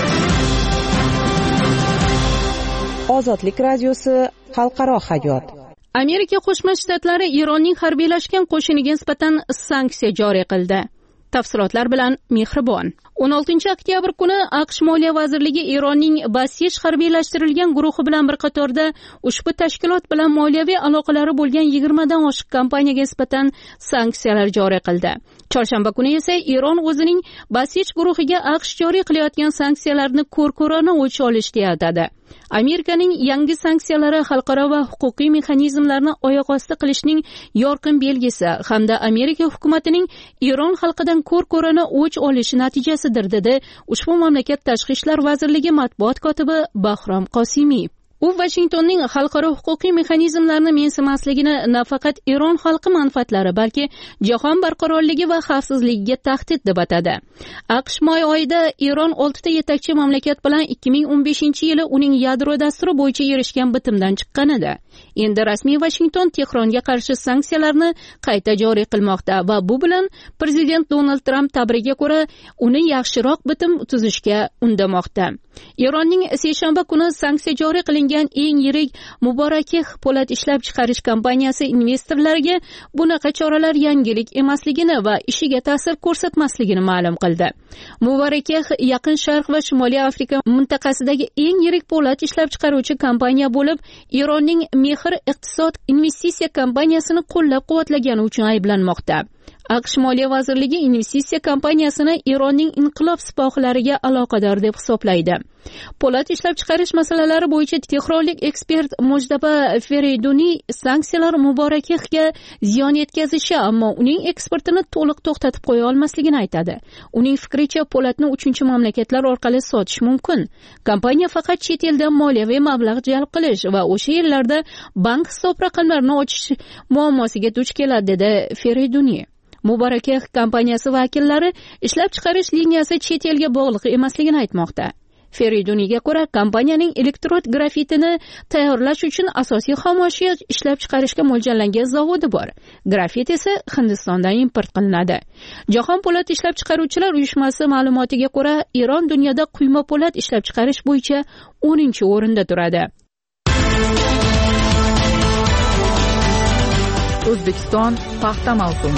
Ozodlik radiosi, xalqaro hayot. Amerika Qo'shma Shtatlari Eronning harbiylashgan qo'shiniga nisbatan sanksiya joriy qildi. Tafsilotlar bilan Mehribon. 16-oktyabr kuni AQSh Moliya vazirligi Eronning Basij harbiylashtirilgan guruhi bilan bir qatorda ushbu tashkilot bilan moliyaviy aloqalari bo'lgan 20 dan oshiq kompaniyaga nisbatan sanksiyalar joriy qildi. Chorshanba kuni esa Eron o'zining Basij guruhiga AQSh joriy qilayotgan sanksiyalarni ko'r-ko'rona o'ch olish deyatadi. Amerikaning yangi sanksiyalari xalqaro va huquqiy mexanizmlarni oyoq osti qilishning yorqin belgisi hamda Amerika hukumatining Eron xalqidan ko'r-ko'rona o'ch olishi natijasidir, dedi ushbu mamlakat tashqi ishlar vazirligi matbuot kotibi Bahrom Qosimiy. U Washingtonning xalqaro huquqiy mexanizmlarni mensimasligini nafaqat Eron xalqi manfaatlari, balki jahon barqarorligi va xavfsizligiga tahdid deb atadi. AQSh may oyida Eron 6 ta yetakchi mamlakat bilan 2015-yili uning yadro dasturi bo'yicha erishgan bitimdan chiqqan edi. Endi rasmiy Washington Tehronga qarshi sanksiyalarni qayta joriy qilmoqda va bu bilan prezident Donald Tramp tabrigiga ko'ra uni yaxshiroq bitim tuzishga undamoqda. Eronning seshanba kuni sanksiya joriy qilingan eng yirik Mubarakeh po'lat ishlab chiqarish kompaniyasi investorlariga bunaqa choralar yangilik emasligini va ishiga ta'sir ko'rsatmasligini ma'lum qildi. Mubarakeh Yaqin Sharq va Shimoliy Afrika mintaqasidagi eng yirik po'lat ishlab chiqaruvchi kompaniya bo'lib, Eronning Mehr iqtisod investitsiya kompaniyasini qo'llab-quvvatlagani uchun ayblanmoqda. AQSh Moliya vazirligi investitsiya kompaniyasini Eronning inqilob sipohilariga aloqador deb hisoblaydi. Po'lat ishlab chiqarish masalalari bo'yicha tehronlik ekspert Mojdaba Feriduniy sanksiyalar Mubarakehga ziyon yetkazishi, ammo uning eksportini to'liq to'xtatib qo'ya olmasligini aytadi. Uning fikricha, po'latni 3 mamlakatlar orqali sotish mumkin. Kompaniya faqat chet eldan moliyaviy mablag' jalb qilish va o'sha yerlarda bank hisob raqamlarini ochish muammosiga duch keladi, dedi Feriduniy. Mubarakeh kompaniyasi vakillari ishlab chiqarish liniyasi chet elga bog'liq emasligini aytmoqda. Feriduniyga ko'ra, kompaniyaning elektrod grafitini tayyorlash uchun asosiy xomashyo ishlab chiqarishga mo'ljallangan zavodi bor. Grafit esa Hindistondan import qilinadi. Jahon po'lat ishlab chiqaruvchilar uyushmasi ma'lumotiga ko'ra, Eron dunyoda quyma po'lat ishlab chiqarish bo'yicha 10-o'rinda turadi. O'zbekiston paxta mavsumi.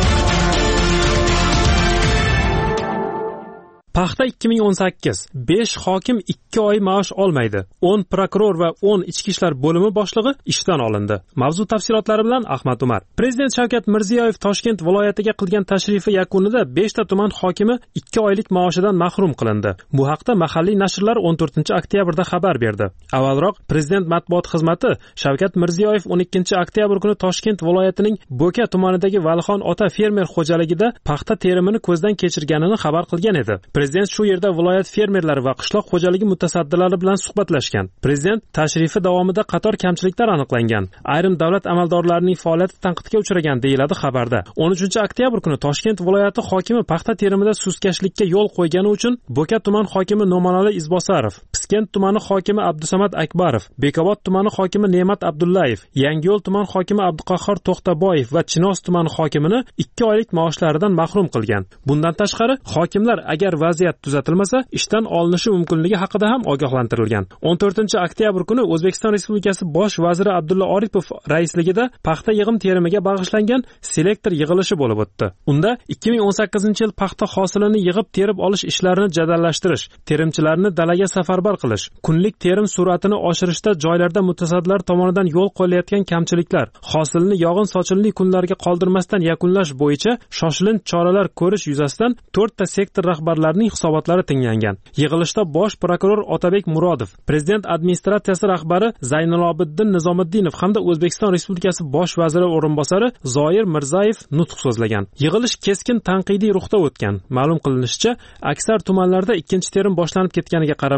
Paxta 2018. 5 hokim 2 oy maosh olmaydi. 10 prokuror va 10 ichki ishlar bo'limi boshlig'i ishdan olindi. Mavzu tafsilotlari bilan Ahmad Umar. Prezident Shavkat Mirziyoyev Toshkent viloyatiga qilgan tashrifi yakunida 5 ta tuman hokimi 2 oylik maoshidan mahrum qilindi. Bu haqda mahalliy nashrlar 14-oktyabrda xabar berdi. Avvalroq prezident matbuot xizmati Shavkat Mirziyoyev 12-oktyabr kuni Toshkent viloyatining Bo'ka tumanidagi Valixon ota fermer xo'jaligida paxta terimini ko'zdan kechirganini xabar qilgan edi. Prezident shu yerda viloyat fermerlari va qishloq xo'jaligi mutasaddilari bilan suhbatlashgan. Prezident tashrifi davomida qator kamchiliklar aniqlangan. Ayrim davlat amaldorlarining faoliyati tanqidga uchragan, deyiladi xabarda. 13-oktyabr kuni Toshkent viloyati hokimi paxta terimida sustkashlikka yo'l qo'ygani uchun Bo'ka tuman hokimi No'monali Izbosarov, Piskent tumani hokimi Abdusamad Akbarov, Bekobod tumani hokimi Ne'mat Abdullayev, Yangiyo'l tuman hokimi Abduqahhor To'xtaboyev va Chinoz tumani hokimini 2 oylik maoshlaridan mahrum qilgan. Bundan tashqari, hokimlar agar vaziyat tuzatilmasa, ishdan olinishi mumkinligi haqida ham ogohlantirilgan. 14-oktyabr kuni O'zbekiston Respublikasi bosh vaziri Abdulla Oripov raisligida paxta yig'im terimiga bag'ishlangan selektor yig'ilishi bo'lib o'tdi. Unda 2018-yil paxta hosilini yig'ib terib olish ishlarini jadallashtirish, terimchilarni dalaga safarbar qilish, kunlik terim sur'atini oshirishda joylarda mutasaddilar tomonidan yo'l qo'yilayotgan kamchiliklar, hosilni yog'in-sochinli kunlarga qoldirmasdan yakunlash bo'yicha shoshilinch choralar ko'rish yuzasidan 4 ta sektor rahbarlarining hisobotlari tinglangan. Yig'ilishda bosh prokuror Otabek Murodov, prezident administratsiyasi rahbari Zaynilobiddin Nizomiddinov hamda O'zbekiston Respublikasi bosh vaziri o'rinbosari Zoir Mirzayev nutq so'zlagan. Yig'ilish keskin tanqidiy ruhda o'tgan. Ma'lum qilinishicha, aksar tumanlarda ikkinchi terim boshlanib ketganiga qaramasdan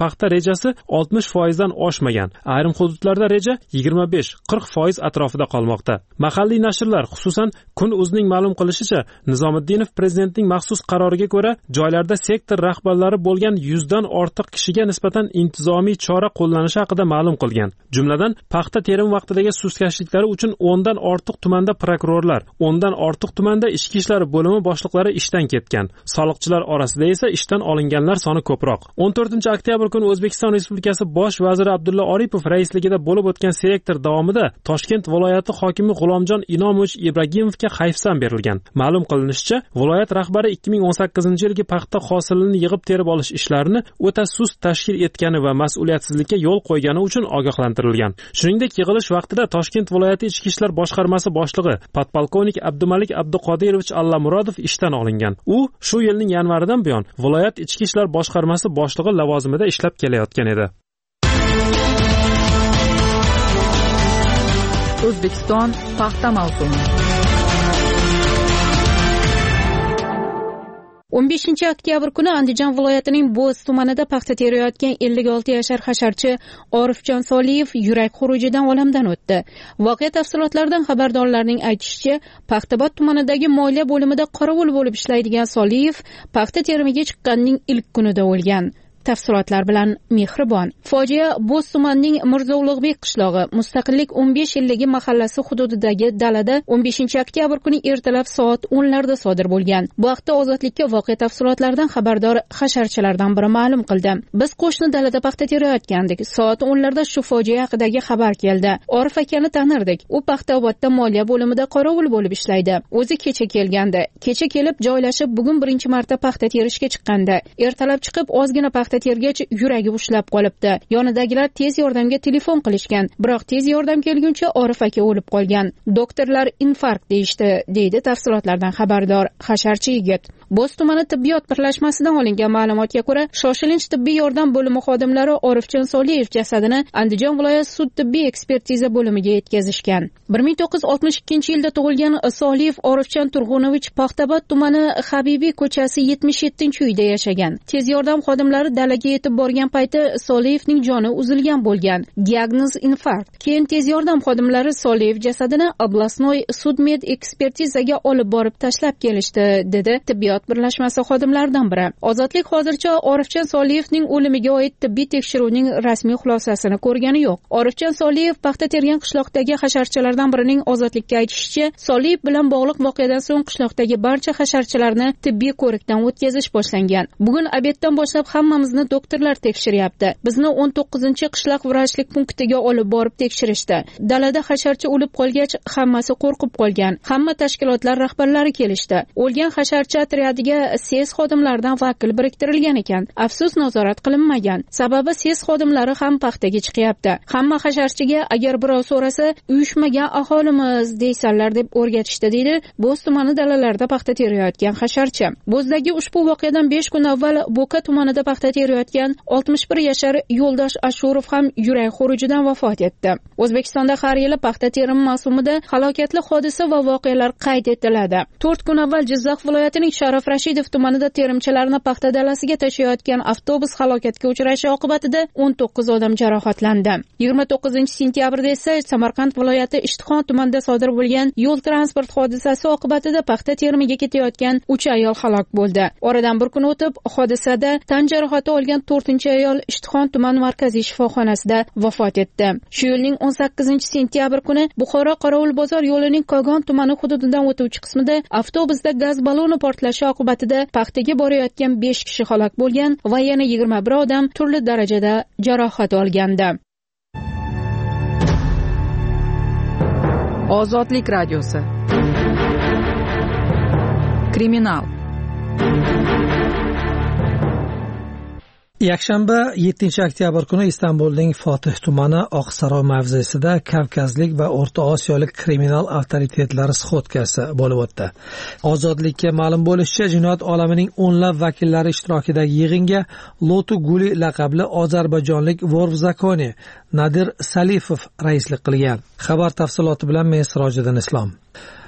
paxta rejasi 60% dan oshmagan. Ayrim hududlarda reja 25-40% atrofida qolmoqda. Mahalliy nashrlar, xususan Kun o'zining ma'lum qilishicha, Nizomiddinov prezidentning maxsus qaroriga ko'ra joylarda sektor rahbarlari bo'lgan 100 dan ortiq kishiga nisbatan intizomiy chora qo'llanishi haqida ma'lum qilgan. Jumladan, paxta terim vaqtidagi sustkashliklari uchun 10 dan ortiq tumanda prokurorlar, 10 dan ortiq tumanda ichki ishlar bo'limi boshliqlari ishdan ketgan. Soliqchilar orasida esa ishdan olinganlar soni ko'proq. 14-oktyabr kuni O'zbekiston Respublikasi bosh vaziri Abdulla Oripov raisligida bo'lib o'tgan selektor davomida Toshkent viloyati hokimi G'ulomjon Inomovich Ibragimovga hayfsan berilgan. Ma'lum qilinishicha, viloyat rahbari 2018-yilgi paxta hosilini yig'ib terib olish ishlarini o'ta sust tashkil etgani va mas'uliyatsizlikka yo'l qo'ygani uchun ogohlantirilgan. Shuningdek, yig'ilish vaqtida Toshkent viloyati ichki ishlar boshqarmasi boshlig'i podpolkovnik Abdumalik Abduqodirovich Allamurodov ishdan olingan. U shu yilning yanvaridan buyon viloyat ichki ishlar boshqarmasi boshlig'i lavozimida ishlab kelayotgan edi. O'zbekiston paxta mavsumi 15-oktyabr kuni Andijon viloyatining Bo'z tumanida paxta terayotgan 56 yashar hasharchi Orifjon Soliyev yurak xurujidan olamdan o'tdi. Voqea tafsilotlaridan xabardorlarning aytishicha, Paxtabod tumanidagi moliya bo'limida qorovul bo'lib ishlaydigan Soliyev paxta terimiga chiqqanning ilk kunida o'lgan. Tafsilotlar bilan Mehribon. Fojia Bo'z tumanining Mirzo Ulug'bek qishlog'i, Mustaqillik 15 yilligi mahallasi hududidagi dalada 15-oktyabr kuni ertalab soat 10larda sodir bo'lgan. Bu haqda Ozodlikka voqea tafsilotlaridan xabardor hasharchilardan biri ma'lum qildi. Biz qo'shni dalada paxta terayotgandik. Soat 10larda shu fojia haqidagi xabar keldi. Orif akani tanirdik. U Paxtaobodda moliya bo'limida qorovul bo'lib ishlaydi. O'zi kecha kelgandi. Kecha kelib joylashib, bugun birinchi marta paxta terishga chiqqandi. Ertalab chiqib ozgina paxta tergach yuragi ushlab qolibdi. Yonidagilar tez yordamga telefon qilishgan, biroq tez yordam kelguncha Orif aka o'lib qolgan. Doktorlar infarkt deyishdi, deydi tafsilotlardan xabardor hasharchi yigit. Bo'z tumani tibbiyot birlashmasidan olingan ma'lumotga ko'ra, shoshilinch tibbiy yordam bo'limi xodimlari Orifjon Soliyev jasadini Andijon viloyat sud tibbiy ekspertiza bo'limiga yetkazishgan. 1962-yilda tug'ilgan Soliyev Orifjon Turg'unovich Paxtabod tumani Habibiy ko'chasi 77-uyda yashagan. Tez yordam xodimlari dalaga yetib borgan payti Soliyevning joni uzilgan bo'lgan. Diagnoz infarkt. Keyin tez yordam xodimlari Soliyev jasadini Oblastnoy sudmed ekspertizaga olib borib tashlab kelishdi, dedi tibbiyot birlashmasi xodimlaridan biri. Ozodlik hozircha Orifjon Soliyevning o'limiga oid tibbiy tekshiruvning rasmiy xulosasini ko'rgani yo'q. Orifjon Soliyev paxta tergan qishloqdagi hasharchilardan birining Ozodlikka aytishicha, Soliyev bilan bog'liq voqeadan so'ng qishloqdagi barcha hasharchilarni tibbiy ko'rikdan o'tkazish boshlangan. Bugun obeddan boshlab hammamizni doktorlar tekshiryapti. Bizni 19-qishloq vrachlik punktiga olib borib tekshirishdi. Dalada hasharchi o'lib qolgach, hammasi qo'rqib qolgan. Hamma tashkilotlar rahbarlari kelishdi. O'lgan hasharchi otryadiga SES xodimlaridan vakil biriktirilgan ekan. Afsus, nazorat qilinmagan. Sababi SES xodimlari ham paxtaga chiqyapti. Hamma hasharchiga agar birov so'rasa, uyushmagan aholimiz deysanlar deb o'rgatishdi, deydi Bo'z tumani dalalarida paxta terayotgan hasharchi. Bo'zdagi ushbu voqeadan 5 kun avval Bo'ka tumanida paxta terayotgan 61 yashar Yo'ldosh Ashurov ham yurak xurujidan vafot etdi. O'zbekistonda har yili paxta terimi mavsumida halokatli hodisa va voqealar qayd etiladi. 4 kun avval Jizzax viloyatining Sharof Rashidov tumanida terimchilarni paxta dalasiga tashiyotgan avtobus halokatga uchrashi oqibatida 19 odam jarohatlandi. 29-sentyabrda esa Samarqand viloyati Ishtixon tumanida sodir bo'lgan yo'l transport hodisasi oqibatida paxta terimiga ketayotgan 3 ayol halok bo'ldi. Oradan bir kun o'tib, hodisada tan jarohati olgan 4-ayol Ishtixon tuman markaziy shifoxonasida vafot etdi. Shu yilning 18-sentyabr kuni Buxoro Qorovulbozor yo'lining Kogon tumani hududidan o'tuvchi qismida avtobusda gaz baloni portlashi oqibatida paxtaga borayotgan 5 kishi halok bo'lgan va yana 21 odam turli darajada jarohat olgandi. Ozodlik radiosi. Kriminal. Yakshanba 7-oktyabr kuni Istanbulning Fotih tumani Oqsaroy mavzesida Kavkazlik va O'rta Osiyolik kriminal avtoritetlari sxotkasi bo'lib o'tdi. Ozodlikka ma'lum bo'lishicha, jinoyat olamining o'nlab vakillari ishtirokidagi yig'inga Lotu Guli laqabli ozarbayjonlik vor v zakoni Nadir Salifov raislik qilgan. Xabar tafsiloti bilan men Sirojiddin Islom.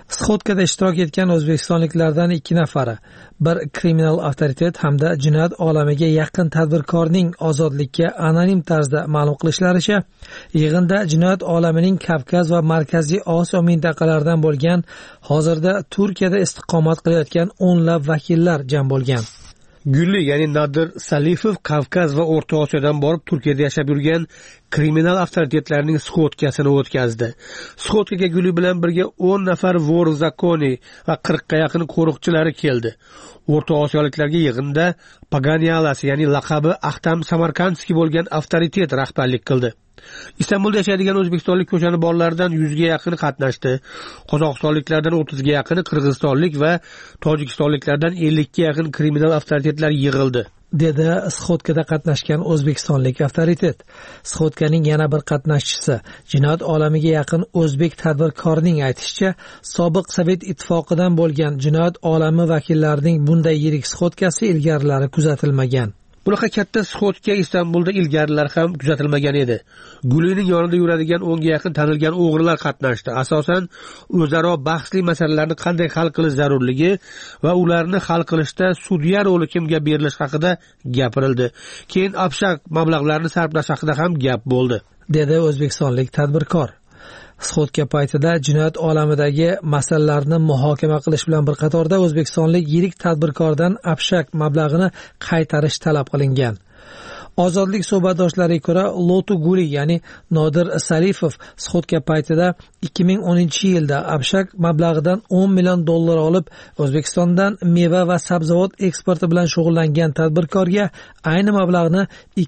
Sxotkada ishtirok etgan o'zbekistonliklardan 2 nafari, bir kriminal avtoritet hamda jinoyat olamiga yaqin tadbirkorning ozodlikka anonim tarzda ma'lum qilishlaricha, yig'inda jinoyat olamining Kavkaz va Markaziy Osiyo mintaqalaridan bo'lgan, hozirda Turkiyada istiqomat qilayotgan o'nlab vakillar jam bo'lgan. Gulli, ya'ni Nadir Salifov Kavkaz va O'rta Osiyodan borib Turkiyada yashab yurgan kriminal avtoritetlarning sxotkasini o'tkazdi. Sxotkaga Gulli bilan birga 10 nafar vor zakoni va 40 ga yaqin qo'riqchilari keldi. O'rta Osiyoliklarga yig'inda Paganyalas, ya'ni laqabi Ahtam Samarkandskiy bo'lgan avtoritet rahbarlik qildi. Istanbulda yashaydigan o'zbekistonlik ko'chani borlaridan 100 ga yaqini qatnashdi. Qozog'istonliklardan 30 ga yaqini, qirg'izistonlik va tojikistonliklardan 50 ga yaqin kriminal avtoritetlar yig'ildi, dedi Sxotkada qatnashgan o'zbekistonlik avtoritet. Sxotkaning yana bir qatnashchisi, jinoyat olamiga yaqin o'zbek tadbirkorining aytishicha, sobiq Sovet ittifoqidan bo'lgan jinoyat olami vakillarining bunday yirik sxotkasi ilgarilari kuzatilmagan. Bunaqa katta sxotka Istanbulda ilgarilar ham kuzatilmagan edi. Gulining yonida yuradigan 10 ga yaqin tanilgan o'g'rilar qatnashdi. Asosan o'zaro bahsli masalalarni qanday hal qilish zarurligi va ularni hal qilishda sudya roli kimga berilishi haqida gapirildi. Keyin abshak mablag'larni sarflash haqida ham gap bo'ldi, dedi o'zbekistonlik tadbirkor. Sxotka paytida jinoyat olamidagi masalalarni muhokama qilish bilan bir qatorda o'zbekistonlik yirik tadbirkordan abshak mablag'ini qaytarish talab qilingan. Ozodlik suhbatdoshlariga ko'ra, Lotu Guli, ya'ni Nodir Salifov Sxotka paytida 2010-yilda abshak mablag'idan $10 million olib, O'zbekistondan meva va sabzavot eksporti bilan shug'ullangan tadbirkorga ayni mablag'ni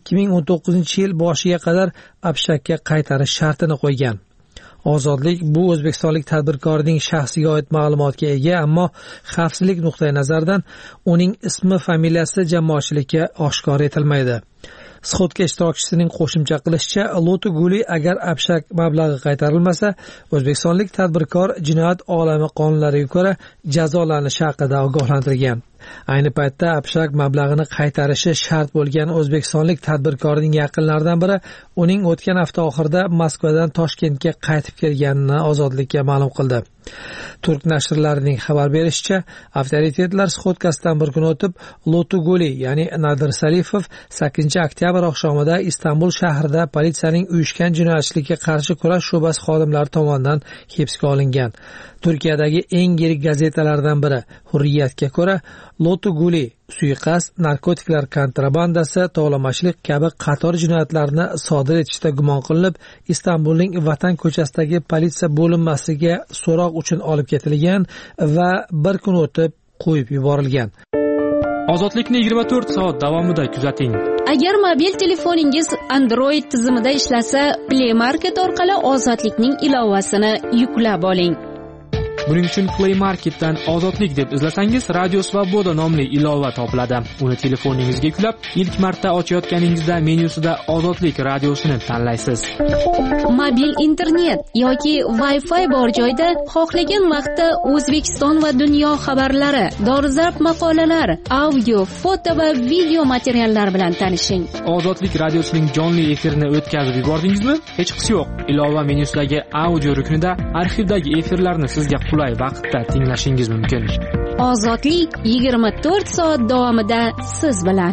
2019-yil boshiga qadar abshakka qaytarish shartini qo'ygan. Ozodlik bu o'zbekistonlik tadbirkorning shaxsiga oid ma'lumotga ega, ammo xavfsizlik nuqtai nazaridan uning ismi, familiyasi jamoatchilikka oshkor etilmaydi. Sxotka ishtirokchisining qo'shimcha qilishicha, Lotu Guli agar abshak mablag'i qaytarilmasa, o'zbekistonlik tadbirkor jinoyat olami qonunlariga ko'ra jazolanishi haqida ogohlantirgan. Ayni paytda abshak mablag'ini qaytarishi shart bo'lgan o'zbekistonlik tadbirkorning yaqinlaridan biri uning o'tgan hafta oxirida Moskvadan Toshkentga qaytib kelganini Ozodlikka ma'lum qildi. Turk nashrlarining xabar berishicha, avtoritetlar sxotkasidan bir kun o'tib, Lotu Guli, ya'ni Nadir Salifov 8-oktyabr oqshomida Istanbul shahrida politsiyaning uyushgan jinoyatchilikka qarshi kurash sho'basi xodimlari tomonidan hibsga olingan. Turkiyadagi eng yirik gazetalardan biri Hurriyatga ko'ra, Lotu Guli suiqasd, narkotiklar kontrabandasi, tovlamachilik kabi qator jinoyatlarni sodir etishda gumon qilinib, Istanbulning Vatan ko'chasidagi politsiya bo'linmasiga so'roq uchun olib ketilgan va bir kun o'tib qo'yib yuborilgan. Ozodlikni 24 soat davomida kuzating. Agar mobil telefoningiz Android tizimida ishlasa, Play Market orqali Ozodlikning ilovasini yuklab oling. Buning uchun Play Marketdan Ozodlik deb izlasangiz, Radio Svoboda nomli ilova topiladi. Uni telefoningizga yuklab, ilk marta ochayotganingizda menyusida Ozodlik radiosini tanlaysiz. Mobil internet yoki Wi-Fi bor joyda xohlagan vaqtda O'zbekiston va dunyo xabarlari, dolzarb maqolalar, audio, foto va video materiallar bilan tanishing. Ozodlik radiosining jonli efirini o'tkazib yubordingizmi? Hech qisi yo'q. Ilova menyusidagi audio ruknida arxivdagi efirlarni sizga qulay vaqtda tinglashingiz mumkin. Ozodlik 24 soat davomida siz bilan.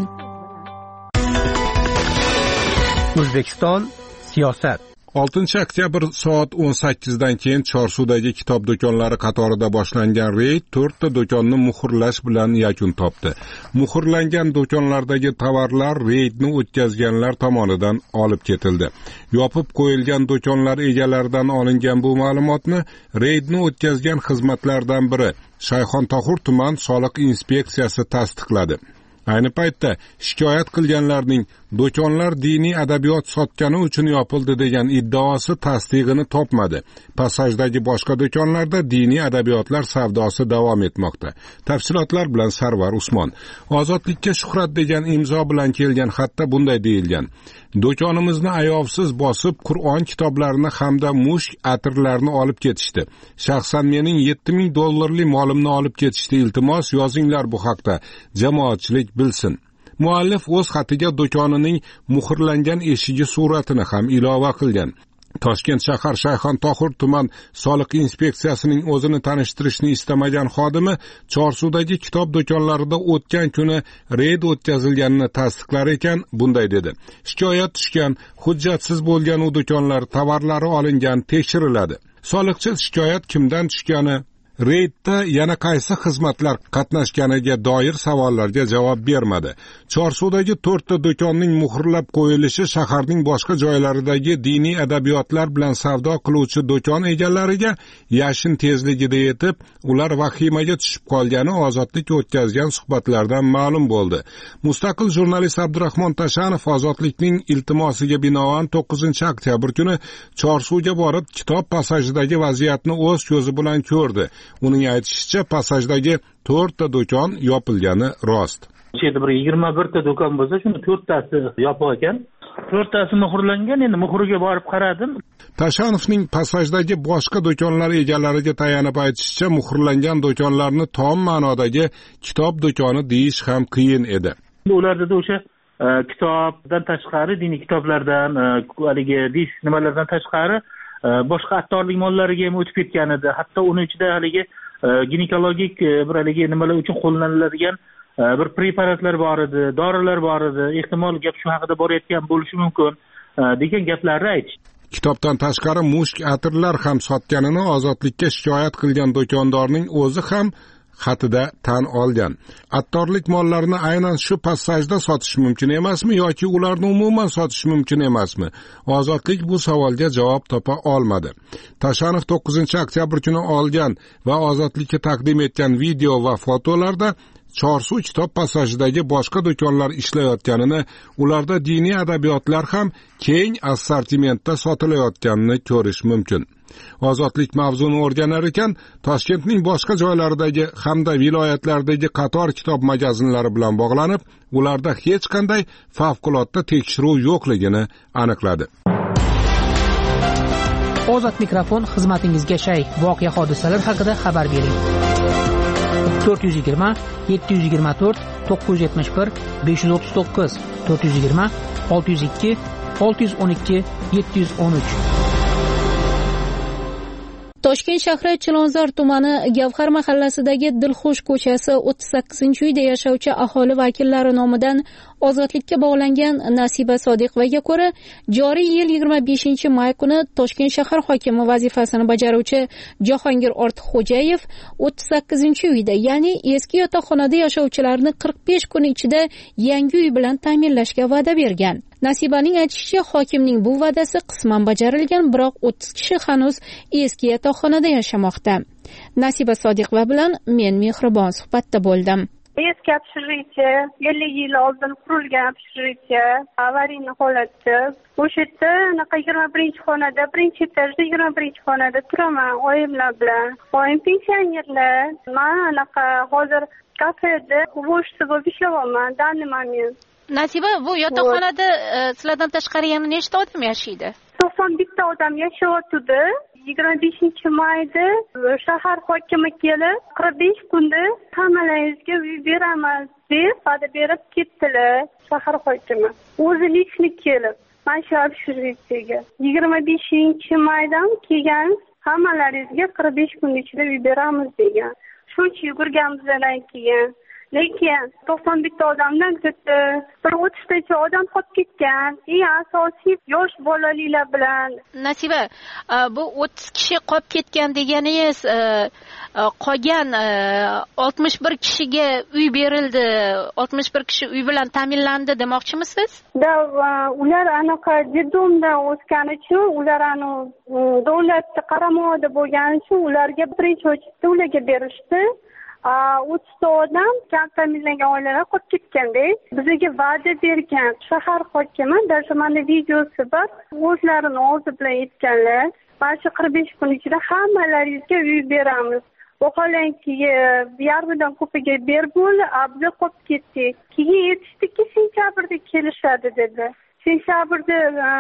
O'zbekiston siyosat. 6-oktyabr soat 18 dan keyin Chorsudagi kitob do'konlari qatorida boshlangan reyd 4 ta do'konni muhrlash bilan yakun topdi. Muhrlangan do'konlardagi tovarlar reydni o'tkazganlar tomonidan olib ketildi. Yopib qo'yilgan do'konlar egalaridan olingan bu ma'lumotni reydni o'tkazgan xizmatlardan biri Shayxontohur tuman soliq inspeksiyasi tasdiqladi. Ayni paytda shikoyat qilganlarning do'konlar diniy adabiyot sotgani uchun yopildi degan iddaosi tasdig'ini topmadi. Passajdagi boshqa do'konlarda diniy adabiyotlar savdosi davom etmoqda. Tafsilotlar bilan Sarvar Usmon. Ozodlikka shuhrat degan imzo bilan kelgan xatda bunday deyilgan: Do'konimizni ayovsiz bosib, Qur'on kitoblarini hamda mushk atirlarni olib ketishdi. Shaxsan mening $7000 molimni olib ketishdi. Iltimos yozinglar bu haqda. Jamoatchilik bilsin. Muallif o'z xatiga do'konining muhrlangan eshigi suratini ham ilova qilgan. Toshkent shahar Shayxontohur tuman soliq inspeksiyasining o'zini tanishtirishni istamagan xodimi Chorsuvdagi kitob do'konlarida o'tgan kuni reyd o'tkazilganini tasdiqlar ekan, bunday dedi: shikoyat tushgan, hujjatsiz bo'lgan u do'konlar tovarlari olingan, tekshiriladi. Soliqchi shikoyat kimdan tushgani, reydda yana qaysi xizmatlar qatnashganiga doir savollarga javob bermadi. Chorsuvdagi 4 ta do'konning muhrlab qo'yilishi shaharning boshqa joylaridagi diniy adabiyotlar bilan savdo qiluvchi do'kon egalariga yashin tezligida yetib, ular vahimaga tushib qolgani Ozodlik o'tkazgan suhbatlardan ma'lum bo'ldi. Mustaqil jurnalist Abdurahmon Tashanov Ozodlikning iltimosiga binoan 9-oktyabr kuni Chorsuvga borib, kitob passajidagi vaziyatni o'z ko'zi bilan ko'rdi. Uning aytishicha, passajdagi 4 ta do'kon yopilgani rost. O'sha bir 21 ta do'kon bo'lsa, shuni 4 tasi yopiq ekan. 4 tasi muhrlangan. Endi muhriga borib qaradim. Tashanovning passajdagi boshqa do'konlar egalariga tayanib aytishicha, muhrlangan do'konlarni tom ma'nodagi kitob do'koni deyish ham qiyin edi. Ularda o'sha kitobdan tashqari, diniy kitoblardan, haligi disk nimalardan tashqari boshqa attorlik mollariga ham o'tib ketgan edi. Hatto uning ichida haligi ginekologik bir haligi nimalar uchun qo'llaniladigan bir preparatlar bor edi, dorilar bor edi. Ehtimol gap shu haqida borayotgan bo'lishi mumkin degan gaplarni aytishdi. Kitobdan tashqari mushk atirlar ham sotganini Ozodlikka shikoyat qilgan do'kondorning o'zi ham xatida tan olgan. Attorlik mollarini aynan shu passajda sotish mumkin emasmi yoki ularni umuman sotish mumkin emasmi? Ozodlik bu savolga javob topa olmadi. Tashanov 9-oktyabr kuni olgan va Ozodlikka taqdim etgan video va fotolarda Chorsuv kitob passajidagi boshqa do'konlar ishlayotganini, ularda diniy adabiyotlar ham keng assortimentda sotilayotganini ko'rish mumkin. Ozodlik mavzuni o'rganar ekan, Toshkentning boshqa joylaridagi hamda viloyatlardagi qator kitob magazinlari bilan bog'lanib, ularda hech qanday favqulodda tekshiruv yo'qligini aniqladi. Ozod mikrofon xizmatingizga shay. Voqea hodisalar haqida xabar bering. 420 724 971 539 420 602 612 713. Toshkent shahri Chilonzor tumani Gavhar mahallasidagi Dilxush ko'chasi 38-uyda yashovchi aholi vakillari nomidan Ozodlikka bog'langan Nasiba Sodiqovaga ko'ra, joriy yil 25-may kuni Toshkent shahar hokimi vazifasini bajaruvchi Jahongir Ortiqxo'jayev 38-uyda, ya'ni eski yotoqxonada yashovchilarni 45 kun ichida yangi uy bilan ta'minlashga va'da bergan. Nasibaning aytishicha, hokimning bu va'dasi qisman bajarilgan, biroq 30 kishi hanuz eski yotoqxonada yashamoqda. Nasiba Sodiqova bilan men Mehribon suhbatda bo'ldim. Eski общежитие 50 yil oldin qurilgan общежитие, avariyli holatda. O'sha yerda 21-xonada, birinchi etajda 21-xonada turaman oyimlar bilan. Oyim pensionerlar. Men anaqa hozir kafeda boshchi bo'lib ishlayapman, данный момент. Nasiba, bu yotoqxonada sizlardan tashqari yana nechta odam yashaydi? 91 odam yashayotdi. 25-mayda shahar hokimi kelib, 45 kunda hammalaringizga uy beramiz deb va'da berib ketdilar shahar hokimi. O'zi lичный kelib, mana shu общежитиеga 25-maydan kelgan, hammalaringizga 45 kun ichida uy beramiz degan. Shuncha yugurganimizdan keyin lekin 91 odamdan bir 30 tacha odam qolib ketgan. Eng asosiy yosh bolaliklar bilan. Nasiba, bu 30 kishi qolib ketgan deganingiz, qolgan 61 kishiga uy berildi, 61 kishi uy bilan ta'minlandi demoqchimisiz? Da, ular anaqa detdomda o'sgani uchun, ular davlat qaramog'ida bo'lgani uchun ularga birinchi o'chitda ularga berishdi. 30 odam kam ta'minlangan oilalar qolib ketganda bizga va'da bergan shahar hokimi, даже mana videosi bor, o'zlarini o'zi bilan aytganlar, mana shu 45 kun ichida hammalaringizga uy beramiz. Vaholanki yarmidan ko'piga berib bo'ldi, biz qolib ketdik. Keyin aytishdiki, sentabrda kelishadi dedi. Sentabrda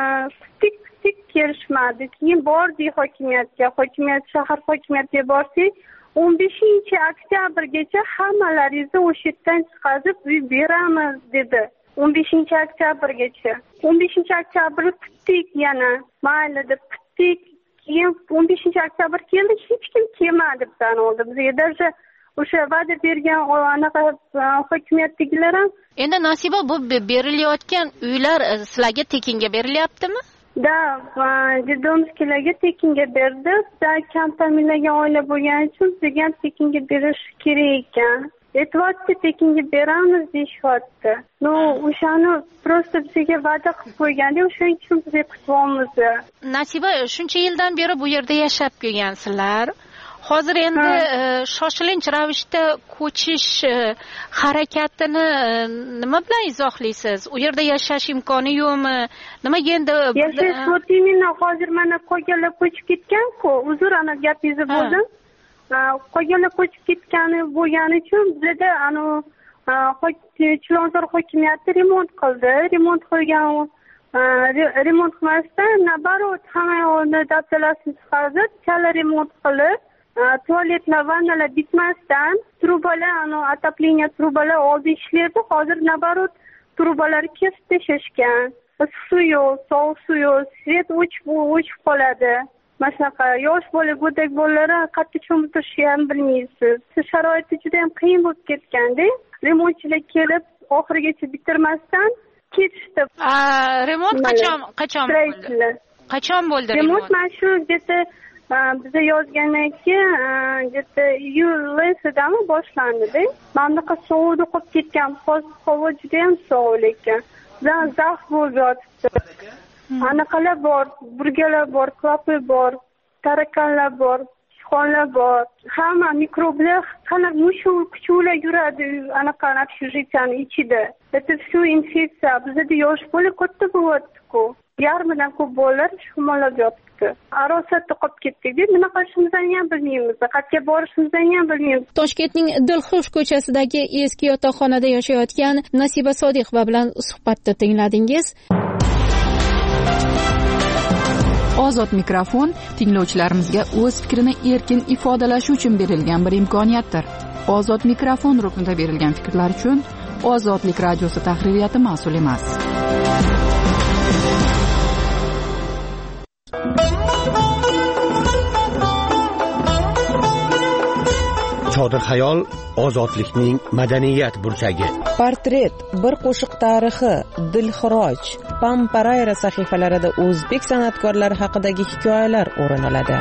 tik kelishmadi. Keyin bordik hokimiyatga, shahar hokimiyatiga bordik. 15-oktyabrgacha hammalaringizni o'sha yerdan chiqazib uy beramiz dedi. 15-oktyabrgacha. 15-oktyabr kutdik yana. Mayli deb chiqdik, keyin 15 oktyabr keldi, hech kim kelmadi bizdan oldin. Bizga даже o'sha va'da bergan anaqa hokimiyatdagilar ham. Endi Nasiba, bu berilayotgan uylar sizlarga tekinga berilyaptimi? Da, dedamizlarga tekinga berdi. Bizlar kam ta'minlangan oila bo'lgani uchun bizga ham tekinga berish kerak ekan. Aytyapti, tekinga beramiz deyishyapti. No, o'shani просто bizga va'da qilib qo'yganda, o'shaning uchun biz kutyapmiz. Nasiba, shuncha yildan beri bu yerda yashab kelgansizlar. Hozir endi shoshilinch ravishda ko'chish harakatini nima bilan izohlaysiz? U yerda yashash imkoni yo'qmi? Nimaga endi yashash imkoni hozir mana qolganlar ko'chib ketgan-ku. Uzr, ana gapingizni bo'ldim. Qolganlar ko'chib ketgani bo'lgani uchun bizda Chilonzor hokimiyati remont qildi. Remont qilmasdan nabarot hamma yo'lni dabdalasini chiqardi, chala remont qilib, tualetlar, vannalar bitmasdan trubalar, отопление trubalar oldi ishlaydi. Hozir nabarot trubalarni kesib tashlashgan. Issiq suv yo'q, sovuq suv yo'q, svet o'chib qoladi. Mashaqa yosh bola, go'dak bolalar qattiq cho'mib turishni ham bilmaysiz. Sharoiti juda ham qiyin bo'lib ketganda, remontchilar kelib oxirigacha bitirmasdan ketishdi. Remont qachon bo'ldi? Qachon bo'ldi remont? Mana shu biza yozgandan keyin iyul-maysidami boshlandi-da. Mamlakat sovuqda qolib ketgan. Hozir havo juda ham sovuq ekan. Zax bo'lib yotibdi. Anaqalar bor, burgalar bor, klaplar bor, tarakanlar bor, sichqonlar bor. Hamma mikroblar, qanaqa mushuk, kuchuklar yuradi anaqa общежитияning ichida. Это все infeksiya. Bizda yosh bola katta bo'lyapti-ku. Yarmidan ko'p bolalar shumolab yotibdi. Arosatda qolib ketdik deb nima qilishimizni ham bilmaymiz. Qayerga borishimizni ham bilmaymiz. Toshkentning Dilxush ko'chasidagi eski yotoqxonada yashayotgan Nasiba Sodiqova bilan suhbatda tingladingiz. Ozod mikrofon tinglovchilarimizga o'z fikrini erkin ifodalashi uchun berilgan bir imkoniyatdir. Ozod mikrofon ruknida berilgan fikrlar uchun Ozodlik radiosi tahririyati mas'ul emas. Chodir xayol ozodlikning madaniyat burchagi. Portret, bir qo'shiq tarixi, Dilxiroj, Pamparayra sahifalarida o'zbek san'atkorlari haqidagi hikoyalar o'rin oladi.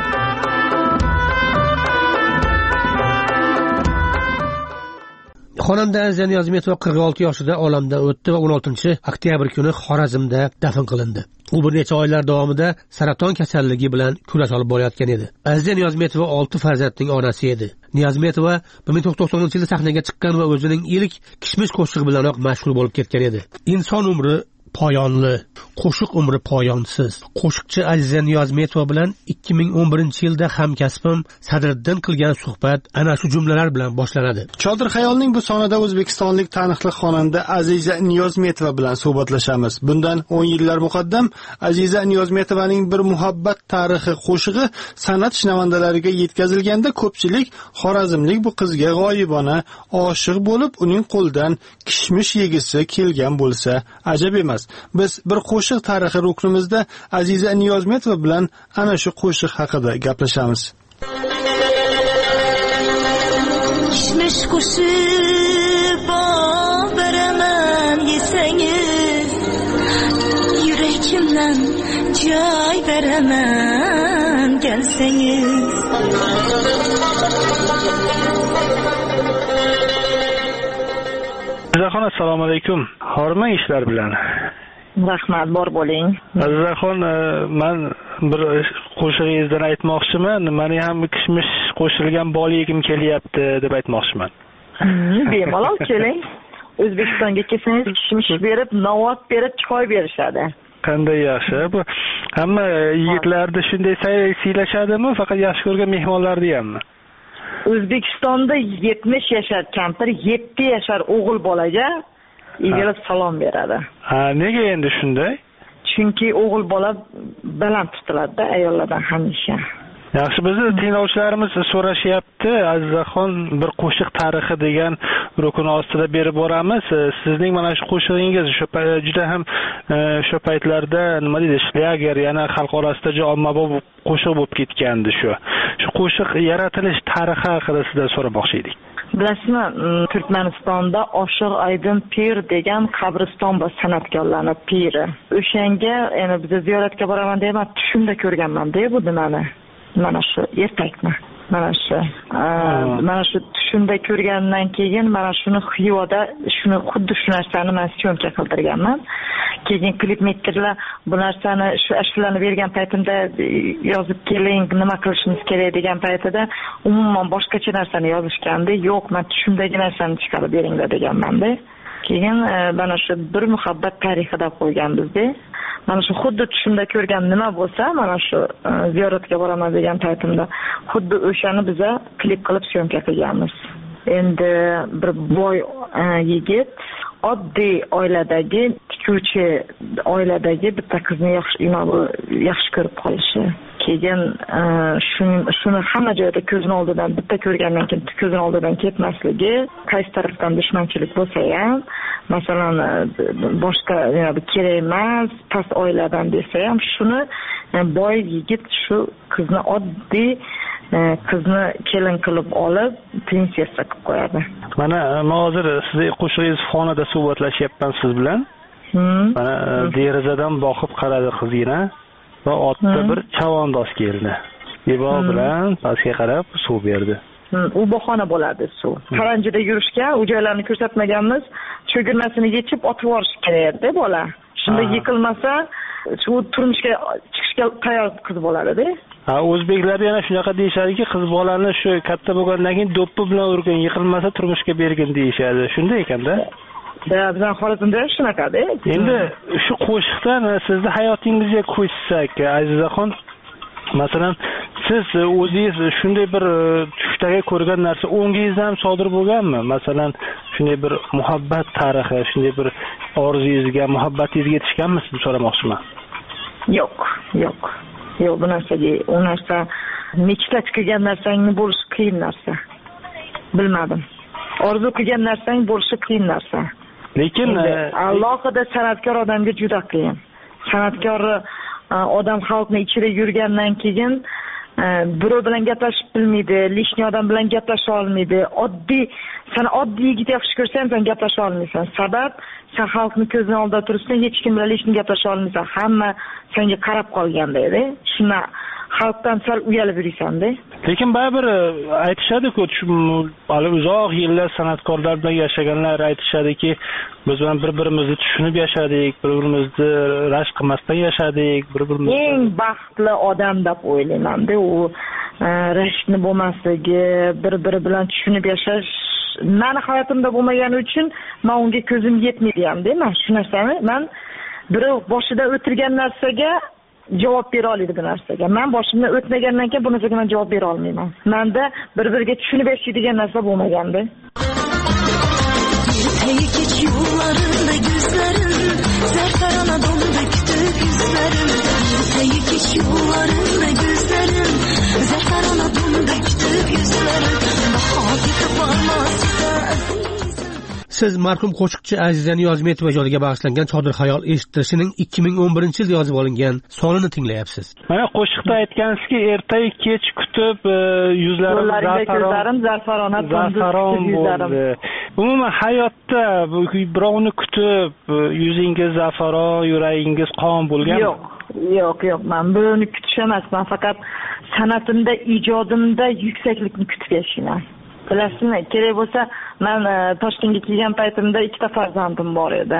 Xonanda Aziza Niyozmetova 46 yoshida olamdan o'tdi va 16 oktyabr kuni Xorazmda dafn qilindi. U bir necha oylar davomida saraton kasalligi bilan kurash olib borayotgan edi. Aziza Niyozmetova 6 farzandning onasi edi. Niyozmetova 1990-yilda sahnaga chiqqan va o'zining ilk kishmish qo'shig'i bilanoq mashhur bo'lib ketgan edi. Inson umri poyonli, qo'shiq umri poyonsiz. Qo'shiqchi Aziza Niyozmetova bilan 2011-yilda hamkasbim Sadriddin qilgan suhbat ana shu jumlalar bilan boshlanadi. Chodir xayolning bu sonida o'zbekistonlik taniqli xonanda Aziza Niyozmetova bilan suhbatlashamiz. Bundan 10 yillar muqaddam Aziza Niyozmetovaning bir muhabbat tarixi qo'shig'i san'at shinavandalariga yetkazilganda ko'pchilik xorazmlik bu qizga g'oyibona oshiq bo'lib, uning qo'lidan kishmish yegisi kelgan bo'lsa ajab emas. Biz bir qo'shiq tarixi ruknimizda Aziza Niyozmetova bilan ana shu qo'shiq haqida gaplashamiz. Kishmish qo'shib beraman yesangiz, yurakimdan joy beraman kelsangiz. Azizaxon, assalomu alaykum. Hormang ishlar bilan. Rahmat, bor bo'ling. Azizaxon, men bir qo'shig'ingizdan aytmoqchiman. Meni ham kishmish qo'shilgan bola yegim kelyapti deb aytmoqchiman. Bemalol keling. O'zbekistonga kelsangiz kishmish berib, novot berib, choy berishadi. Qanday yaxshi. Bu hamma yigitlarda shunday siylashadimi, faqat yaxshi ko'rgan mehmonlarni hammi? O'zbekistonda 70 yashar kampir 7 yashar o'g'il bolaga egilib salom beradi. Ha, nega endi shunday? Chunki o'g'il bola baland tutiladi ayollardan hamisha. Yaxshi, bizni tinglovchilarimiz so'rashyapti, Azizaxon, bir qo'shiq tarixi degan rukun ostida berib boramiz. Sizning mana shu qo'shig'ingiz juda ham shu paytlarda nima deydi, shlager, yana xalq orasida ommabop qo'shiq bo'lib ketgandi shu. Shu qo'shiq yaratilish tarixi haqida sizdan so'ramoqchi edik. Bilasizmi, Turkmanistonda Oshiq Aydin Pir degan qabriston bor, san'atkorlarning piri. O'shanga, yana biz ziyoratga boraman deyman, tushimda ko'rganman-da bu nimani. Mana shu ertakni. Mana shu tushimda ko'rgandan keyin mana shuni Xiyoda xuddi shu narsani men syomka qildirganman. Keyin klipmekerlar bu narsani shu ashulani bergan paytimda yozib keling, nima qilishimiz kerak degan paytida umuman boshqacha narsani yozishgandi. Yo'q, men tushimdagi narsani chiqarib beringlar deganman-da. Keyin mana shu bir muhabbat tarixida qo'yganmiz-da. Mana shu xuddi tushimda ko'rgan nima bo'lsa, mana shu ziyoratga boraman degan paytimda xuddi o'shani biza klip qilib syomka qilganmiz. Endi bir boy yigit oddiy oiladagi tikuvchi oiladagi bitta qizni yaxshi ko'rib qolishi. Keyin shuni hamma joyda ko'zini oldidan bitta ko'rgandan keyin ko'zini oldidan ketmasligi, qaysi tarafdan dushmanchilik bo'lsa ham, masalan boshqa kerak emas, past oiladan desa ham, shuni boy yigit shu qizni oddiy qizni kelin qilib olib prinsessa qilib qo'yadi. Mana hozir sizni qo'shig'ingiz fonida suhbatlashyapman siz bilan. Mana derazadan boqib qaradi qizgina va otda bir chavandoz keldi. Ibo bilan pastga qarab suv berdi. U bahona bo'ladi suv. Qaranjida yurishga, u joylarni ko'rsatmaganmiz, cho'girmasini yechib otib yuborish kerak edi bola. Shunda yiqilmasa, shu turmushga chiqishga tayyor qiz bo'ladi-da. O'zbeklar yana shunaqa deyishadiki, qiz bolani shu katta bo'lgandan keyin do'ppi bilan urgin, yiqilmasa turmushga bergin deyishadi. Shunday ekanda. Bizning Xorazmda shunaqa-da. Endi shu qo'shiqdan sizni hayotingizga ko'chsak, Azizaxon, masalan, siz o'zingiz shunday bir tushdagi ko'rgan narsa o'ngingizda ham sodir bo'lganmi? Masalan, shunday bir muhabbat tarixi, shunday bir orzuyingizga, muhabbatingizga yetishganmisiz deb so'ramoqchiman. Yo'q. Yo'q, bu narsa mechitlar qilgan narsangni bo'lishi qiyin narsa. Bilmadim. Orzu qilgan narsang bo'lishi qiyin narsa. Lekin alohida san'atkor odamga juda qiyin. San'atkor odam xalqning ichida yurgandan keyin birov bilan gaplashib bilmaydi, lishni odam bilan gaplasha olmaydi. Sen oddiy yigit yaxshi ko'rsang, sen gaplasha olmaysan. Sabab sen xalqning ko'zining oldida turibsan, hech kim bilan lishni gaplasha olmaysan. Hamma senga qarab qolganda edi. Shuna xalqdan sal uyalib yursan-da. Lekin baribir aytishadi-ku, hali uzoq yillar san'atkorlar bilan yashaganlar aytishadiki, biz bilan bir-birimizni tushunib yashadik, bir-birimizni rashk qilmasdan yashadik, bir-birimizni eng baxtli odam deb o'ylayman-da, u rashkni bo'lmasligi, bir-biri bilan tushunib yashash meni hayotimda bo'lmagani uchun men unga ko'zim yetmaydi ham-da. Men shu narsani, men birov boshida o'tirgan narsaga javob bera oladi bu narsaga. Men boshimdan o'tmagandan keyin bu narsaga men javob bera olmayman. Menda bir-biriga tushunib yashaydigan narsa bo'lmaganda. Siz marhum qo'shiqchi Aziza Niyozmetova yodiga bag'ishlangan Chodir xayol eshittirishining 2011-yil yozib olingan sonini tinglayapsiz. Mana qo'shiqda aytgansizki, ertayu kech kutib yuzlarim zafaron bo'ldi. Umuman hayotda birovni kutib yuzingiz zafaron, yuragingiz qon bo'lganmi? Yo'q, men buni kutish emas, men faqat san'atimda, ijodimda yuksaklikni kutib yashayman. Bilasizmi, kerak bo'lsa, men Toshkentga kelgan paytimda 2 farzandim bor edi.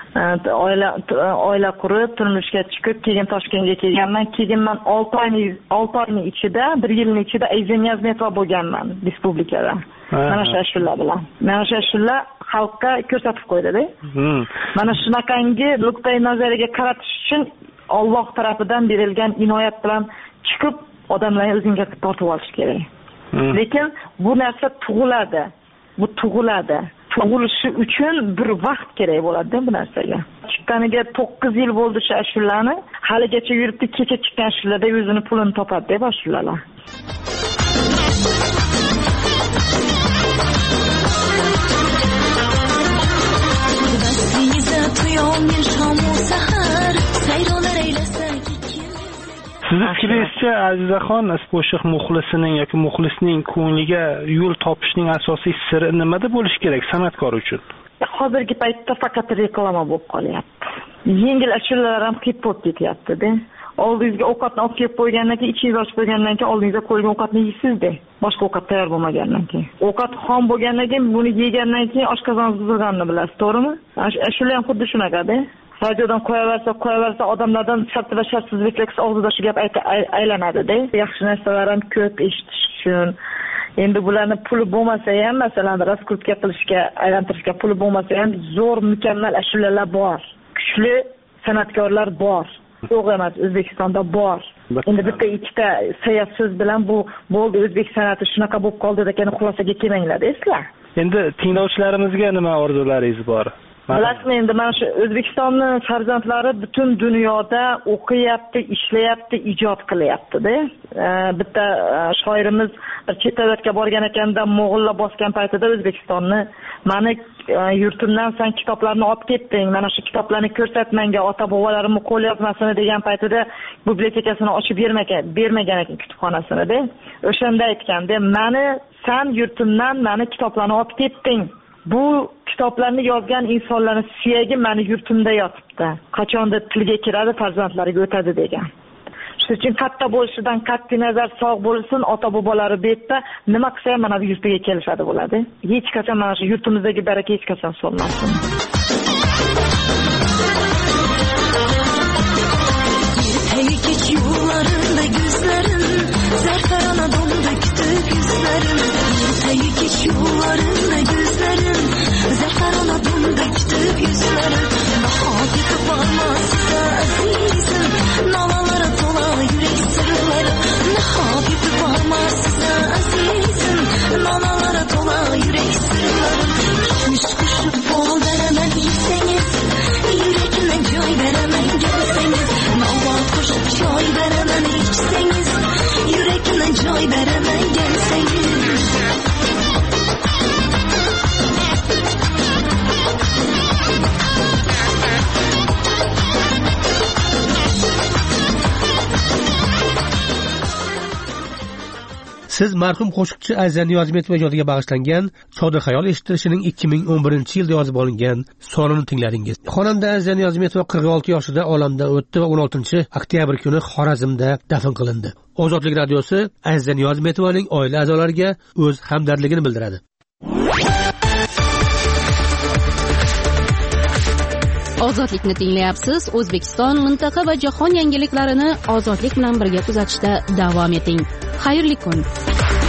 Oila qurib, turmushga chiqib, keyin Toshkentga kelganman. Keyin men 6 oyning ichida, 1 yilning ichida Aziza Niyozmetova bo'lganman respublikada. Mana shu ashulalar bilan. Mana shu ashulalar xalqqa ko'rsatib qo'ydi-da. Mana shunaqangi nuqtai nazariga qaratish uchun Alloh tarafidan berilgan inoyat bilan chiqib, odamlarni o'zingga tortib olish kerak. Lekin bu narsa tug'iladi. Bu tug'ilishi uchun bir vaqt kerak bo'ladi bu narsaga. chiqqaniga 9 yil bo'ldi shu ashulani. Haligacha yuribdi, kecha chiqqan ashulada o'zini pulini topadi deb ashulalar. Sizni fikringizcha Azizaxon qo'shiq muxlisining yoki muxlisning ko'ngliga yo'l topishning asosiy siri nimada bo'lishi kerak san'atkor uchun? Hozirgi paytda faqat reklama bo'lib qolyapti. Yengil ashulalar ham hip hop ketyapti-da. Oldingizga ovqatni olib kelib qo'ygandan keyin ichingizni ochib qo'ygandan keyin oldingizga qo'yilgan ovqatni yeysiz-da. Boshqa ovqat tayyor bo'lmagandan keyin. Ovqat xom bo'lgandan keyin buni yegandan keyin oshqozon buzilganini bilasiz, to'g'rimi? Ashula ham xuddi shunaqa-da. Radiodan qo'yaversa odamlardan shart va shartsizliklar og'zida shu gap aylanadi-da. Yaxshi narsalar ham ko'p eshitish uchun. Endi bularning puli bo'lmasa ham, masalan, raskrutka qilishga, aylantirishga puli bo'lmasa ham zo'r, mukammal ashulalar bor. Kuchli san'atkorlar bor. Yo'q emas, O'zbekistonda bor. Endi bitta ikkita sayat so'z bilan bu bo'ldi, o'zbek san'ati shunaqa bo'lib qoldi degan xulosaga kelmanglar, sizlar. Endi tinglovchilarimizga nima orzularingiz bor? Bilasizmi, endi mana shu O'zbekistonning farzandlari butun dunyoda o'qiyapti, ishlayapti, ijod qilyapti-da. Bitta shoirimiz bir chet davlatga borgan ekanda, mo'g'ullar bosgan paytida O'zbekistonni, mani yurtimdan sen kitoblarni olib ketding, mana shu kitoblarni ko'rsat menga, ota-bobolarimni qo'lyozmasini degan paytida bibliotekasini ochib bermagan ekan kutubxonasini-da. O'shanda aytganda, mani sen yurtimdan mani kitoblarni olib ketding. Bu kitoblarni yozgan insonlarning suyagi meni yurtimda yotibdi. Qachondir tilga kiradi, farzandlariga o'tadi degan. Shuning uchun katta bo'lishidan qat'iy nazar sog' bo'lsin, ota-bobolari bu yerda nima qilsa ham mana bu yurtiga kelishadi bo'ladi. Hech qachon mana shu yurtimizdagi baraka hech qachon so'nmasin. Joy beraman gelsangiz. Siz marhum qo'shiqchi Aziza Niyozmetova ijodiga bag'ishlangan Chodir xayol eshitilishining 2011-yilda yozib olingan sonini tingladingiz. Xonanda Aziza Niyozmetova 46 yoshida olamdan o'tdi va 16-oktyabr kuni Xorazmda dafn qilindi. Ozodlik radiosi Aziza Niyozmetovaning oila a'zolariga o'z hamdardligini bildiradi. Ozodlikni tinglayapsiz. O'zbekiston, mintaqa va jahon yangiliklarini ozodlik bilan birga kuzatishda davom eting. Xayrli kun.